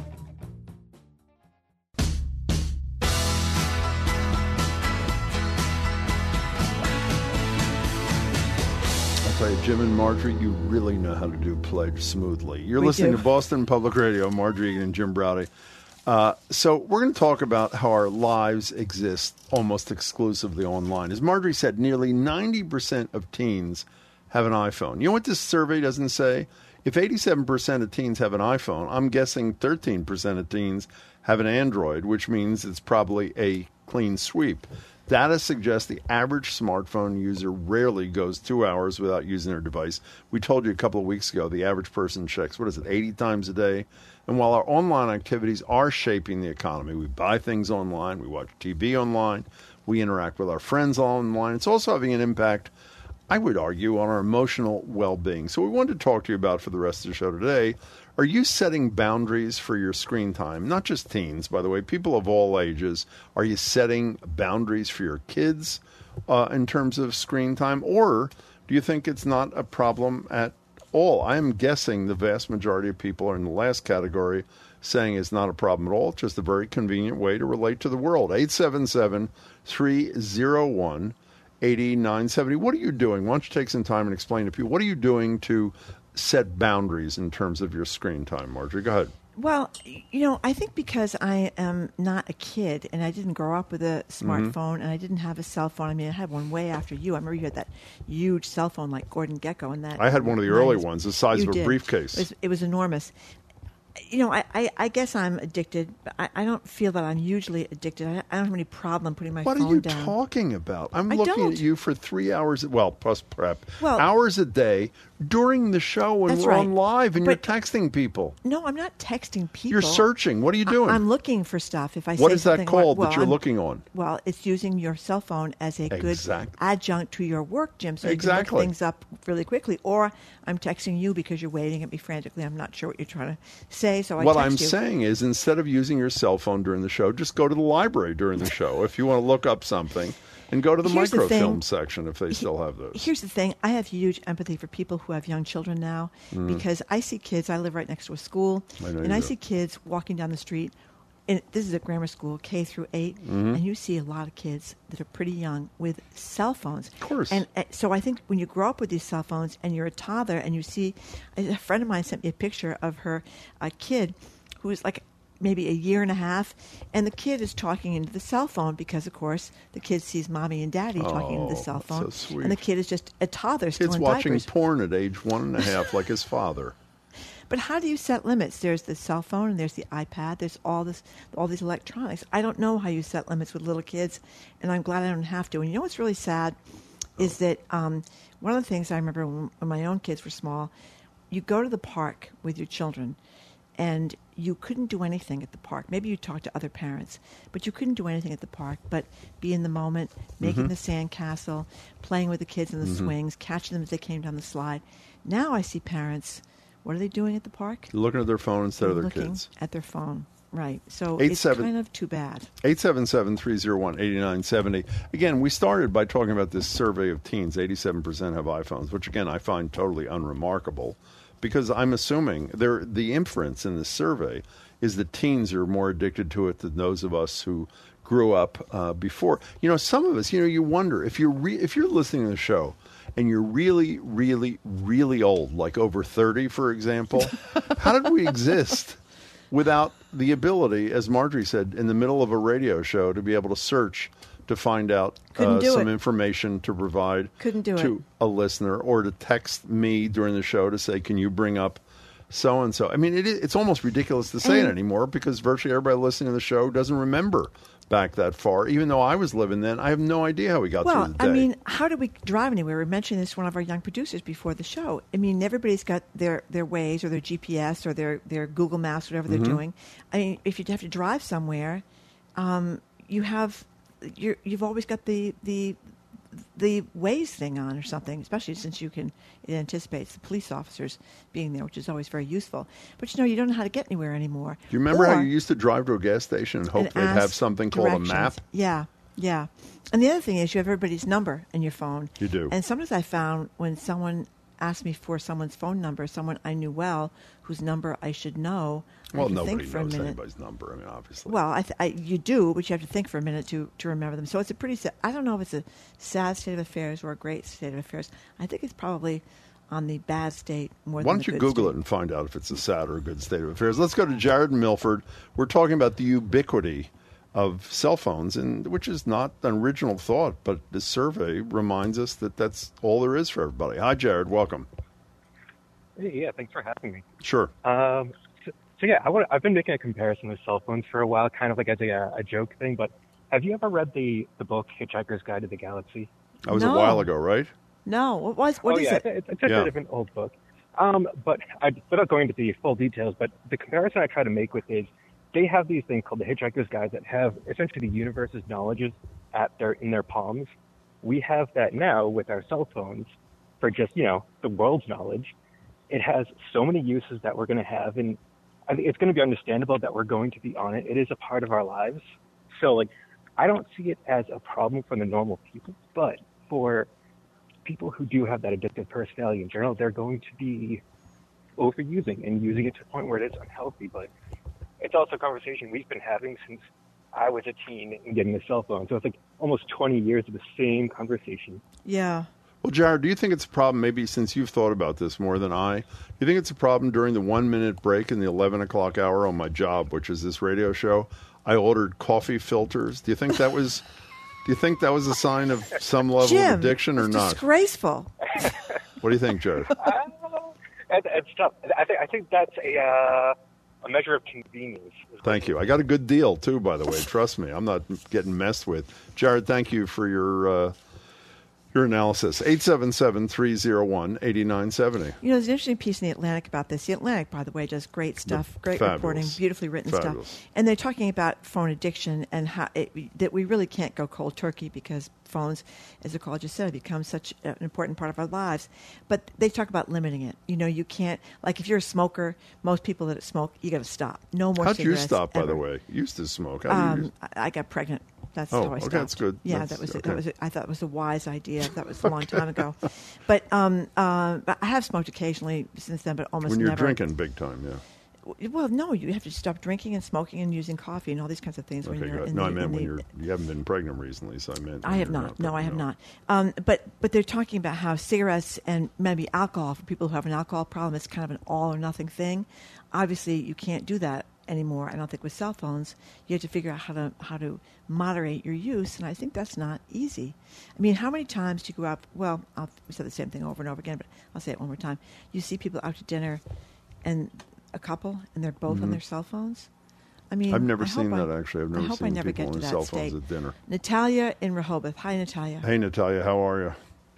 I'll tell you, Jim and Marjorie, you really know how to do pledge smoothly. You're We listening do. to Boston Public Radio, Marjorie Egan and Jim Browdy. Uh, so we're going to talk about how our lives exist almost exclusively online. As Marjorie said, nearly ninety percent of teens have an iPhone. You know what this survey doesn't say? If eighty-seven percent of teens have an iPhone, I'm guessing thirteen percent of teens have an Android, which means it's probably a clean sweep. Data suggests the average smartphone user rarely goes two hours without using their device. We told you a couple of weeks ago the average person checks, what is it, eighty times a day? And while our online activities are shaping the economy, we buy things online, we watch T V online, we interact with our friends online, it's also having an impact, I would argue, on our emotional well-being. So we wanted to talk to you about for the rest of the show today, are you setting boundaries for your screen time? Not just teens, by the way, people of all ages. Are you setting boundaries for your kids uh, in terms of screen time? Or do you think it's not a problem at all? I am guessing the vast majority of people are in the last category, saying it's not a problem at all. It's just a very convenient way to relate to the world. eight seven seven, three oh one, eighty-nine seventy. What are you doing? Why don't you take some time and explain to people, what are you doing to set boundaries in terms of your screen time, Marjorie? Go ahead. Well, you know, I think because I am not a kid and I didn't grow up with a smartphone mm-hmm. and I didn't have a cell phone. I mean, I had one way after you. I remember you had that huge cell phone like Gordon Gekko. And that I had one of the early ones, the size of a did. briefcase. It was, it was enormous. You know, I, I, I guess I'm addicted, but I, I don't feel that I'm hugely addicted. I, I don't have any problem putting my what phone down. What are you talking about? I'm I looking don't. at you for three hours, well, plus prep, well, hours a day during the show when we're right. on live and but, you're texting people. No, I'm not texting people. You're searching. What are you doing? I, I'm looking for stuff. If I What say is that called well, that you're I'm, looking on? Well, it's using your cell phone as a good exactly. adjunct to your work, Jim, so you exactly. can look things up really quickly. Or I'm texting you because you're waiting at me frantically. I'm not sure what you're trying to say, so I What text I'm you. saying is instead of using your cell phone during the show, just go to the library during the show if you want to look up something. And go to the Here's microfilm the section if they he, still have those. Here's the thing. I have huge empathy for people who have young children now mm. because I see kids. I live right next to a school. I know and you I do. see kids walking down the street. And this is a grammar school, K through eight. Mm-hmm. And you see a lot of kids that are pretty young with cell phones. Of course. And uh, so I think when you grow up with these cell phones and you're a toddler and you see, a friend of mine sent me a picture of her a kid who was like maybe a year and a half, and the kid is talking into the cell phone because, of course, the kid sees mommy and daddy oh, talking into the cell phone. So sweet. And the kid is just a toddler still Kid's in watching diapers. porn at age one and a half like his father. But how do you set limits? There's the cell phone and there's the iPad. There's all this, all these electronics. I don't know how you set limits with little kids, and I'm glad I don't have to. And you know what's really sad is that um, one of the things I remember when, when my own kids were small, you go to the park with your children, and you couldn't do anything at the park. Maybe you talked to other parents, but you couldn't do anything at the park but be in the moment, making mm-hmm. the sandcastle, playing with the kids in the mm-hmm. swings, catching them as they came down the slide. Now I see parents, what are they doing at the park? Looking at their phone instead They're of their looking kids. at their phone, right. So Eight it's seven, kind of too bad. eight seven seven, three oh one, eight nine seven oh. Again, we started by talking about this survey of teens. eighty-seven percent have iPhones, which, again, I find totally unremarkable. Because I'm assuming the inference in this survey is that teens are more addicted to it than those of us who grew up uh, before. You know, some of us, you know, you wonder if you're re- if you're listening to the show and you're really, really, really old, like over thirty, for example, how did we exist without the ability, as Marjorie said, in the middle of a radio show to be able to search to find out uh, some it. information to provide Couldn't do to it. a listener, or to text me during the show to say, can you bring up so-and-so? I mean, it, it's almost ridiculous to say and, it anymore because virtually everybody listening to the show doesn't remember back that far. Even though I was living then, I have no idea how we got well, through the day. I mean, how did we drive anywhere? We mentioned this to one of our young producers before the show. I mean, everybody's got their, their Waze or their G P S or their, their Google Maps, whatever they're mm-hmm. doing. I mean, if you have to drive somewhere, um, you have... You're, you've always got the, the the Waze thing on or something, especially since you can, it anticipates the police officers being there, which is always very useful. But, you know, you don't know how to get anywhere anymore. Do you remember or, how you used to drive to a gas station and hope and they'd have something called directions. a map? Yeah, yeah. And the other thing is you have everybody's number in your phone. You do. And sometimes I found when someone asked me for someone's phone number, someone I knew well, whose number I should know, well, I had to nobody think for a knows minute. anybody's number. I mean, obviously. Well, I th- I, you do, but you have to think for a minute to, to remember them. So it's a pretty sad, I don't know if it's a sad state of affairs or a great state of affairs. I think it's probably on the bad state more than Why the don't you good Google state. it and find out if it's a sad or a good state of affairs? Let's go to Jared in Milford. We're talking about the ubiquity of cell phones, and which is not an original thought, but this survey reminds us that that's all there is for everybody. Hi, Jared. Welcome. Hey, yeah, thanks for having me. Sure. Um, so, so yeah, I wanna, I've been making a comparison with cell phones for a while, kind of like as a, a joke thing, but have you ever read the, the book Hitchhiker's Guide to the Galaxy? That was No. a while ago, right? No. What, was, what oh, is yeah, it? It's, it's a Yeah. bit of an old book. Um, but I, without going into the full details, but the comparison I try to make with is they have these things called the Hitchhiker's Guide that have essentially the universe's knowledges at their in their palms. We have that now with our cell phones for just, you know, the world's knowledge. It has so many uses that we're going to have, and I think it's going to be understandable that we're going to be on it. It is a part of our lives. So, like, I don't see it as a problem for the normal people, but for people who do have that addictive personality in general, they're going to be overusing and using it to the point where it is unhealthy. But it's also a conversation we've been having since I was a teen and getting a cell phone. So it's like, almost twenty years of the same conversation. Yeah. Well, Jared, do you think it's a problem, maybe since you've thought about this more than I, do you think it's a problem during the one-minute break in the eleven o'clock hour on my job, which is this radio show, I ordered coffee filters? Do you think that was do you think that was a sign of some level Jim, of addiction or it's not? disgraceful. What do you think, Jared? Uh, it, it's tough. I think I think that's a uh, a measure of convenience. Thank you. I got a good deal, too, by the way. Trust me. I'm not getting messed with. Jared, thank you for your uh, your analysis. eight seven seven, three oh one, eight nine seven oh. You know, there's an interesting piece in The Atlantic about this. The Atlantic, by the way, does great stuff, great Fabulous. reporting, beautifully written Fabulous. stuff. And they're talking about phone addiction and how it, that we really can't go cold turkey because phones, as the caller just said, have become such an important part of our lives. But they talk about limiting it. You know, you can't, like if you're a smoker, most people that smoke, you got to stop. No more How'd you cigarettes stop, by ever. the way? You used to smoke. How do you Um, I I got pregnant. That's Oh, how I okay, stopped. that's good. Yeah, That's- that was okay. that was. I thought it was a wise idea. That was a long time ago. But um, uh, but I have smoked occasionally since then, but almost When you're never. drinking big time, yeah. Well, no, you have to stop drinking and smoking and using coffee and all these kinds of things when Okay, you're good. in No, the, I meant in when the, you're, you haven't been pregnant recently, so I meant... I when have you're not. No, I have pregnant, not. Um, but but they're talking about how cigarettes and maybe alcohol for people who have an alcohol problem, it's kind of an all or nothing thing. Obviously, you can't do that anymore. I don't think with cell phones, you have to figure out how to how to moderate your use, and I think that's not easy. I mean, how many times do you go out? Well, I'll we said the same thing over and over again, but I'll say it one more time. You see people out to dinner, and a couple, and they're both on Mhm. their cell phones. I mean, I've never I hope seen I- that, actually. I've I never hope I seen never people get on to their that cell phones state. at dinner. Natalia in Rehoboth. Hi, Natalia. Hey, Natalia, how are you?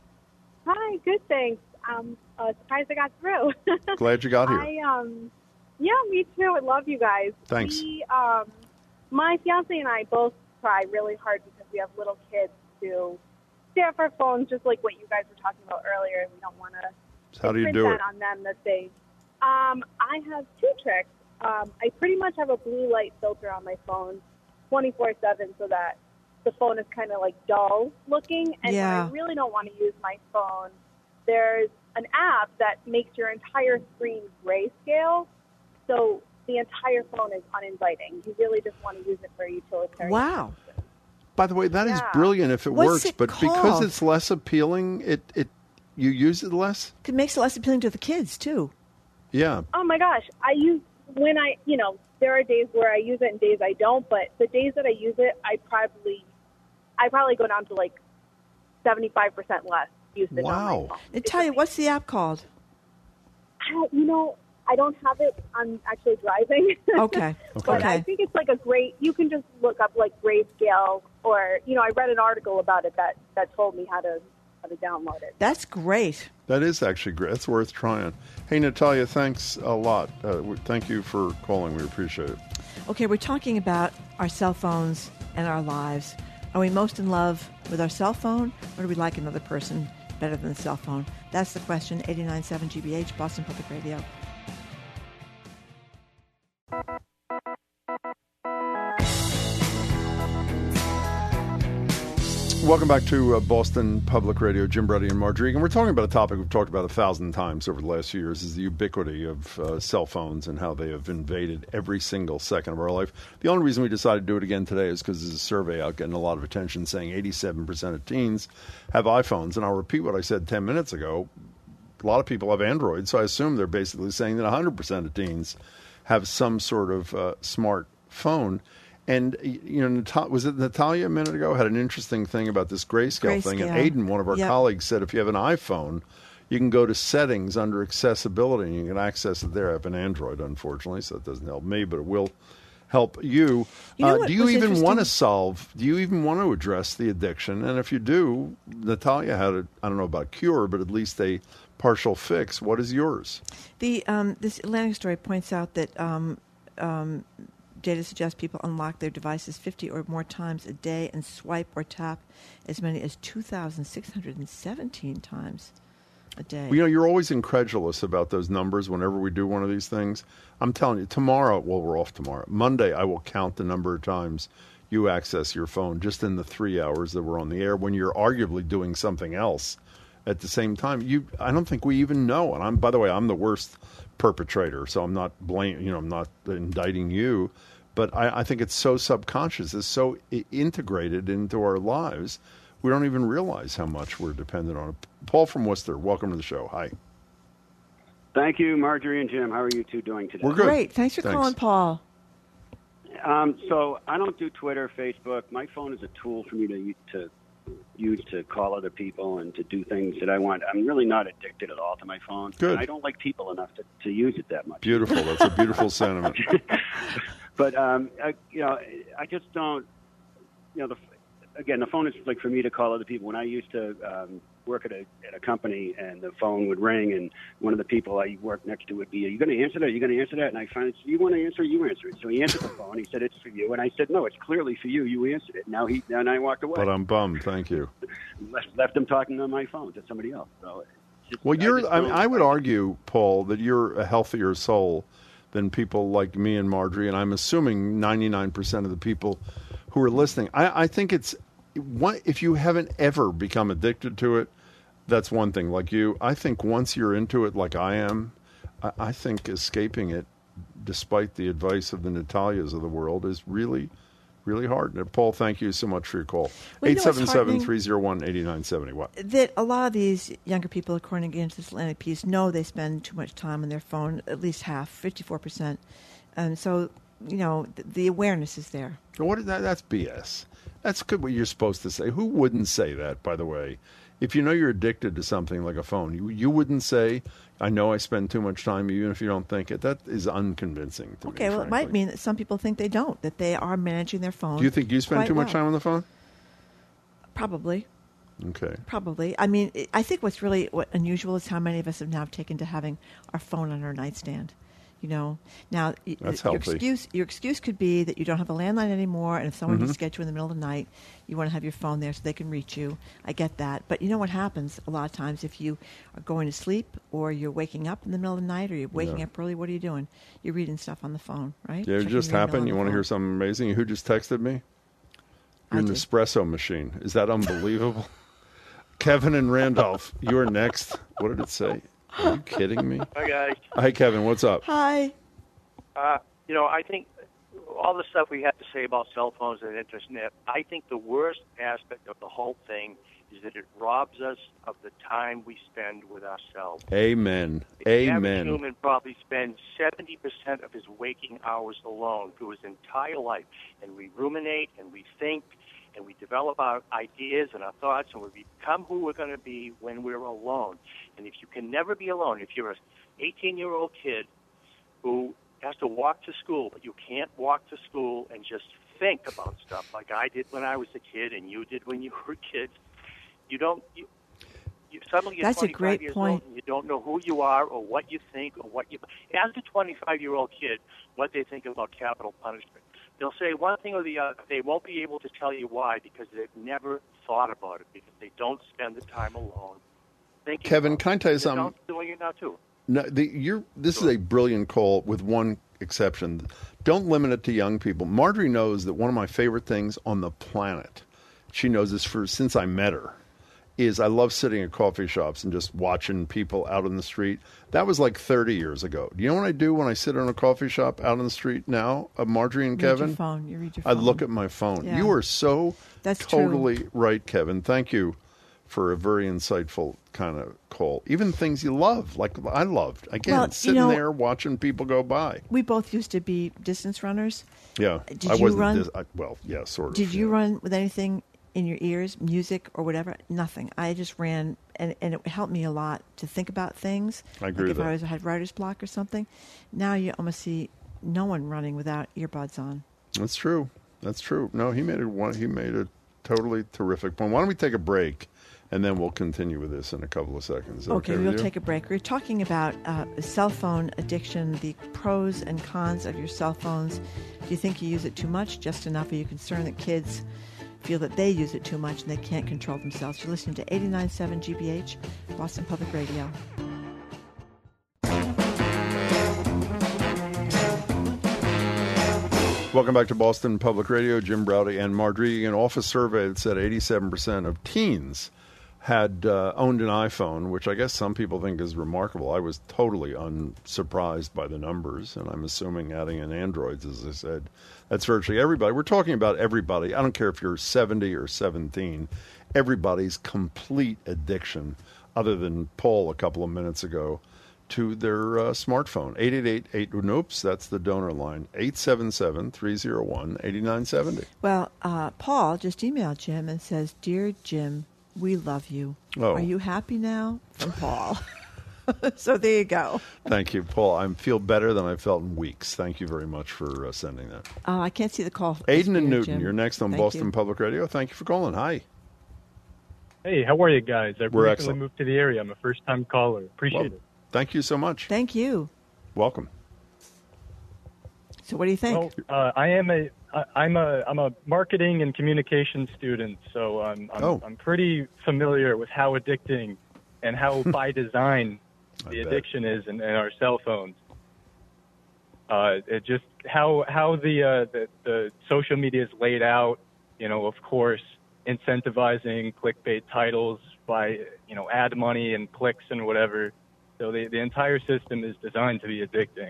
Hi, good, thanks. Um, uh, surprised I got through. Glad you got here. I, um, yeah, me too. I love you guys. Thanks. We, um, my fiance and I both try really hard because we have little kids to stay off our phones, just like what you guys were talking about earlier. And we don't want to So how do you print do that it? on them that they. Um, I have two tricks. Um, I pretty much have a blue light filter on my phone, twenty-four seven, so that the phone is kind of like dull looking. And Yeah. when I really don't want to use my phone, there's an app that makes your entire screen grayscale, so the entire phone is uninviting. You really just want to use it for utilitarian. Wow. By the way, that is Yeah. brilliant if it What's works, it but because called? it's less appealing, it, it you use it less? It makes it less appealing to the kids, too. Yeah. Oh my gosh, I use when I, you know, there are days where I use it and days I don't, but the days that I use it, I probably, I probably go down to like seventy-five percent less usage on my Wow. phone. Natalia, what's the app called? I, you know, I don't have it. I'm actually driving. Okay. But Okay. I think it's like a great, you can just look up like grayscale or, you know, I read an article about it that, that told me how to, how to download it. That's great. That is actually great. That's worth trying. Hey, Natalia, thanks a lot. Uh, we- thank you for calling. We appreciate it. Okay, we're talking about our cell phones and our lives. Are we most in love with our cell phone, or do we like another person better than the cell phone? That's the question. eighty-nine point seven G B H, Boston Public Radio. Welcome back to uh, Boston Public Radio. Jim Brady and Margery. And we're talking about a topic we've talked about a thousand times over the last few years, is the ubiquity of uh, cell phones and how they have invaded every single second of our life. The only reason we decided to do it again today is because there's a survey out getting a lot of attention saying eighty-seven percent of teens have iPhones. And I'll repeat what I said ten minutes ago. A lot of people have Android, so I assume they're basically saying that one hundred percent of teens have some sort of uh, smart phone. And, you know, Nat- was it Natalia a minute ago had an interesting thing about this grayscale, thing. And Grayscale. Aiden, one of our Yep. colleagues, said if you have an iPhone, you can go to settings under accessibility and you can access it there. I have an Android, unfortunately, so it doesn't help me, but it will help you. You know uh, what do you was even want to interesting? solve, do you even want to address the addiction? And if you do, Natalia had a, I don't know about cure, but at least a partial fix. What is yours? The um, this Atlantic story points out that um, um, data suggests people unlock their devices fifty or more times a day and swipe or tap as many as two thousand six hundred seventeen times a day. Well, you know, you're always incredulous about those numbers whenever we do one of these things. I'm telling you, tomorrow, well, we're off tomorrow. Monday, I will count the number of times you access your phone just in the three hours that we're on the air when you're arguably doing something else at the same time. You, I don't think we even know. And I'm, by the way, I'm the worst perpetrator, so I'm not blame, you know, I'm not indicting you. But I, I think it's so subconscious, it's so I- integrated into our lives, we don't even realize how much we're dependent on it. Paul from Worcester, welcome to the show. Hi. Thank you, Marjorie and Jim. How are you two doing today? We're good. Great. Thanks for Thanks. calling, Paul. Um, so I don't do Twitter, Facebook. My phone is a tool for me to to use to call other people and to do things that I want. I'm really not addicted at all to my phone. Good. I don't like people enough to, to use it that much. Beautiful. That's a beautiful sentiment. But um, I, you know, I just don't. You know, the, again, the phone is like for me to call other people. When I used to um, work at a at a company, and the phone would ring, and one of the people I worked next to would be, "Are you going to answer that? Are you going to answer that?" And I finally said, "You want to answer? You answer it." So he answered the phone. He said, "It's for you," and I said, "No, it's clearly for you. You answered it." Now he and I walked away. But I'm bummed. Thank you. left, left him talking on my phone to somebody else. So it's just, Well, I you're. just I, mean, don't- I would argue, Paul, that you're a healthier soul than people like me and Marjorie, and I'm assuming ninety-nine percent of the people who are listening. I, I think it's one, if you haven't ever become addicted to it, that's one thing. Like you, I think once you're into it, like I am, I, I think escaping it, despite the advice of the Natalias of the world, is really, really hard. And Paul, thank you so much for your call. Well, you eight know what's seven seven, heartening? three oh one, eight nine seven oh. What? That a lot of these younger people, according again to this Atlantic piece, know they spend too much time on their phone, at least half, fifty-four percent. And so, you know, the, the awareness is there. What is that? That's B S. That's good what you're supposed to say. Who wouldn't say that, by the way? If you know you're addicted to something like a phone, you, you wouldn't say, I know I spend too much time, even if you don't think it. That is unconvincing to Okay, me, well, it frankly. might mean that some people think they don't, that they are managing their phone. Do you think you spend quite too much well. time on the phone? Probably. Okay. Probably. I mean, it- I think what's really what unusual is how many of us have now taken to having our phone on our nightstand. You know, now y- That's your healthy. excuse your excuse could be that you don't have a landline anymore, and if someone Mhm. needs to get you in the middle of the night, you want to have your phone there so they can reach you. I get that, but you know what happens a lot of times if you are going to sleep or you're waking up in the middle of the night or you're waking Yeah. up early. What are you doing? You're reading stuff on the phone, right? Yeah, it Checking just your email on happened. the You want to phone. hear something amazing? Who just texted me? You're I an did. espresso machine. Is that unbelievable? Kevin and Randolph, you're next. What did it say? Are you kidding me? Hi, guys. Hi, Kevin. What's up? Hi. Uh, you know, I think all the stuff we have to say about cell phones and internet, I think the worst aspect of the whole thing is that it robs us of the time we spend with ourselves. Amen. The average Amen. human probably spends seventy percent of his waking hours alone through his entire life. And we ruminate and we think and we develop our ideas and our thoughts and we become who we're going to be when we're alone. And if you can never be alone, if you're an eighteen-year-old kid who has to walk to school, but you can't walk to school and just think about stuff like I did when I was a kid and you did when you were kids, you don't... You, you, suddenly you're That's a twenty-five great years point. old and you don't know who you are or what you think or what you... Ask a twenty-five-year-old kid what they think about capital punishment. They'll say one thing or the other. They won't be able to tell you why because they've never thought about it, because they don't spend the time alone thinking Kevin, about can I tell you it. something? Adults doing it now, too. No, the, you're, this is a brilliant call with one exception. Don't limit it to young people. Marjorie knows that one of my favorite things on the planet, she knows this for since I met her, is I love sitting at coffee shops and just watching people out on the street. That was like thirty years ago. Do you know what I do when I sit in a coffee shop out on the street now, uh, Marjorie and Read your Kevin? phone. You read your I phone. look at my phone. Yeah. You are so That's true. totally right, Kevin. Thank you for a very insightful kind of call. Even things you love, like I loved. Again, Well, you sitting know- there watching people go by. We both used to be distance runners. Yeah. Did I you wasn't run? dis- I, well, yeah, sort of. Did you run with anything in your ears, music or whatever? Nothing. I just ran, and, and it helped me a lot to think about things. I agree like with if I that. was, had writer's block or something. Now you almost see no one running without earbuds on. That's true. That's true. No, he made it one. He made a totally terrific point. Why don't we take a break, and then we'll continue with this in a couple of seconds. Is that Okay, okay we'll with you? take a break. We're talking about uh, cell phone addiction, the pros and cons of your cell phones. Do you think you use it too much, just enough? Are you concerned that kids feel that they use it too much and they can't control themselves? You're listening to eighty-nine point seven G B H, Boston Public Radio. Welcome back to Boston Public Radio. Jim Browdy and Marjorie. An office survey that said eighty-seven percent of teens had uh, owned an iPhone, which I guess some people think is remarkable. I was totally unsurprised by the numbers, and I'm assuming adding in Androids, as I said, that's virtually everybody. We're talking about everybody. I don't care if you're seventy or seventeen. Everybody's complete addiction, other than Paul a couple of minutes ago, to their uh, smartphone. eight eight eight, eight, oops, that's the donor line, eight seven seven, three oh one, eight nine seven oh. Well, uh, Paul just emailed Jim and says, Dear Jim, we love you. Oh. Are you happy now? From Paul. So there you go. Thank you, Paul. I feel better than I've felt in weeks. Thank you very much for uh, sending that. Uh, I can't see the call. Aiden and Newton, Jim. you're next on Thank Boston you. Public Radio. Thank you for calling. Hi. Hey, how are you guys? I We're recently excellent. moved to the area. I'm a first-time caller. Appreciate Well, it. Thank you so much. Thank you. Welcome. So what do you think? Well, uh, I am a I- I'm a I'm a marketing and communication student, so I'm I'm, Oh. I'm pretty familiar with how addicting and how by design the bet. addiction is in, in our cell phones. Uh, it just how how the, uh, the the social media is laid out. You know, of course, incentivizing clickbait titles by you know ad money and clicks and whatever. So the the entire system is designed to be addicting.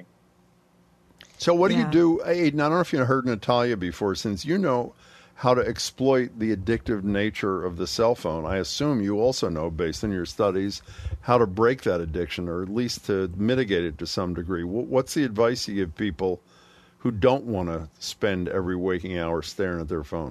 So what do Yeah. you do, Aiden? I don't know if you heard Natalia before, since you know how to exploit the addictive nature of the cell phone. I assume you also know, based on your studies, how to break that addiction, or at least to mitigate it to some degree. Wh- What's the advice you give people who don't want to spend every waking hour staring at their phone?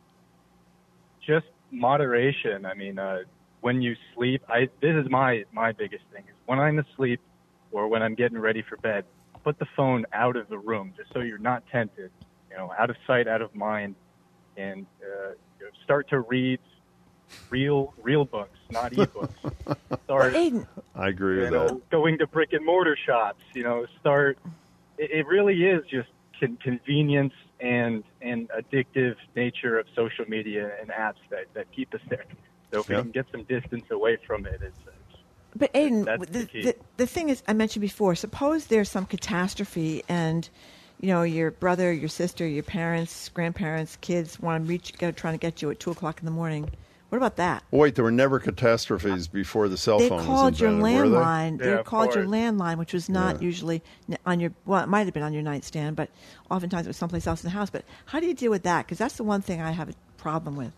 Just moderation. I mean, uh, when you sleep, I this is my my biggest thing is when I'm asleep or when I'm getting ready for bed, put the phone out of the room just so you're not tempted. You know, out of sight, out of mind, and uh, you know, start to read real real books, not ebooks. Start. I agree you with know, that. going to brick and mortar shops. You know, start. It, it really is just con- convenience and and addictive nature of social media and apps that, that keep us there. So if Yeah. we can get some distance away from it, it's. it's But Aiden, that's the, the key. the, the thing is, I mentioned before, suppose there's some catastrophe and, you know, your brother, your sister, your parents, grandparents, kids want to reach, go trying to get you at two o'clock in the morning. What about that? Wait, there were never catastrophes before the cell They phone called was your invented, were they? landline. They called your landline, which was not Yeah. usually n- on your, well, it might have been on your nightstand, but oftentimes it was someplace else in the house. But how do you deal with that? Because that's the one thing I have a problem with.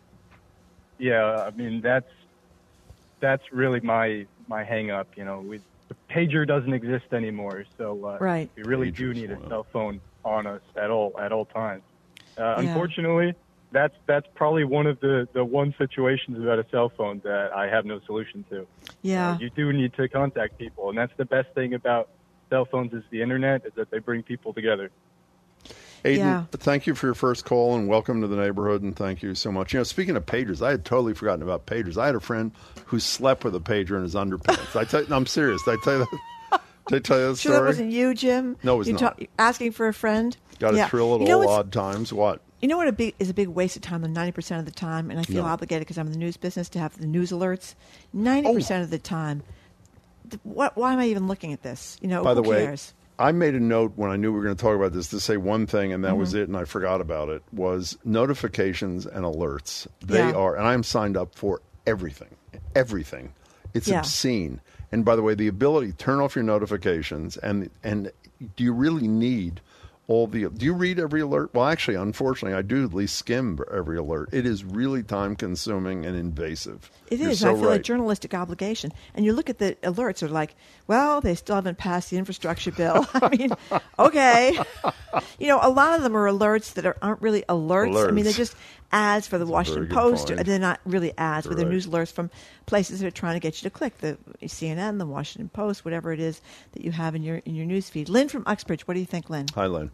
Yeah, I mean that's that's really my my hang up. You know, we, the pager doesn't exist anymore, so uh, Right. we really do need a cell phone on us at all at all times. Uh, Unfortunately, that's that's probably one of the, the one situations about a cell phone that I have no solution to. Yeah. Uh, you do need to contact people, and that's the best thing about cell phones is the internet is that they bring people together. Aiden, Yeah. thank you for your first call and welcome to the neighborhood, and thank you so much. You know, speaking of pagers, I had totally forgotten about pagers. I had a friend who slept with a pager in his underpants. I tell you, no, I'm serious. Did I tell you that? Did I tell you that Sure, story? that wasn't you, Jim? No, it was you not. asking for a friend? Got to Yeah. thrill at You know all what's- odd times. What? You know what a big is a big waste of time, the ninety percent of the time, and I feel No. obligated because I'm in the news business to have the news alerts. ninety percent of the time, th- what, why am I even looking at this? You know, By who the way, cares? I made a note when I knew we were going to talk about this to say one thing, and that Mhm. was it, and I forgot about it, was notifications and alerts. They Yeah. are, and I'm signed up for everything, everything. It's Yeah. obscene. And by the way, the ability to turn off your notifications, and and do you really need all the, do you read every alert? Well, actually, unfortunately, I do at least skim every alert. It is really time consuming and invasive. It You're is. so I feel right. a journalistic obligation. And you look at the alerts, they're like, well, they still haven't passed the infrastructure bill. I mean, okay. You know, a lot of them are alerts that are, aren't really alerts. I mean, they're Alerts. just ads for the Washington good Post. point. They're not really ads, but they're Right. news alerts from places that are trying to get you to click. The C N N, the Washington Post, whatever it is that you have in your in your news feed. Lynn from Uxbridge, what do you think, Lynn? Hi, Lynn.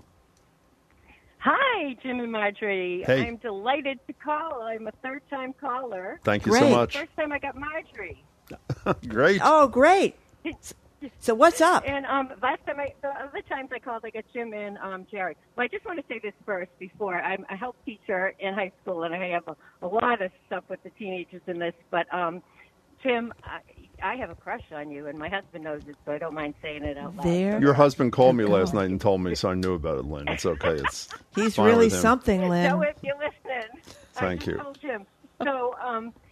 Hi, Jim and Marjorie. Hey. I'm delighted to call. I'm a third-time caller. Thank you so Great. much. First time I got Marjorie. Great. Oh, great. So what's up? And um, last time I, the other times I called, I got Jim and um, Jerry. Well, I just want to say this first before. I'm a health teacher in high school, and I have a, a lot of stuff with the teenagers in this. But um, Jim, I, I have a crush on you, and my husband knows it, so I don't mind saying it out loud. There. Your husband called me last night and told me, so I knew about it, Lynn. It's okay. It's He's fine really with him. something, Lynn. So if you listen, Thank I just you. told Jim. So um,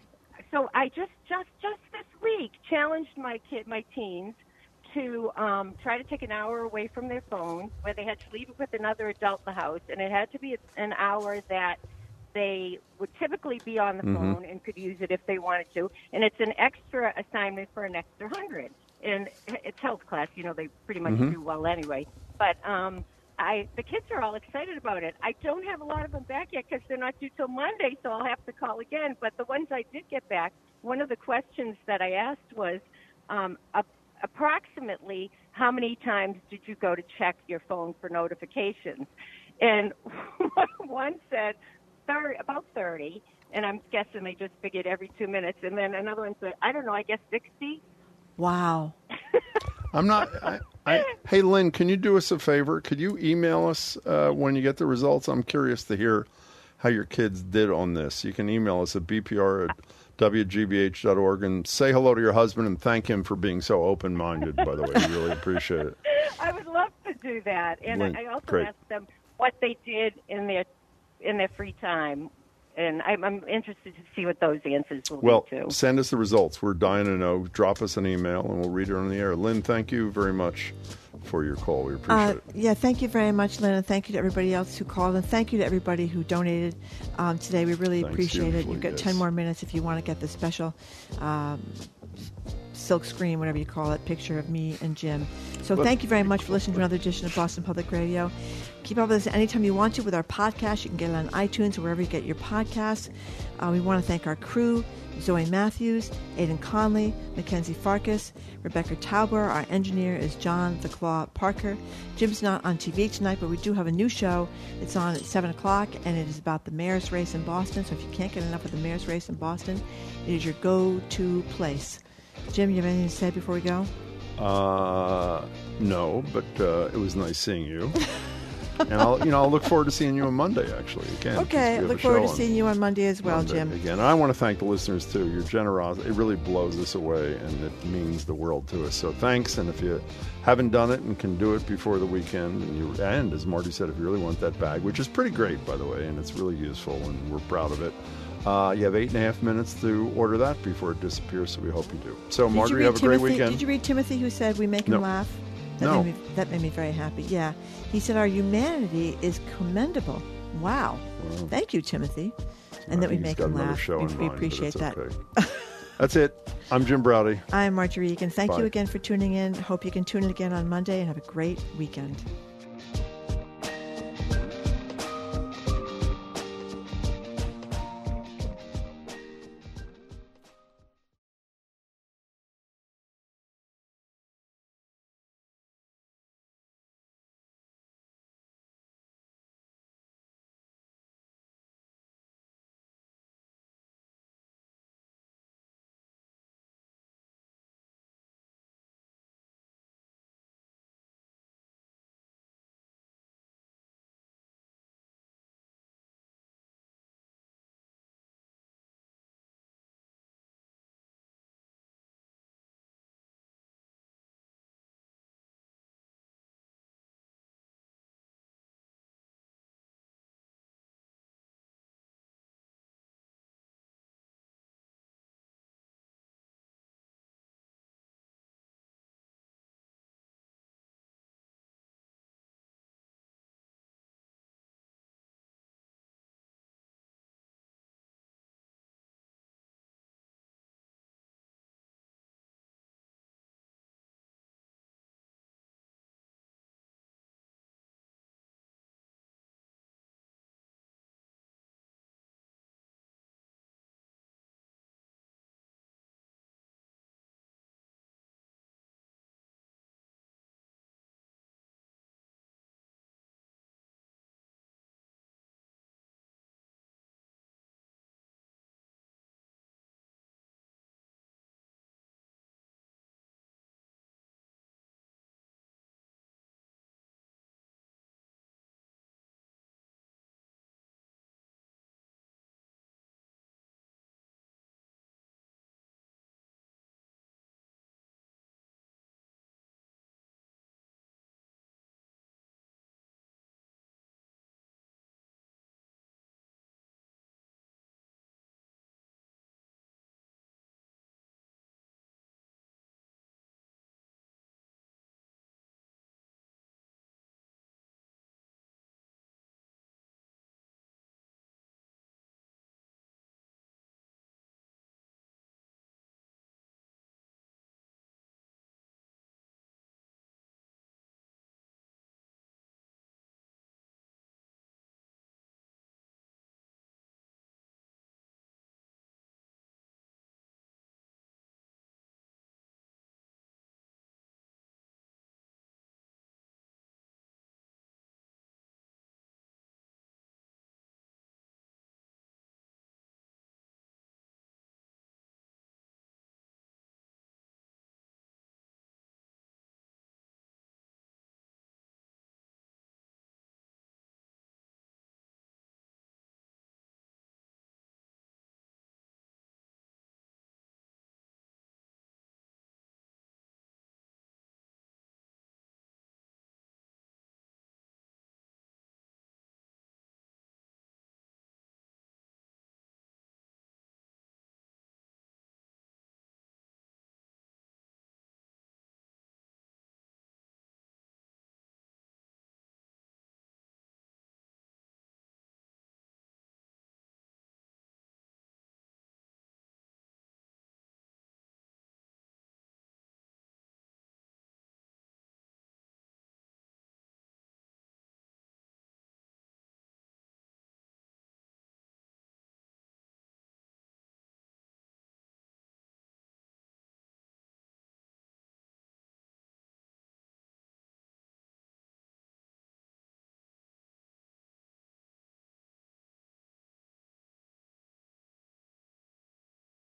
so I just, just, just this week challenged my kid, my teens, to um, try to take an hour away from their phone, where they had to leave it with another adult in the house, and it had to be an hour that they would typically be on the Mhm. phone and could use it if they wanted to. And it's an extra assignment for an extra hundred. And it's health class, you know, they pretty much Mhm. do well anyway. But um, I, the kids are all excited about it. I don't have a lot of them back yet because they're not due till Monday, so I'll have to call again. But the ones I did get back, one of the questions that I asked was, um, a, approximately how many times did you go to check your phone for notifications? And one said thirty, about thirty, and I'm guessing they just figured every two minutes. And then another one said, I don't know, I guess sixty. Wow. I'm not. I, I, hey, Lynn, can you do us a favor? Could you email us uh, when you get the results? I'm curious to hear how your kids did on this. You can email us at b p r at w g b h dot org and say hello to your husband and thank him for being so open-minded, by the way. We really appreciate it. I would love to do that. And Lynn, I also great. asked them what they did in their in their free time. And I'm, I'm interested to see what those answers will Well, be, too. send us the results. We're dying to know. Drop us an email, and we'll read it on the air. Lynn, thank you very much for your call. We appreciate Uh, it. yeah, thank you very much, Lynn, and thank you to everybody else who called, and thank you to everybody who donated um, today. We really Thanks, appreciate it. Jim, You've got yes. ten more minutes if you want to get the special um, silk screen, whatever you call it, picture of me and Jim. So Well, thank you very much for listening to another edition of Boston Public Radio. Keep up with us anytime you want to with our podcast. You can get it on iTunes or wherever you get your podcasts. Uh, we want to thank our crew, Zoe Matthews, Aidan Conley, Mackenzie Farkas, Rebecca Tauber. Our engineer is John the Claw Parker. Jim's not on T V tonight, but we do have a new show. It's on at seven o'clock, and it is about the mayor's race in Boston. So if you can't get enough of the mayor's race in Boston, it is your go-to place. Jim, you have anything to say before we go? Uh, no, but uh, it was nice seeing you. And I'll, you know, I'll look forward to seeing you on Monday, actually. Again, Okay, we have look a forward show to on seeing you on Monday as well, Monday Jim. Again, and I want to thank the listeners too. Your generosity, it really blows us away, and it means the world to us. So thanks. And if you haven't done it and can do it before the weekend, and you, and as Marty said, if you really want that bag, which is pretty great, by the way, and it's really useful, and we're proud of it. Uh, you have eight and a half minutes to order that before it disappears, so we hope you do. So, Did you Marjorie, read have a great Timothy- weekend. Did you read Timothy, who said we make him No. laugh? That No. Made me, that made me very happy. Yeah. He said our humanity is commendable. Wow. Wow. Thank you, Timothy. I And that we think he's make got him another laugh. show We, in we mind, but appreciate it's that. okay. That's it. I'm Jim Browdy. I'm Marjorie Egan. Thank Bye. you again for tuning in. Hope you can tune in again on Monday and have a great weekend.